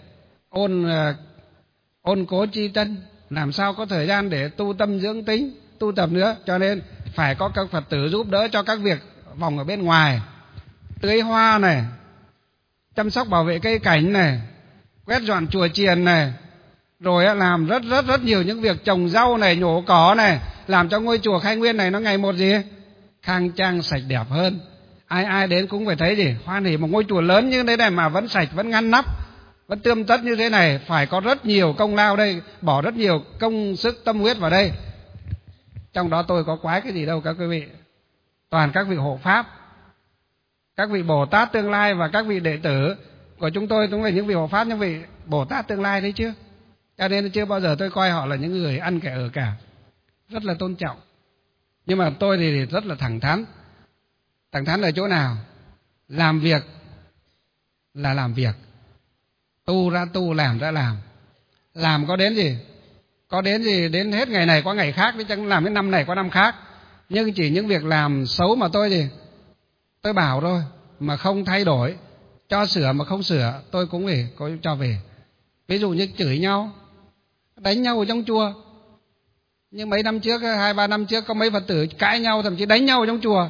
ôn cố chi tân, làm sao có thời gian để tu tâm dưỡng tính, tu tập nữa. Cho nên phải có các Phật tử giúp đỡ cho các việc vòng ở bên ngoài, tưới hoa này, chăm sóc bảo vệ cây cảnh này, quét dọn chùa chiền này, rồi làm rất nhiều những việc trồng rau này, nhổ cỏ này, làm cho ngôi chùa Khai Nguyên này nó ngày một gì khang trang sạch đẹp hơn. Ai đến cũng phải thấy gì hoan hỉ. Một ngôi chùa lớn như thế này mà vẫn sạch, vẫn ngăn nắp, vẫn tươm tất như thế này, phải có rất nhiều công lao đây, bỏ rất nhiều công sức tâm huyết vào đây. Trong đó tôi có quái cái gì đâu các quý vị, toàn các vị hộ pháp, các vị Bồ Tát tương lai và các vị đệ tử của chúng tôi cũng là những vị hộ pháp, những vị Bồ Tát tương lai đấy chứ. Cho nên chưa bao giờ tôi coi họ là những người ăn kẻ ở cả, rất là tôn trọng. Nhưng mà tôi thì rất là thẳng thắn. Thẳng thắn ở chỗ nào? Làm việc là làm việc, tu ra tu, làm ra làm. Làm có đến gì? Có đến gì đến hết ngày này qua ngày khác, chứ chẳng làm đến năm này qua năm khác. Nhưng chỉ những việc làm xấu mà tôi bảo thôi, mà không thay đổi, cho sửa mà không sửa, tôi cũng có cho về. Ví dụ như chửi nhau, đánh nhau ở trong chùa. Nhưng mấy năm trước, 2-3 năm trước, có mấy Phật tử cãi nhau, thậm chí đánh nhau ở trong chùa.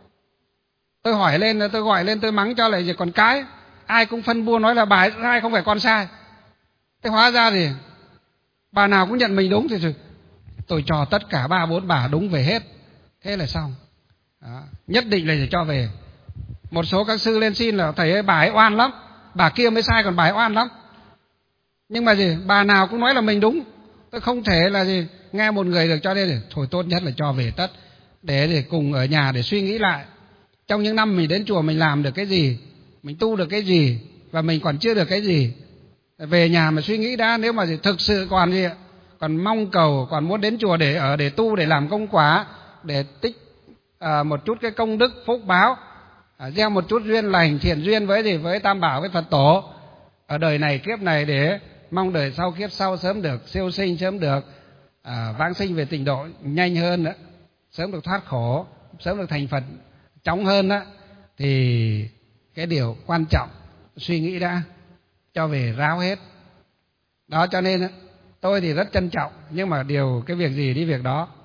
Tôi hỏi lên, tôi gọi lên, tôi mắng cho lại, còn cái ai cũng phân bua nói là bà sai, không phải con sai. Thế hóa ra thì bà nào cũng nhận mình đúng, thì tôi cho tất cả 3-4 bà đúng về hết. Thế là xong. Đó. Nhất định là phải cho về. Một số các sư lên xin là thầy ơi, bà ấy oan lắm, bà kia mới sai, còn bà ấy oan lắm. Nhưng mà bà nào cũng nói là mình đúng. Tôi không thể là nghe một người được, cho nên thôi tốt nhất là cho về tất, để cùng ở nhà để suy nghĩ lại. Trong những năm mình đến chùa mình làm được cái gì, mình tu được cái gì, và mình còn chưa được cái gì. Về nhà mà suy nghĩ đã. Nếu mà thực sự còn mong cầu, còn muốn đến chùa để ở, để tu, để làm công quả, để tích một chút cái công đức phúc báo, gieo một chút duyên lành thiện duyên với Tam Bảo, với Phật Tổ ở đời này kiếp này, để mong đời sau kiếp sau sớm được siêu sinh, sớm được vãng sinh về tịnh độ nhanh hơn nữa, sớm được thoát khổ, sớm được thành Phật chóng hơn đó, thì cái điều quan trọng suy nghĩ đã, cho về ráo hết. Đó, cho nên tôi thì rất trân trọng, nhưng mà cái việc gì đi việc đó.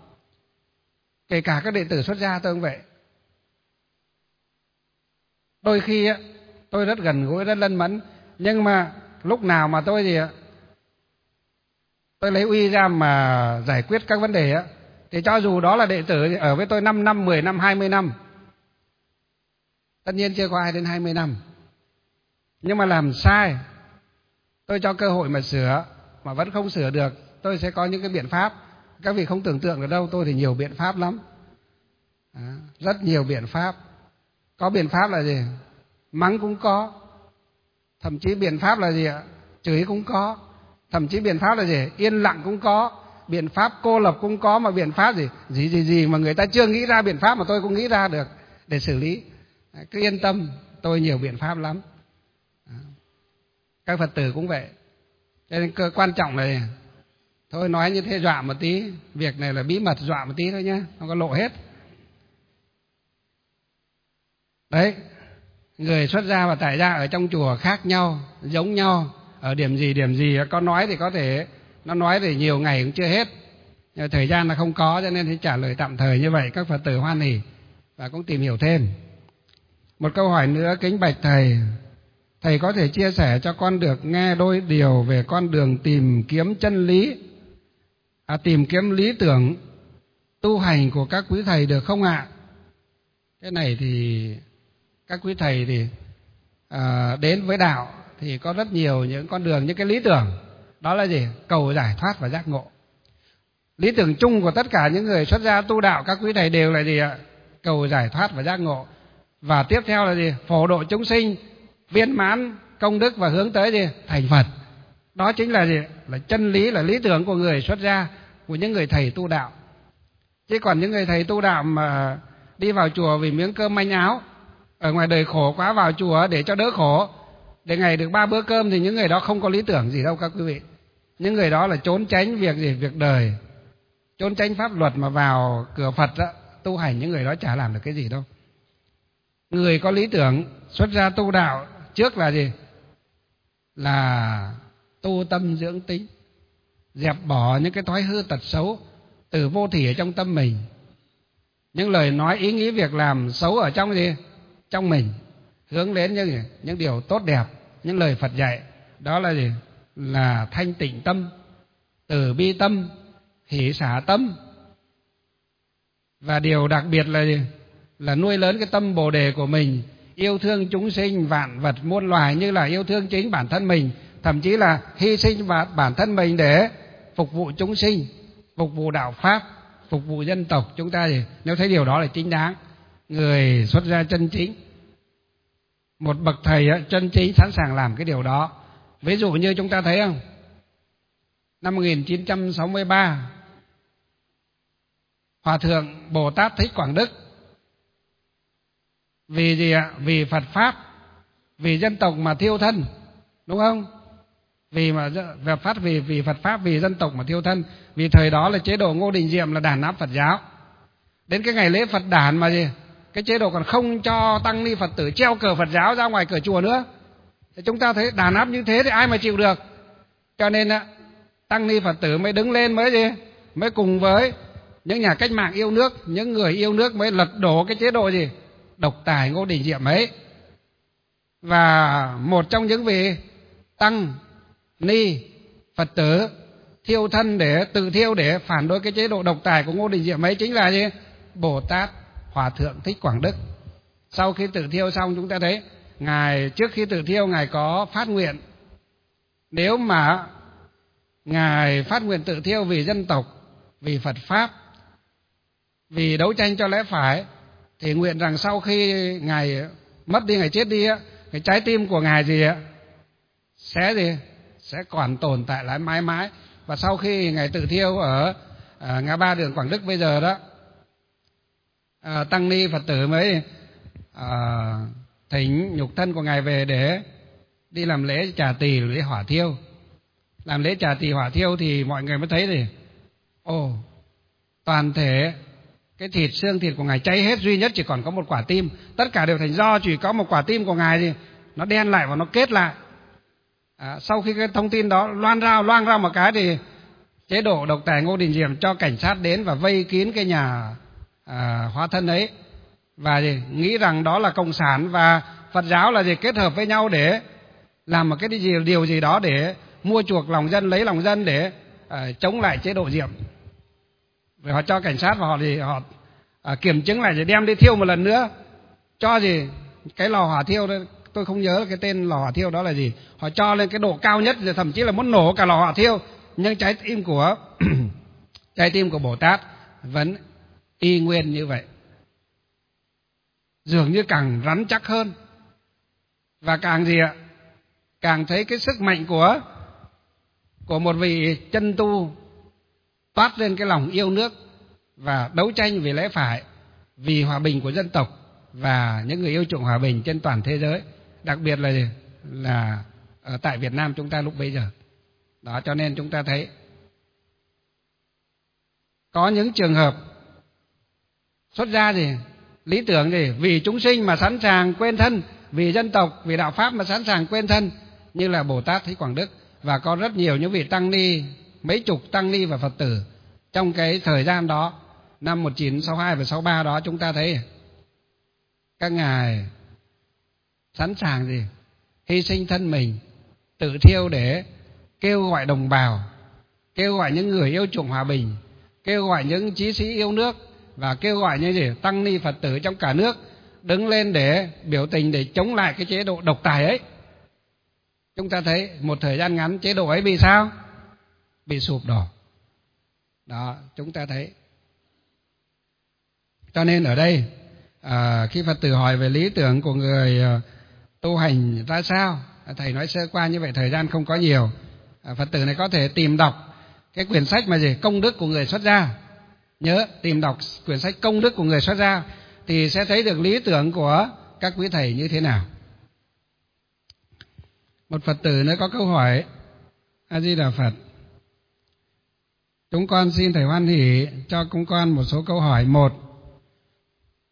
Kể cả các đệ tử xuất gia tôi cũng vậy. Đôi khi tôi rất gần gũi, rất lân mẫn, nhưng mà lúc nào mà tôi lấy uy ra mà giải quyết các vấn đề thì cho dù đó là đệ tử ở với tôi 5 năm, 10 năm, 20 năm, tất nhiên chưa có ai đến 20 năm, nhưng mà làm sai, tôi cho cơ hội mà sửa, mà vẫn không sửa được, tôi sẽ có những cái biện pháp. Các vị không tưởng tượng được đâu, tôi thì nhiều biện pháp lắm. Rất nhiều biện pháp. Có biện pháp là gì? Mắng cũng có. Thậm chí biện pháp là gì ạ? Chửi cũng có. Thậm chí biện pháp là gì? Yên lặng cũng có. Biện pháp cô lập cũng có. Mà biện pháp gì mà người ta chưa nghĩ ra biện pháp mà tôi cũng nghĩ ra được để xử lý. Cứ yên tâm, tôi nhiều biện pháp lắm. Các Phật tử cũng vậy. Cho nên quan trọng là thôi nói như thế dọa một tí, việc này là bí mật, dọa một tí thôi nhé, không có lộ hết. Đấy, người xuất gia và tại gia ở trong chùa khác nhau, giống nhau ở điểm gì, có nói thì có thể nó nói thì nhiều ngày cũng chưa hết, nhưng thời gian là không có, cho nên thì trả lời tạm thời như vậy. Các Phật tử hoan hỉ và cũng tìm hiểu thêm. Một câu hỏi nữa, kính bạch thầy, thầy có thể chia sẻ cho con được nghe đôi điều về con đường tìm kiếm chân lý, tìm kiếm lý tưởng tu hành của các quý thầy được không ạ? Cái này thì các quý thầy thì đến với đạo thì có rất nhiều những con đường, những cái lý tưởng. Đó là gì? Cầu giải thoát và giác ngộ. Lý tưởng chung của tất cả những người xuất gia tu đạo, các quý thầy đều là gì ạ? Cầu giải thoát và giác ngộ. Và tiếp theo là gì? Phổ độ chúng sinh, viên mãn công đức và hướng tới gì? Thành Phật. Đó chính là gì? Là chân lý, là lý tưởng của người xuất gia, của những người thầy tu đạo. Chứ còn những người thầy tu đạo mà đi vào chùa vì miếng cơm manh áo, ở ngoài đời khổ quá vào chùa để cho đỡ khổ, để ngày được 3 bữa cơm, thì những người đó không có lý tưởng gì đâu các quý vị. Những người đó là trốn tránh việc gì? Việc đời, trốn tránh pháp luật, mà vào cửa Phật đó, tu hành những người đó chả làm được cái gì đâu. Người có lý tưởng xuất gia tu đạo trước là gì? Là tu tâm dưỡng tính, dẹp bỏ những cái thói hư tật xấu từ vô thỉ ở trong tâm mình, những lời nói ý nghĩ việc làm xấu ở trong gì? Trong mình, hướng đến những điều tốt đẹp, những lời Phật dạy. Đó là gì? Là thanh tịnh tâm, từ bi tâm, hỷ xả tâm. Và điều đặc biệt là gì? Là nuôi lớn cái tâm Bồ đề của mình, yêu thương chúng sinh vạn vật muôn loài như là yêu thương chính bản thân mình, thậm chí là hy sinh bản thân mình để phục vụ chúng sinh, phục vụ đạo pháp, phục vụ dân tộc. Chúng ta thì nếu thấy điều đó là chính đáng, người xuất gia chân chính, một bậc thầy chân chính sẵn sàng làm cái điều đó. Ví dụ như chúng ta thấy không, năm 1963, Hòa thượng Bồ Tát Thích Quảng Đức vì gì ạ? Vì Phật pháp, vì dân tộc mà thiêu thân, đúng không? Vì Phật pháp, vì dân tộc mà thiêu thân. Vì thời đó là chế độ Ngô Đình Diệm là đàn áp Phật giáo. Đến cái ngày lễ Phật đản mà gì? Cái chế độ còn không cho tăng ni Phật tử treo cờ Phật giáo ra ngoài cửa chùa nữa. Thì chúng ta thấy đàn áp như thế thì ai mà chịu được. Cho nên tăng ni Phật tử mới đứng lên, mới cùng với những nhà cách mạng yêu nước, những người yêu nước mới lật đổ cái chế độ gì? Độc tài Ngô Đình Diệm ấy. Và một trong những vị tăng ni Phật tử thiêu thân để tự thiêu để phản đối cái chế độ độc tài của Ngô Đình Diệm ấy chính là gì? Bồ Tát Hòa thượng Thích Quảng Đức. Sau khi tự thiêu xong, chúng ta thấy ngài trước khi tự thiêu ngài có phát nguyện, nếu mà ngài phát nguyện tự thiêu vì dân tộc, vì Phật pháp, vì đấu tranh cho lẽ phải, thì nguyện rằng sau khi ngài mất đi, ngài chết đi, cái trái tim của ngài sẽ còn tồn tại lại mãi mãi. Và sau khi ngài tự thiêu ở ngã ba đường Quảng Đức bây giờ đó, tăng ni Phật tử mới thỉnh nhục thân của ngài về để đi làm lễ trà tỳ, lễ hỏa thiêu. Làm lễ trà tỳ hỏa thiêu thì mọi người mới thấy thì toàn thể cái thịt xương thịt của ngài cháy hết, duy nhất chỉ còn có một quả tim. Tất cả đều thành do chỉ có một quả tim của ngài thì nó đen lại và nó kết lại. Sau khi cái thông tin đó loang ra một cái thì chế độ độc tài Ngô Đình Diệm cho cảnh sát đến và vây kín cái nhà hóa thân ấy, và nghĩ rằng đó là cộng sản và Phật giáo là kết hợp với nhau để làm một cái điều gì đó để mua chuộc lòng dân, lấy lòng dân để chống lại chế độ Diệm. Rồi họ cho cảnh sát và họ kiểm chứng lại, rồi đem đi thiêu một lần nữa. Cho cái lò hỏa thiêu đó, tôi không nhớ cái tên lò hỏa thiêu đó là gì. Họ cho lên cái độ cao nhất, rồi thậm chí là muốn nổ cả lò hỏa thiêu, nhưng trái tim của Bồ Tát vẫn y nguyên như vậy, dường như càng rắn chắc hơn. Và càng thấy cái sức mạnh của một vị chân tu toát lên cái lòng yêu nước và đấu tranh vì lẽ phải, vì hòa bình của dân tộc và những người yêu chuộng hòa bình trên toàn thế giới, đặc biệt là ở tại Việt Nam chúng ta lúc bấy giờ. Đó, cho nên chúng ta thấy có những trường hợp xuất gia lý tưởng vì chúng sinh mà sẵn sàng quên thân, vì dân tộc, vì đạo pháp mà sẵn sàng quên thân, như là Bồ Tát Thích Quảng Đức. Và có rất nhiều những vị tăng ni, mấy chục tăng ni và Phật tử trong cái thời gian đó, năm 1962 và 63 đó, chúng ta thấy các ngài sẵn sàng hy sinh thân mình, tự thiêu để kêu gọi đồng bào, kêu gọi những người yêu chuộng hòa bình, kêu gọi những chí sĩ yêu nước, và kêu gọi những tăng ni Phật tử trong cả nước đứng lên để biểu tình, để chống lại cái chế độ độc tài ấy. Chúng ta thấy một thời gian ngắn chế độ ấy bị sao? Bị sụp đổ. Đó, chúng ta thấy. Cho nên ở đây khi Phật tử hỏi về lý tưởng của người tu hành ra sao, thầy nói sơ qua như vậy, thời gian không có nhiều. Phật tử này có thể tìm đọc cái quyển sách mà Công đức của người xuất gia. Nhớ tìm đọc quyển sách Công đức của người xuất gia thì sẽ thấy được lý tưởng của các quý thầy như thế nào. Một Phật tử nữa có câu hỏi: A Di Đà Phật, chúng con xin thầy hoan hỷ cho chúng con một số câu hỏi. Một,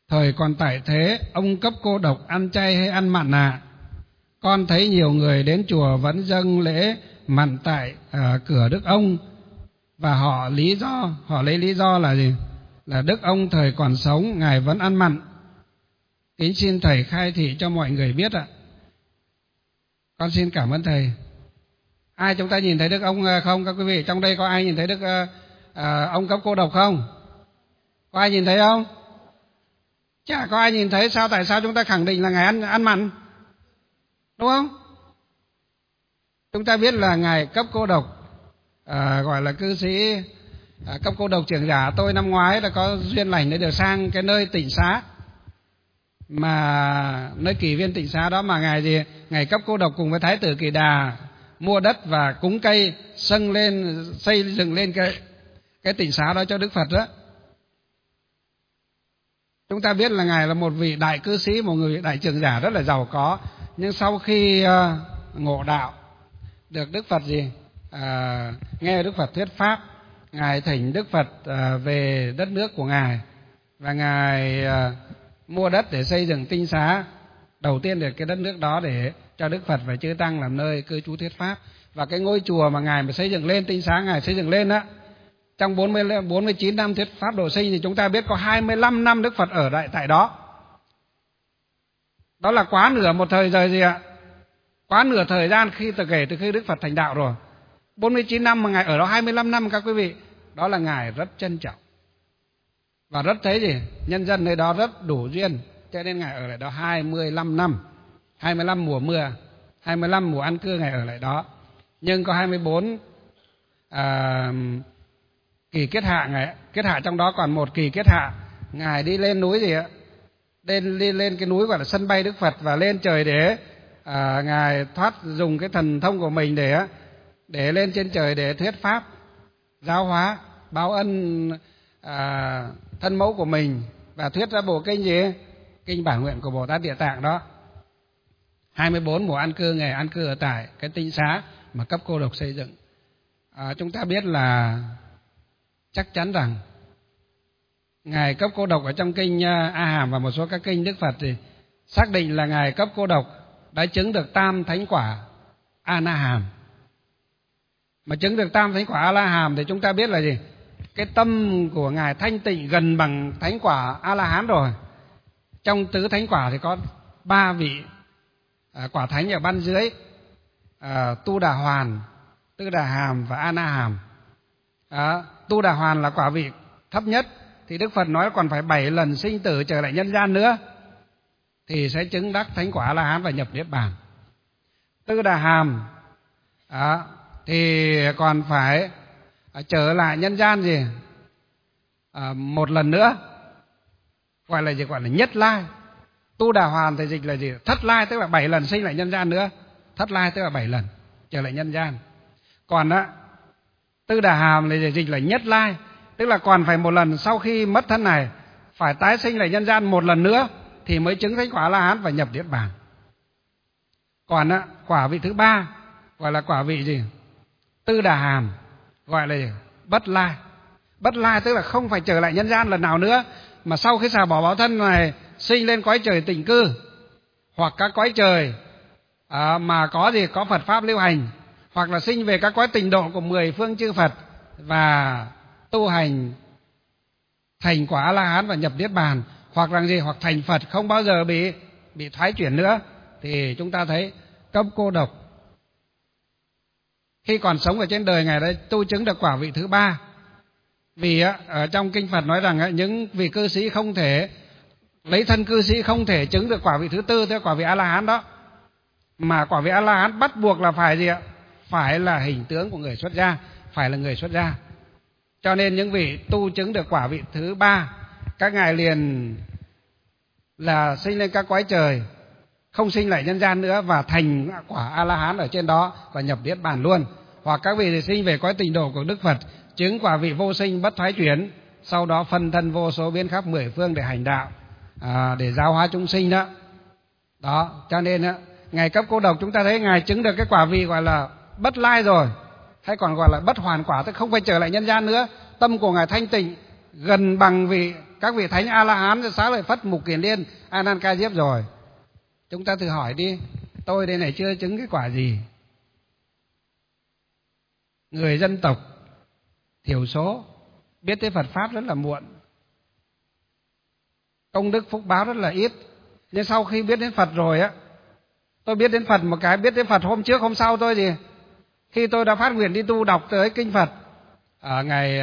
Thời còn tại thế, ông cấp cô độc ăn chay hay ăn mặn ạ? Con thấy nhiều người đến chùa vẫn dâng lễ mặn tại cửa Đức ông, và họ lấy lý do là gì? Là Đức ông thời còn sống ngài vẫn ăn mặn. Kính xin thầy khai thị cho mọi người biết ạ. Con xin cảm ơn thầy. Ai chúng ta nhìn thấy Đức ông không? Các quý vị trong đây có ai nhìn thấy Đức ông cấp cô độc không? Có ai nhìn thấy không? Chả có ai nhìn thấy. Sao? Tại sao chúng ta khẳng định là ngài ăn mặn? Đúng không? Chúng ta biết là ngài cấp cô độc, gọi là cư sĩ cấp cô độc trưởng giả. Tôi năm ngoái là có duyên lành để được sang cái nơi tịnh xá, mà nơi kỳ viên tịnh xá đó mà ngài cấp cô độc cùng với Thái tử Kỳ Đà mua đất và cúng cây xây dựng lên cái tịnh xá đó cho Đức Phật đó. Chúng ta biết là ngài là một vị đại cư sĩ, một người đại trưởng giả rất là giàu có, nhưng sau khi ngộ đạo được Đức Phật nghe Đức Phật thuyết pháp, ngài thỉnh Đức Phật về đất nước của ngài, và ngài mua đất để xây dựng tinh xá đầu tiên được cái đất nước đó để cho Đức Phật và chư tăng làm nơi cư trú thuyết pháp. Và cái ngôi chùa mà ngài mà xây dựng lên, tinh xá ngài xây dựng lên đó, trong 49 năm thuyết pháp độ sinh thì chúng ta biết có 25 năm Đức Phật ở tại đó. Đó là quá nửa một thời giờ gì ạ? Quá nửa thời gian kể từ khi Đức Phật thành đạo rồi. 49 năm mà ngài ở đó 25 năm các quý vị, đó là ngài rất trân trọng và rất thấy nhân dân nơi đó rất đủ duyên, cho nên ngài ở lại đó 25 năm, 25 mùa mưa, 25 mùa ăn cư ngài ở lại đó. Nhưng có 24 kỳ kết hạ, ngài kết hạ, trong đó còn một kỳ kết hạ ngài đi lên núi đi lên cái núi gọi là sân bay Đức Phật, và lên trời để ngài dùng cái thần thông của mình để lên trên trời để thuyết pháp giáo hóa, báo ân thân mẫu của mình, và thuyết ra bộ kinh kinh Bản Nguyện của Bồ Tát Địa Tạng đó. 24 mùa an cư ngài an cư ở tại cái tinh xá mà cấp cô độc xây dựng. Chúng ta biết là chắc chắn rằng ngài cấp cô độc ở trong kinh A Hàm và một số các kinh Đức Phật thì xác định là ngài cấp cô độc đã chứng được tam thánh quả A Na Hàm. Mà chứng được tam thánh quả A La Hàm thì chúng ta biết là gì? Cái tâm của ngài thanh tịnh gần bằng thánh quả A La Hán rồi. Trong tứ thánh quả thì có 3 vị quả thánh ở ban dưới, Tu Đà Hoàn, Tư Đà Hàm và A Na Hàm. Tu Đà Hoàn là quả vị thấp nhất, thì Đức Phật nói còn phải 7 lần sinh tử trở lại nhân gian nữa thì sẽ chứng đắc thánh quả A La Hán và nhập niết bàn. Tư Đà Hàm thì còn phải trở lại nhân gian một lần nữa, gọi là nhất lai. Tu Đà Hoàn thì dịch là thất lai, tức là 7 lần sinh lại nhân gian nữa. Thất lai tức là 7 lần trở lại nhân gian. Còn Tư Đà Hàm thì dịch là nhất lai, tức là còn phải một lần sau khi mất thân này phải tái sinh lại nhân gian một lần nữa thì mới chứng thánh quả A La Hán và nhập niết bàn. Còn quả vị thứ 3 gọi là quả vị Tư Đà Hàm, gọi là bất lai. Bất lai tức là không phải trở lại nhân gian lần nào nữa, mà sau khi xả bỏ báo thân này sinh lên cõi trời tịnh cư hoặc các cõi trời mà có Phật pháp lưu hành, hoặc là sinh về các cõi tịnh độ của 10 phương chư Phật và tu hành thành quả A La Hán và nhập niết bàn, hoặc là hoặc thành Phật không bao giờ bị thoái chuyển nữa, thì chúng ta thấy cấp cô độc khi còn sống ở trên đời ngài đã tu chứng được quả vị thứ 3. Vì ở trong kinh Phật nói rằng những vị cư sĩ không thể lấy thân cư sĩ không thể chứng được quả vị thứ 4, tức quả vị A La Hán đó, mà quả vị A La Hán bắt buộc là phải phải là hình tướng của người xuất gia, phải là người xuất gia. Cho nên những vị tu chứng được quả vị thứ 3, các ngài liền là sinh lên các cõi trời, không sinh lại nhân gian nữa và thành quả A La Hán ở trên đó và nhập niết bàn luôn. Hoặc các vị thì sinh về cõi tịnh độ của Đức Phật, chứng quả vị vô sinh bất thoái chuyển, sau đó phân thân vô số biến khắp 10 phương để hành đạo, để giáo hóa chúng sinh đó. Đó, cho nên ngài cấp cô độc chúng ta thấy ngài chứng được cái quả vị gọi là bất lai rồi, hay còn gọi là bất hoàn quả, tức không phải trở lại nhân gian nữa. Tâm của ngài thanh tịnh gần bằng vị Các vị thánh A La Hán, Xá Lợi Phất, Mục Kiền Liên, A Nan Ca Diếp rồi. Chúng ta thử hỏi đi, tôi đây này chưa chứng cái quả gì. Người dân tộc thiểu số biết tới Phật pháp rất là muộn, công đức phúc báo rất là ít. Nhưng sau khi biết đến Phật rồi á, tôi biết đến Phật một cái, biết đến Phật hôm trước hôm sau tôi gì, khi tôi đã phát nguyện đi tu đọc tới kinh Phật ở ngày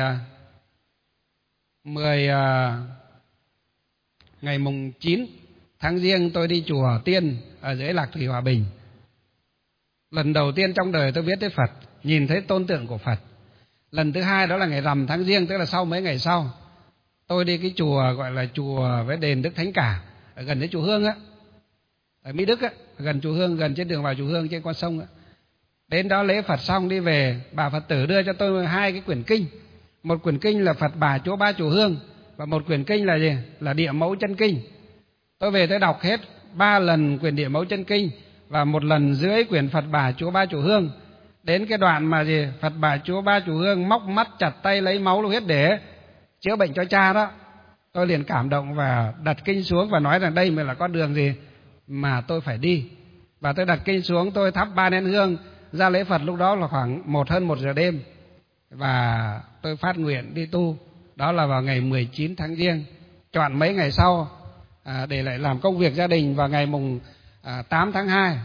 ngày mùng 9 tháng Giêng, tôi đi chùa Tiên ở dưới Lạc Thủy Hòa Bình. Lần đầu tiên trong đời tôi biết tới Phật, nhìn thấy tôn tượng của Phật. Lần thứ hai đó là ngày rằm tháng Giêng, tức là sau mấy ngày sau, tôi đi cái chùa gọi là chùa với đền Đức Thánh Cả ở gần với chùa Hương á, ở Mỹ Đức á, gần chùa Hương, gần trên đường vào chùa Hương trên con sông á. Đến đó lễ Phật xong đi về, bà Phật tử đưa cho tôi 2 cái quyển kinh. Một quyển kinh là Phật Bà Chỗ Ba Chùa Hương, và một quyển kinh là gì? Là Địa Mẫu Chân Kinh. Tôi về tôi đọc hết 3 lần quyển Địa Mẫu Chân Kinh và 1 lần rưỡi quyển Phật Bà Chúa Ba Chùa Hương. Đến cái đoạn mà gì? Phật Bà Chúa Ba Chùa Hương móc mắt chặt tay lấy máu lưu huyết để chữa bệnh cho cha đó, tôi liền cảm động và đặt kinh xuống và nói rằng đây mới là con đường gì mà tôi phải đi. Và tôi đặt kinh xuống, tôi thắp 3 nén hương ra lễ Phật. Lúc đó là khoảng hơn 1 giờ đêm, và tôi phát nguyện đi tu. Đó là vào ngày 19 tháng Giêng, chọn mấy ngày sau để lại làm công việc gia đình vào ngày mùng 8 tháng 2.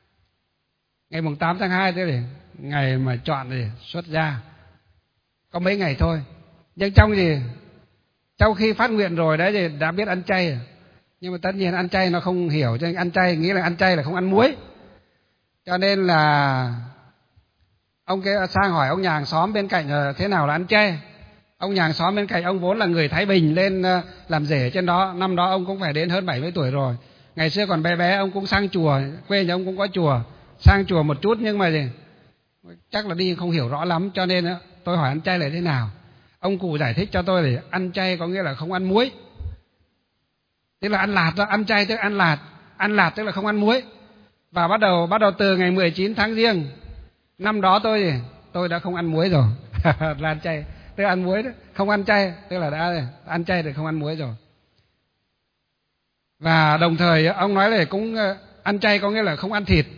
Ngày mùng 8 tháng 2 thế để ngày mà chọn để xuất gia. Có mấy ngày thôi. Nhưng trong khi phát nguyện rồi đấy thì đã biết ăn chay. Nhưng mà tất nhiên ăn chay nó không hiểu, cho nên ăn chay nghĩa là ăn chay là không ăn muối. Cho nên là ông kia sang hỏi ông nhà hàng xóm bên cạnh là thế nào là ăn chay. Ông nhà hàng xóm bên cạnh ông vốn là người Thái Bình lên làm rể trên đó. Năm đó ông cũng phải đến hơn 70 tuổi rồi. Ngày xưa còn bé bé ông cũng sang chùa, quê nhà ông cũng có chùa, sang chùa một chút, nhưng mà gì chắc là đi không hiểu rõ lắm. Cho nên tôi hỏi ăn chay là thế nào. Ông cụ giải thích cho tôi là ăn chay có nghĩa là không ăn muối. Tức là ăn lạt đó, ăn chay tức là ăn lạt tức là không ăn muối. Và bắt đầu từ ngày 19 tháng Giêng năm đó tôi đã không ăn muối rồi. Là ăn chay tức là ăn muối đó, không ăn chay tức là đã ăn chay thì không ăn muối rồi. Và đồng thời ông nói là cũng ăn chay có nghĩa là không ăn thịt.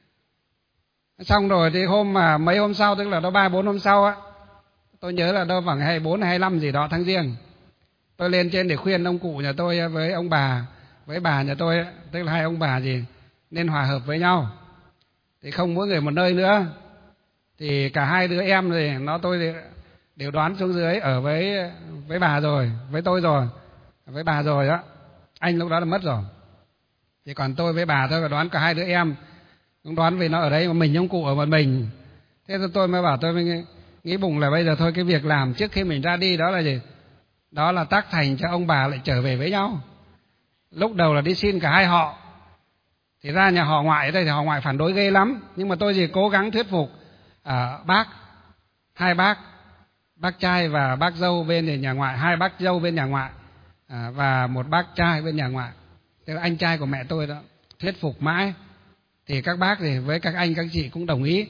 Xong rồi thì mấy hôm sau, tức là đó 3-4 hôm sau á, tôi nhớ là đâu khoảng 24 hay 25 gì đó tháng Giêng, tôi lên trên để khuyên ông cụ nhà tôi với ông bà, với bà nhà tôi, tức là 2 ông bà gì nên hòa hợp với nhau, thì không mỗi người một nơi nữa. Thì cả 2 đứa em thì tôi đều đoán xuống dưới ở với bà rồi, với tôi rồi, với bà rồi đó. Anh lúc đó là mất rồi, chỉ còn tôi với bà thôi, và đoán cả 2 đứa em cũng đoán vì nó ở đấy mà mình ông cụ ở một mình. Thế tôi mới bảo, tôi mới nghĩ bụng là bây giờ thôi, cái việc làm trước khi mình ra đi đó là gì? Đó là tác thành cho ông bà lại trở về với nhau. Lúc đầu là đi xin cả 2 họ, thì ra nhà họ ngoại đây thì họ ngoại phản đối ghê lắm, nhưng mà tôi cố gắng thuyết phục bác, 2 bác trai và bác dâu bên nhà ngoại, 2 bác dâu bên nhà ngoại và 1 bác trai bên nhà ngoại, tức là anh trai của mẹ tôi đó. Thuyết phục mãi thì các bác thì với các anh các chị cũng đồng ý.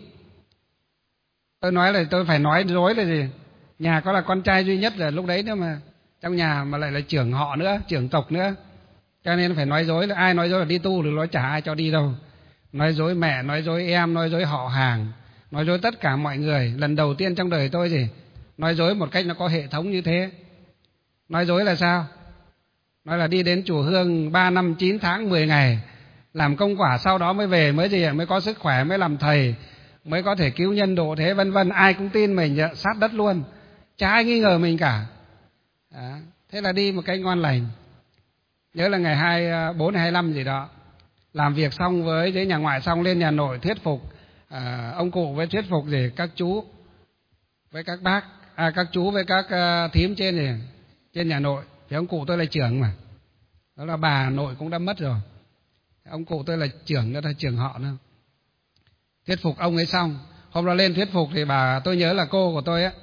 Tôi nói là tôi phải nói dối là gì? Nhà có là con trai duy nhất là lúc đấy nữa mà, trong nhà mà lại là trưởng họ nữa, trưởng tộc nữa, cho nên phải nói dối. Là ai nói dối là đi tu được, nói chả ai cho đi đâu. Nói dối mẹ, nói dối em, nói dối họ hàng, nói dối tất cả mọi người. Lần đầu tiên trong đời tôi gì nói dối một cách nó có hệ thống như thế. Nói dối là sao? Nói là đi đến chùa Hương 3 năm 9 tháng 10 ngày làm công quả, sau đó mới về, mới có sức khỏe, mới làm thầy, mới có thể cứu nhân độ thế, vân vân. Ai cũng tin mình, sát đất luôn, chả ai nghi ngờ mình cả. Thế là đi một cách ngon lành. Nhớ là ngày 24 hay 25 gì đó, làm việc xong với nhà ngoại xong, lên nhà nội thuyết phục ông cụ, với thuyết phục gì các chú với các bác, các chú với các thím trên nhà nội. Thì ông cụ tôi là trưởng mà, đó là bà nội cũng đã mất rồi, ông cụ tôi là trưởng, đó là trưởng họ nữa. Thuyết phục ông ấy xong, hôm đó lên thuyết phục thì tôi nhớ là cô của tôi á,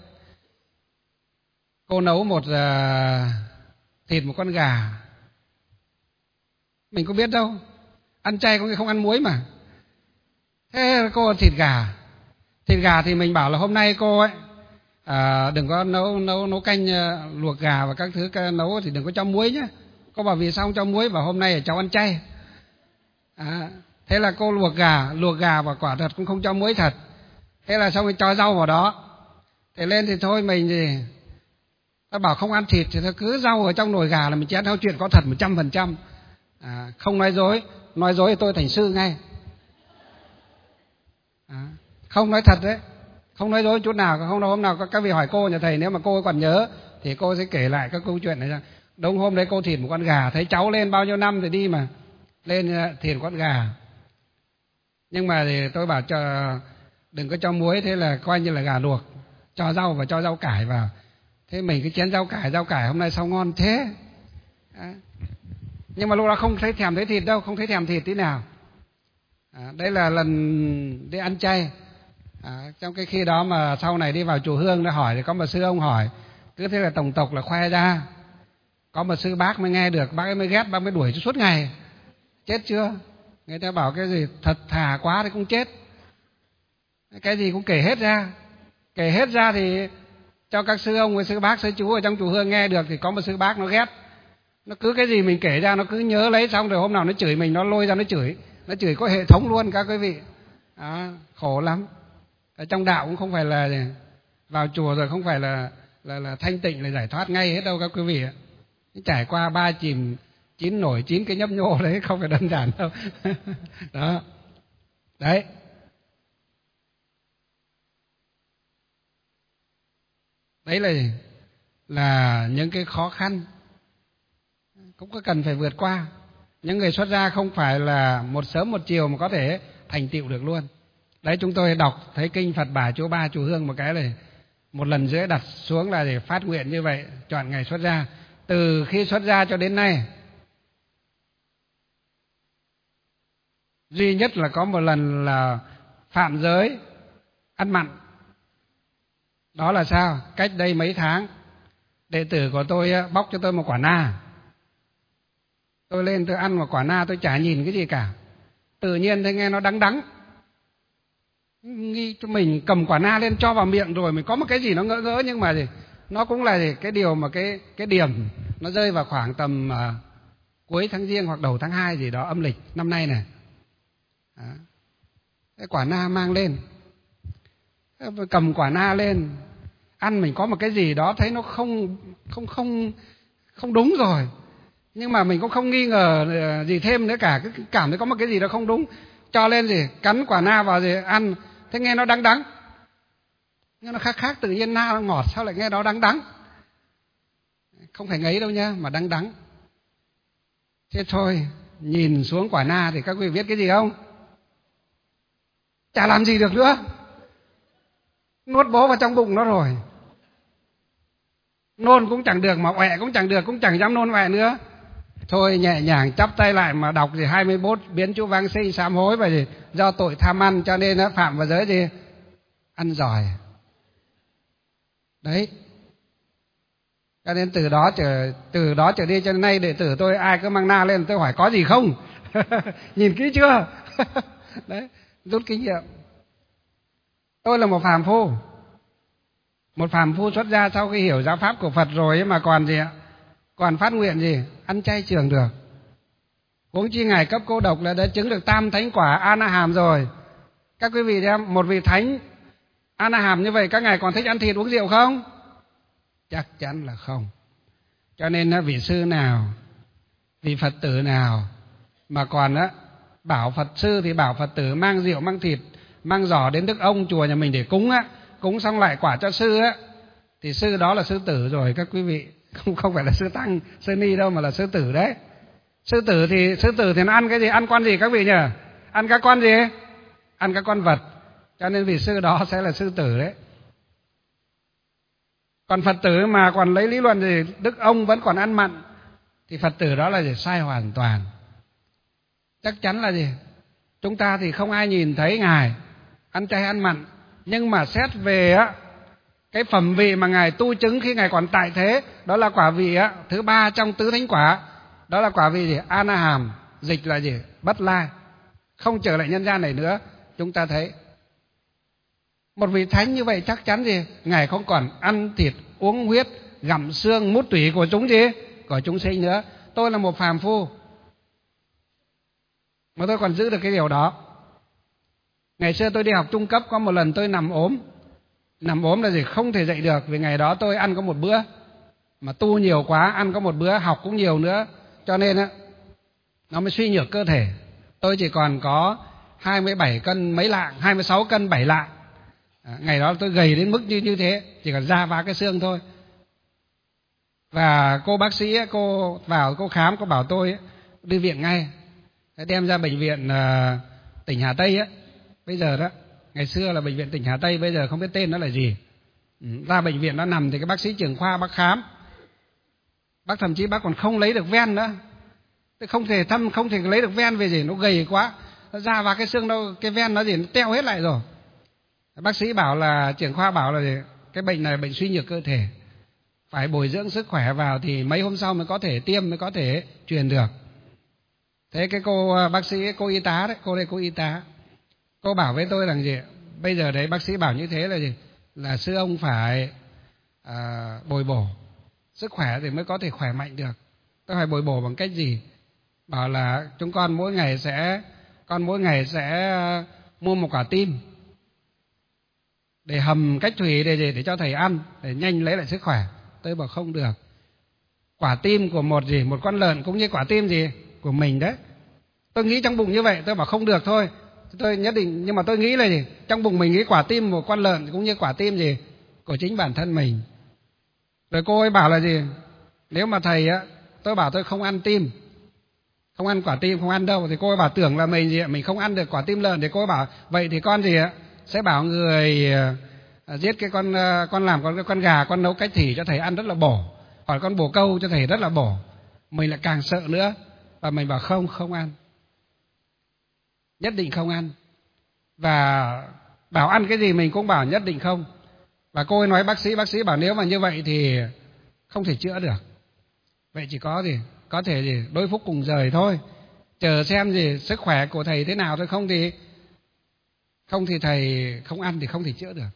cô nấu thịt một con gà. Mình có biết đâu, ăn chay có người không ăn muối mà. Thế cô thịt gà thì mình bảo là hôm nay cô ấy đừng có nấu canh luộc gà và các thứ nấu thì đừng có cho muối nhé. Cô bảo vì sao không cho muối? Bảo hôm nay cháu ăn chay. Thế là cô luộc gà và quả thật cũng không cho muối thật. Thế là xong rồi cho rau vào đó. Thế lên thì thôi mình thì ta bảo không ăn thịt thì ta cứ rau ở trong nồi gà là mình chén theo chuyện có thật 100%. Không nói dối thì tôi thành sư ngay. Không nói thật đấy, không nói dối chút nào. Không đâu, hôm nào các vị hỏi cô nhà thầy, nếu mà cô còn nhớ thì cô sẽ kể lại các câu chuyện này ra. Đúng hôm đấy cô thịt một con gà, thấy cháu lên bao nhiêu năm rồi đi mà lên thịt con gà. Nhưng mà thì tôi bảo đừng có cho muối, thế là coi như là gà luộc, cho rau và cho rau cải vào. Thế mình cứ chén rau cải hôm nay sao ngon thế. Nhưng mà lúc đó không thấy thèm thấy thịt đâu, không thấy thèm thịt tí nào. Đây là lần đi ăn chay. Trong cái khi đó mà sau này đi vào chùa Hương đã hỏi thì có một sư ông hỏi, cứ thế là tổng tộc là khoe ra. Có một sư bác mới nghe được, bác ấy mới ghét, bác mới đuổi suốt ngày. Chết chưa? Người ta bảo cái gì thật thà quá thì cũng chết. Cái gì cũng kể hết ra thì cho các sư ông với sư bác sư chú ở trong chùa Hương nghe được. Thì có một sư bác nó ghét, nó cứ cái gì mình kể ra nó cứ nhớ lấy, xong rồi hôm nào nó chửi mình nó lôi ra nó chửi có hệ thống luôn các quý vị. Khổ lắm. Ở trong đạo cũng không phải là vào chùa rồi không phải là thanh tịnh là giải thoát ngay hết đâu các quý vị ạ. Trải qua 3 chìm 9 nổi 9 cái nhấp nhô đấy không phải đơn giản đâu. Đó. Đấy. Đấy là những cái khó khăn cũng có cần phải vượt qua. Những người xuất gia không phải là một sớm một chiều mà có thể thành tựu được luôn. Đấy, chúng tôi đọc thấy kinh Phật Bà Chỗ Ba chùa Hương một cái này, một lần rưỡi đặt xuống là để phát nguyện như vậy, chọn ngày xuất gia. Từ khi xuất gia cho đến nay, duy nhất là có một lần là phạm giới ăn mặn. Đó là sao? Cách đây mấy tháng, đệ tử của tôi bóc cho tôi một quả na. Tôi lên tôi ăn một quả na, tôi chả nhìn cái gì cả. Tự nhiên thấy nghe nó đắng đắng. Nghĩ cho mình cầm quả na lên cho vào miệng rồi mình có một cái gì nó ngỡ nhưng mà nó cũng là cái điều mà cái điểm nó rơi vào khoảng tầm cuối tháng Giêng hoặc đầu tháng 2 gì đó âm lịch năm nay này. Cái quả na mang lên, cầm quả na lên ăn, mình có một cái gì đó thấy nó không đúng rồi, nhưng mà mình cũng không nghi ngờ gì thêm nữa cả, cứ cảm thấy có một cái gì đó không đúng, cho lên cắn quả na vào ăn, thế nghe nó đắng đắng, nhưng nó khác, tự nhiên na nó ngọt sao lại nghe nó đắng đắng, không phải ngấy đâu nhá, mà đắng đắng. Thế thôi, nhìn xuống quả na thì các quý vị biết cái gì không? Chả làm gì được nữa, nuốt bố vào trong bụng nó rồi. Nôn cũng chẳng được, mà ọe cũng chẳng được, cũng chẳng dám nôn ọe nữa. Thôi nhẹ nhàng chắp tay lại mà đọc 21 biến chú vãng sinh sám hối, và do tội tham ăn cho nên phạm vào giới ăn giỏi. Đấy. Cho nên từ đó trở đi cho đến nay đệ tử tôi ai cứ mang na lên tôi hỏi có gì không? Nhìn kỹ chưa? Đấy, rút kinh nghiệm. Tôi là một phàm phu. Một phàm phu xuất gia sau khi hiểu giáo pháp của Phật rồi mà còn gì ạ? Còn phát nguyện ăn chay trường được. Huống chi ngài cấp cô độc là đã chứng được tam thánh quả A-na-hàm rồi. Các quý vị xem, một vị thánh A-na-hàm như vậy các ngài còn thích ăn thịt uống rượu không? Chắc chắn là không. Cho nên vị sư nào, vị Phật tử nào mà còn bảo Phật sư thì bảo Phật tử mang rượu, mang thịt, mang giỏ đến Đức Ông chùa nhà mình để cúng xong lại quả cho sư thì sư đó là sư tử rồi các quý vị, không phải là sư tăng, sư ni đâu mà là sư tử đấy. Sư tử thì nó ăn cái gì, ăn con gì các vị nhỉ? Ăn các con gì? Ăn các con vật. Cho nên vị sư đó sẽ là sư tử đấy. Còn Phật tử mà còn lấy lý luận Đức Ông vẫn còn ăn mặn thì Phật tử đó là sai hoàn toàn. Chắc chắn là chúng ta thì không ai nhìn thấy ngài ăn chay ăn mặn, nhưng mà xét về cái phẩm vị mà ngài tu chứng khi ngài còn tại thế, đó là quả vị thứ 3 trong tứ thánh quả, đó là quả vị A-na-hàm, dịch là bất lai, không trở lại nhân gian này nữa. Chúng ta thấy Một vị thánh như vậy chắc chắn gì? Ngài không còn ăn thịt, uống huyết, gặm xương, mút tủy của chúng gì? Của chúng sinh nữa. Tôi là một phàm phu, mà tôi còn giữ được cái điều đó. Ngày xưa tôi đi học trung cấp, có một lần tôi nằm ốm. Nằm ốm là gì? Không thể dậy được, vì ngày đó tôi ăn có một bữa. Mà tu nhiều quá, ăn có một bữa, học cũng nhiều nữa. Cho nên á, nó mới suy nhược cơ thể. Tôi chỉ còn có 27 cân mấy lạng, 26 cân 7 lạng. Ngày đó tôi gầy đến mức như thế, chỉ còn da và cái xương thôi. Và cô bác sĩ, cô vào cô khám, cô bảo tôi đi viện ngay. Đem ra bệnh viện tỉnh Hà Tây á. Bây giờ đó, ngày xưa là bệnh viện tỉnh Hà Tây, bây giờ không biết tên nó là gì. Ra bệnh viện nó nằm thì cái bác sĩ trưởng khoa bác khám. Bác thậm chí bác còn không lấy được ven nữa. Không thể lấy được ven về gì, nó gầy quá. Nó ra vào cái xương đâu, cái ven nó gì nó teo hết lại rồi. Bác sĩ bảo là, trưởng khoa bảo là gì? Cái bệnh này bệnh suy nhược cơ thể, phải bồi dưỡng sức khỏe vào thì mấy hôm sau mới có thể tiêm, mới có thể truyền được. Thế cái cô bác sĩ, cô y tá đấy, cô đây cô y tá, cô bảo với tôi rằng gì? Bây giờ đấy bác sĩ bảo như thế là gì? Là sư ông phải bồi bổ sức khỏe thì mới có thể khỏe mạnh được. Tôi phải bồi bổ bằng cách gì? Bảo là chúng con mỗi ngày sẽ mua một quả tim để hầm cách thủy để cho thầy ăn, để nhanh lấy lại sức khỏe. Tôi bảo không được. Quả tim của một con lợn cũng như quả tim gì của mình đấy. Tôi nghĩ trong bụng như vậy, tôi bảo không được thôi. Tôi nhất định, nhưng mà tôi nghĩ là gì? Trong bụng mình nghĩ quả tim một con lợn cũng như quả tim gì của chính bản thân mình. Rồi cô ấy bảo là gì? Nếu mà thầy á, tôi bảo tôi không ăn tim, không ăn quả tim, không ăn đâu, thì cô ấy bảo tưởng là mình không ăn được quả tim lợn. Thì cô ấy bảo vậy thì con gì á sẽ bảo người giết cái con làm con gà, con nấu cách thủy cho thầy ăn rất là bổ, hoặc con bồ câu cho thầy rất là bổ. Mình lại càng sợ nữa, và mình bảo không ăn, nhất định không ăn. Và bảo ăn cái gì mình cũng bảo nhất định không. Và cô ấy nói bác sĩ bảo nếu mà như vậy thì không thể chữa được. Vậy chỉ có thể đối phúc cùng rời thôi, chờ xem sức khỏe của thầy thế nào thôi. Không thì thầy không ăn thì không thể chữa được.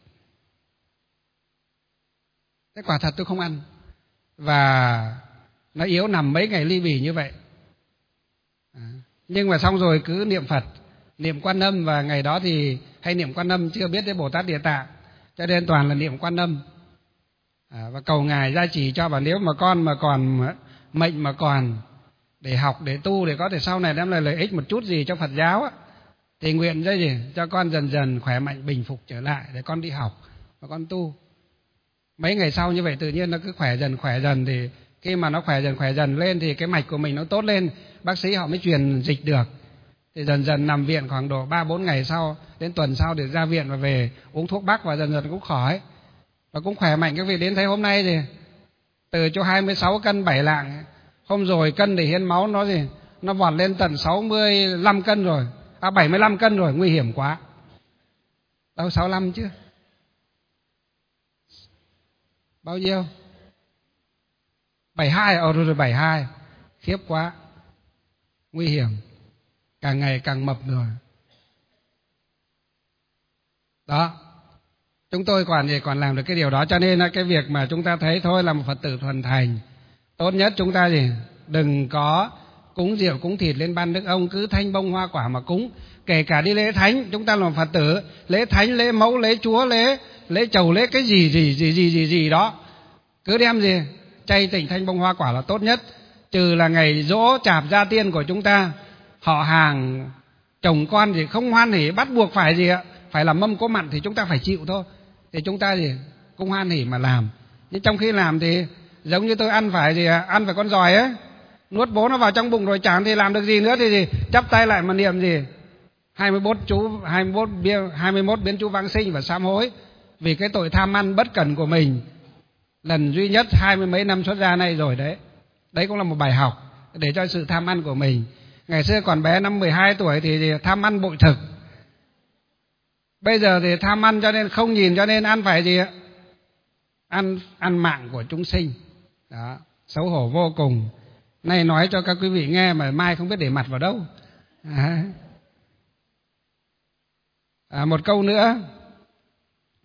Thế quả thật tôi không ăn, và nó yếu nằm mấy ngày ly bì như vậy. Nhưng mà xong rồi cứ niệm Phật, niệm Quan Âm, và ngày đó thì hay niệm Quan Âm, chưa biết đến Bồ Tát Địa Tạng, cho nên toàn là niệm Quan Âm. Và cầu Ngài gia trì cho, và nếu mà con mà còn mệnh mà còn để học, để tu, để có thể sau này đem lại lợi ích một chút gì cho Phật giáo á, thì nguyện cho con dần dần khỏe mạnh bình phục trở lại để con đi học và con tu. Mấy ngày sau như vậy tự nhiên nó cứ khỏe dần, thì khi mà nó khỏe dần lên thì cái mạch của mình nó tốt lên, bác sĩ họ mới truyền dịch được. Thì dần dần nằm viện khoảng độ 3-4 ngày sau, đến tuần sau để ra viện và về uống thuốc bắc, và dần dần cũng khỏi và cũng khỏe mạnh. Các vị đến thấy hôm nay thì từ chỗ 26 cân 7 lạng, hôm rồi cân để hiến máu nó vọt lên tận 65 cân rồi, 75 cân rồi, nguy hiểm quá. Đâu 65 chứ, bao nhiêu? 72, rồi 72, khiếp quá, nguy hiểm, càng ngày càng mập rồi. Đó, chúng tôi còn làm được cái điều đó, cho nên là cái việc mà chúng ta thấy thôi là một Phật tử thuần thành, tốt nhất chúng ta đừng có cúng rượu cúng thịt lên ban Đức ông, cứ thanh bông hoa quả mà cúng. Kể cả đi lễ thánh, chúng ta làm Phật tử, lễ thánh, lễ mẫu, lễ chúa, lễ chầu, lễ cái gì đó, cứ đem chay tịnh thanh bông hoa quả là tốt nhất. Trừ là ngày giỗ chạp gia tiên của chúng ta, họ hàng chồng con không hoan hỉ, bắt buộc phải làm mâm cỗ mặn thì chúng ta phải chịu thôi. Thì chúng ta cũng hoan hỉ mà làm. Nhưng trong khi làm thì giống như tôi ăn phải con giòi ấy, nuốt bố nó vào trong bụng rồi chẳng thì làm được gì nữa, thì chắp tay lại mà niệm 21 biến chú vãng sinh và sám hối vì cái tội tham ăn bất cẩn của mình lần duy nhất 20 mấy năm xuất gia này rồi đấy. Đấy cũng là một bài học để cho sự tham ăn của mình. Ngày xưa còn bé, năm 12 tuổi thì tham ăn bội thực. Bây giờ thì tham ăn cho nên không nhìn, cho nên ăn phải ăn mạng của chúng sinh. Đó, xấu hổ vô cùng. Nay nói cho các quý vị nghe mà mai không biết để mặt vào đâu. Một câu nữa,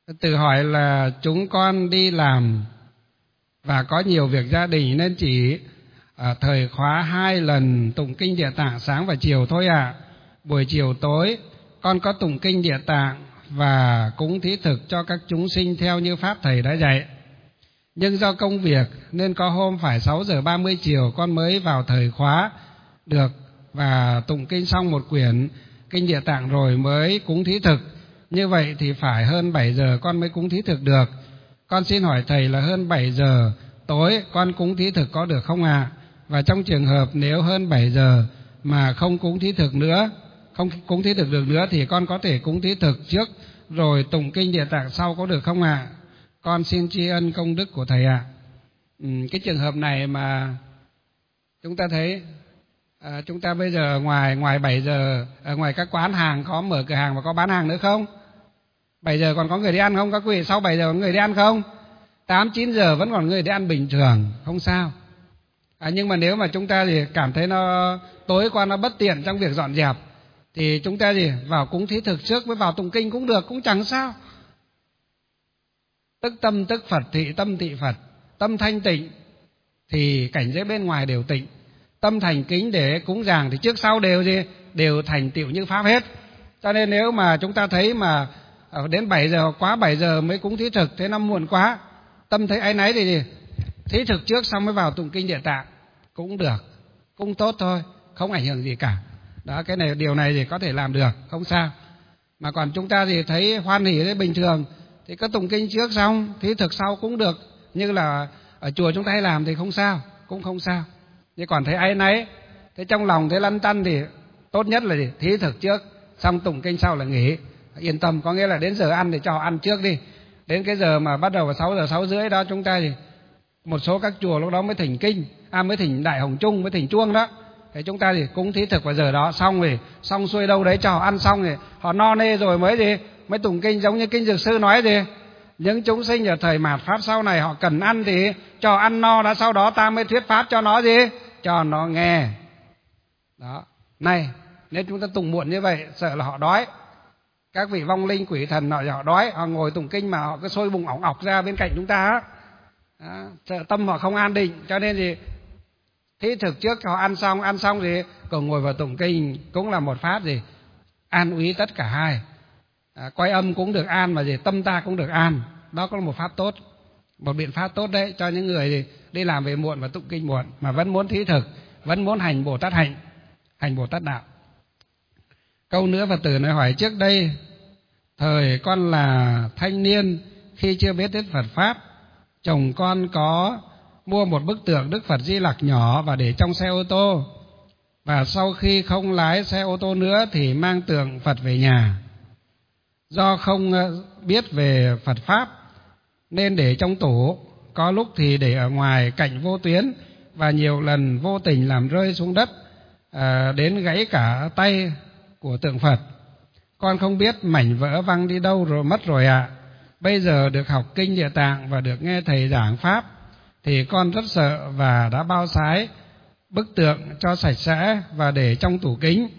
Tự hỏi là chúng con đi làm và có nhiều việc gia đình nên chỉ thời khóa 2 lần tụng kinh Địa Tạng sáng và chiều thôi ạ. Buổi chiều tối con có tụng kinh Địa Tạng và cúng thí thực cho các chúng sinh theo như pháp thầy đã dạy. Nhưng do công việc nên có hôm phải 6 giờ 30 chiều con mới vào thời khóa được và tụng kinh xong một quyển kinh Địa Tạng rồi mới cúng thí thực. Như vậy thì phải hơn 7 giờ con mới cúng thí thực được. Con xin hỏi thầy là hơn 7 giờ tối con cúng thí thực có được không ạ? Và trong trường hợp nếu hơn 7 giờ mà không cúng thí thực nữa, không cúng thí thực được nữa thì con có thể cúng thí thực trước rồi tụng kinh Địa Tạng sau có được không ạ? Con xin tri ân công đức của thầy ạ. Cái trường hợp này mà chúng ta thấy chúng ta bây giờ ngoài 7 giờ ở ngoài các quán hàng có mở cửa hàng và có bán hàng nữa không? 7 giờ còn có người đi ăn không các quý vị? Sau 7 giờ có người đi ăn không? 8-9 giờ vẫn còn người đi ăn bình thường, không sao. Nhưng mà nếu mà chúng ta thì cảm thấy nó tối qua nó bất tiện trong việc dọn dẹp thì chúng ta gì vào cúng thí thực trước mới vào tụng kinh cũng được, cũng chẳng sao. Tức tâm tức Phật, thị tâm thị Phật. Tâm thanh tịnh thì cảnh giới bên ngoài đều tịnh. Tâm thành kính để cúng dường thì trước sau đều gì? Đều thành tựu như pháp hết. Cho nên nếu mà chúng ta thấy mà đến 7 giờ quá 7 giờ mới cúng thí thực, thế nó muộn quá, tâm thấy áy náy thì gì? Thí thực trước xong mới vào tụng kinh Địa Tạng cũng được, cũng tốt thôi, không ảnh hưởng gì cả. Đó, cái này điều này thì có thể làm được, không sao. Mà còn chúng ta thì thấy hoan hỉ đấy bình thường thì cứ tụng kinh trước xong, thí thực sau cũng được. Như là ở chùa chúng ta hay làm thì không sao, cũng không sao. Nhưng còn thấy áy náy, thế trong lòng thấy lăn tăn thì tốt nhất là gì? Thí thực trước, xong tụng kinh sau là nghỉ. Yên tâm, có nghĩa là đến giờ ăn thì cho ăn trước đi. Đến cái giờ mà bắt đầu vào 6 giờ 6 rưỡi đó chúng ta thì một số các chùa lúc đó mới thỉnh kinh, mới thỉnh đại hồng chung, mới thỉnh chuông đó. Thế chúng ta thì cúng thí thực vào giờ đó, xong rồi xong xuôi đâu đấy cho họ ăn xong rồi họ no nê rồi mới gì? Mới tụng kinh, giống như kinh Dược Sư nói gì? Những chúng sinh ở thời mạt pháp sau này họ cần ăn thì cho ăn no đã, sau đó ta mới thuyết pháp cho nó gì? Cho nó nghe. Đó. Này, nếu chúng ta tụng muộn như vậy sợ là họ đói. Các vị vong linh quỷ thần họ đói, họ ngồi tụng kinh mà họ cứ sôi bụng ỏng ọc ra bên cạnh chúng ta á. Sợ tâm họ không an định, cho nên thì thí thực trước họ ăn xong thì còn ngồi vào tụng kinh cũng là một pháp gì? An úy tất cả hai. Quay âm cũng được an mà gì? Tâm ta cũng được an. Đó cũng là một pháp tốt, một biện pháp tốt đấy cho những người gì đi làm về muộn và tụng kinh muộn mà vẫn muốn thí thực, vẫn muốn hành Bồ Tát hạnh, hành Bồ Tát đạo. Câu nữa Phật tử nói hỏi trước đây thời con là thanh niên khi chưa biết đến Phật pháp, chồng con có mua một bức tượng Đức Phật Di Lặc nhỏ và để trong xe ô tô, và sau khi không lái xe ô tô nữa thì mang tượng Phật về nhà. Do không biết về Phật pháp nên để trong tủ, có lúc thì để ở ngoài cạnh vô tuyến và nhiều lần vô tình làm rơi xuống đất, đến gãy cả tay của tượng Phật. Con không biết mảnh vỡ văng đi đâu rồi mất rồi ạ. Bây giờ được học kinh Địa Tạng và được nghe thầy giảng pháp thì con rất sợ và đã bao sái bức tượng cho sạch sẽ và để trong tủ kính.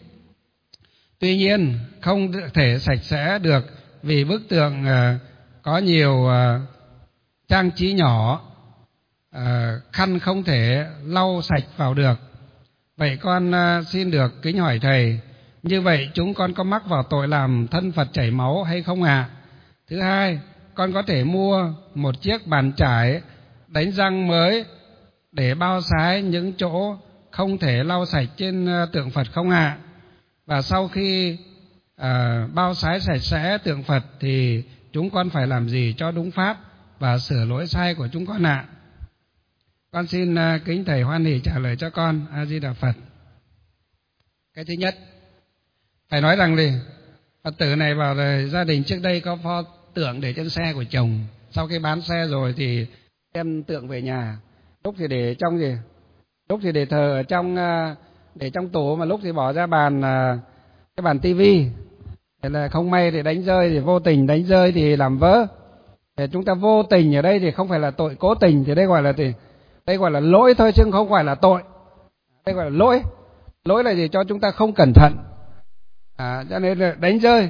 Tuy nhiên không thể sạch sẽ được vì bức tượng có nhiều trang trí nhỏ, khăn không thể lau sạch vào được. Vậy con xin được kính hỏi thầy, như vậy chúng con có mắc vào tội làm thân Phật chảy máu hay không ạ? Thứ hai, con có thể mua một chiếc bàn chải đánh răng mới để bao sái những chỗ không thể lau sạch trên tượng Phật không ạ? Và sau khi bao sái sạch sẽ tượng Phật thì chúng con phải làm gì cho đúng pháp và sửa lỗi sai của chúng con ạ? Con xin kính thầy hoan hỉ trả lời cho con. A Di Đà Phật. Cái thứ nhất, phải nói rằng thì Phật tử này bảo là gia đình trước đây có pho tượng để trên xe của chồng, sau khi bán xe rồi thì đem tượng về nhà, lúc thì để trong gì, lúc thì để thờ ở trong để trong tủ, mà lúc thì bỏ ra bàn cái bàn tivi, thế là không may thì đánh rơi, thì vô tình đánh rơi thì làm vỡ. Để chúng ta vô tình ở đây thì không phải là tội cố tình, thì đây gọi là lỗi thôi chứ không phải là tội. Đây gọi là lỗi. Lỗi là gì? Cho chúng ta không cẩn thận, cho nên là đánh rơi.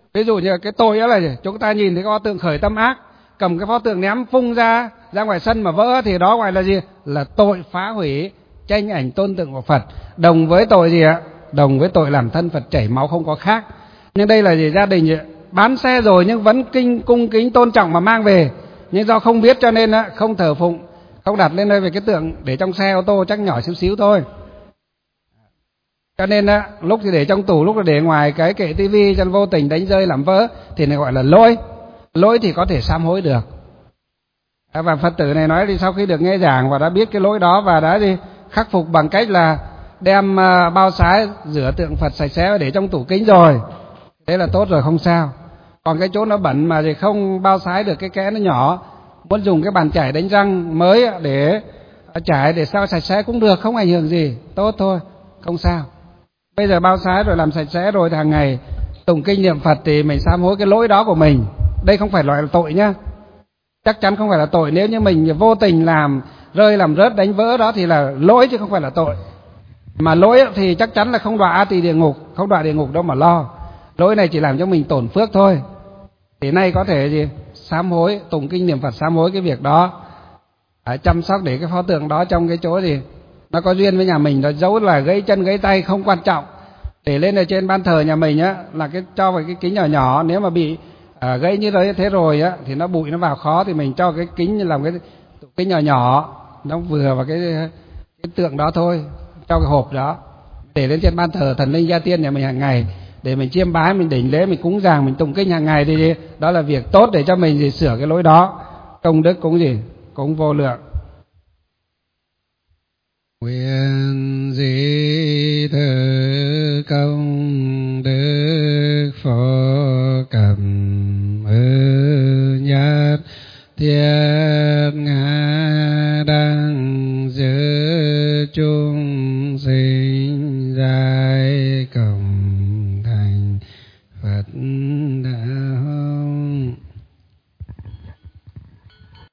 Ví dụ như cái tội đó là gì? Chúng ta nhìn thấy cái pho tượng khởi tâm ác, cầm cái pho tượng ném phung ra ngoài sân mà vỡ, thì đó gọi là gì? Là tội phá hủy tranh ảnh tôn tượng của Phật. Đồng với tội gì ạ? Đồng với tội làm thân Phật chảy máu không có khác. Nhưng đây là gì? Gia đình bán xe rồi nhưng vẫn cung kính tôn trọng mà mang về, nhưng do không biết cho nên không thờ phụng, không đặt lên đây về cái tượng để trong xe ô tô chắc nhỏ xíu thôi. Cho nên lúc thì để trong tủ, lúc là để ngoài cái kệ tivi, cho vô tình đánh rơi làm vỡ thì này gọi là lỗi. Lỗi thì có thể sám hối được. Và Phật tử này nói thì sau khi được nghe giảng và đã biết cái lỗi đó và đã đi khắc phục bằng cách là đem bao sái rửa tượng Phật sạch sẽ để trong tủ kính rồi, thế là tốt rồi, không sao. Còn cái chỗ nó bẩn mà thì không bao sái được, cái kẽ nó nhỏ, muốn dùng cái bàn chải đánh răng mới để chải để sao sạch sẽ cũng được, không ảnh hưởng gì, tốt thôi, không sao. Bây giờ bao sái rồi, làm sạch sẽ rồi thì hàng ngày tụng kinh niệm Phật thì mình sám hối cái lỗi đó của mình. Đây không phải loại là tội nhá, chắc chắn không phải là tội. Nếu như mình vô tình làm rơi, làm rớt, đánh vỡ đó thì là lỗi chứ không phải là tội. Mà lỗi thì chắc chắn là không đọa A Tỳ địa ngục, không đọa địa ngục đâu mà lo. Lỗi này chỉ làm cho mình tổn phước thôi. Thì nay có thể gì? Sám hối, tụng kinh niệm Phật sám hối cái việc đó. Chăm sóc để cái pho tượng đó trong cái chỗ gì nó có duyên với nhà mình, nó dấu là gãy chân gãy tay không quan trọng, để lên ở trên ban thờ nhà mình là cái cho vào cái kính nhỏ nhỏ. Nếu mà bị gãy như thế rồi thì nó bụi nó vào khó, thì mình cho cái kính làm cái kính nhỏ nhỏ, nó vừa vào cái tượng đó thôi, cho cái hộp đó để lên trên ban thờ thần linh gia tiên nhà mình hàng ngày, để mình chiêm bái, mình đỉnh lễ, mình cúng dường, mình tụng kinh hàng ngày, thì đó là việc tốt để cho mình sửa cái lỗi đó. Công đức cũng cũng vô lượng.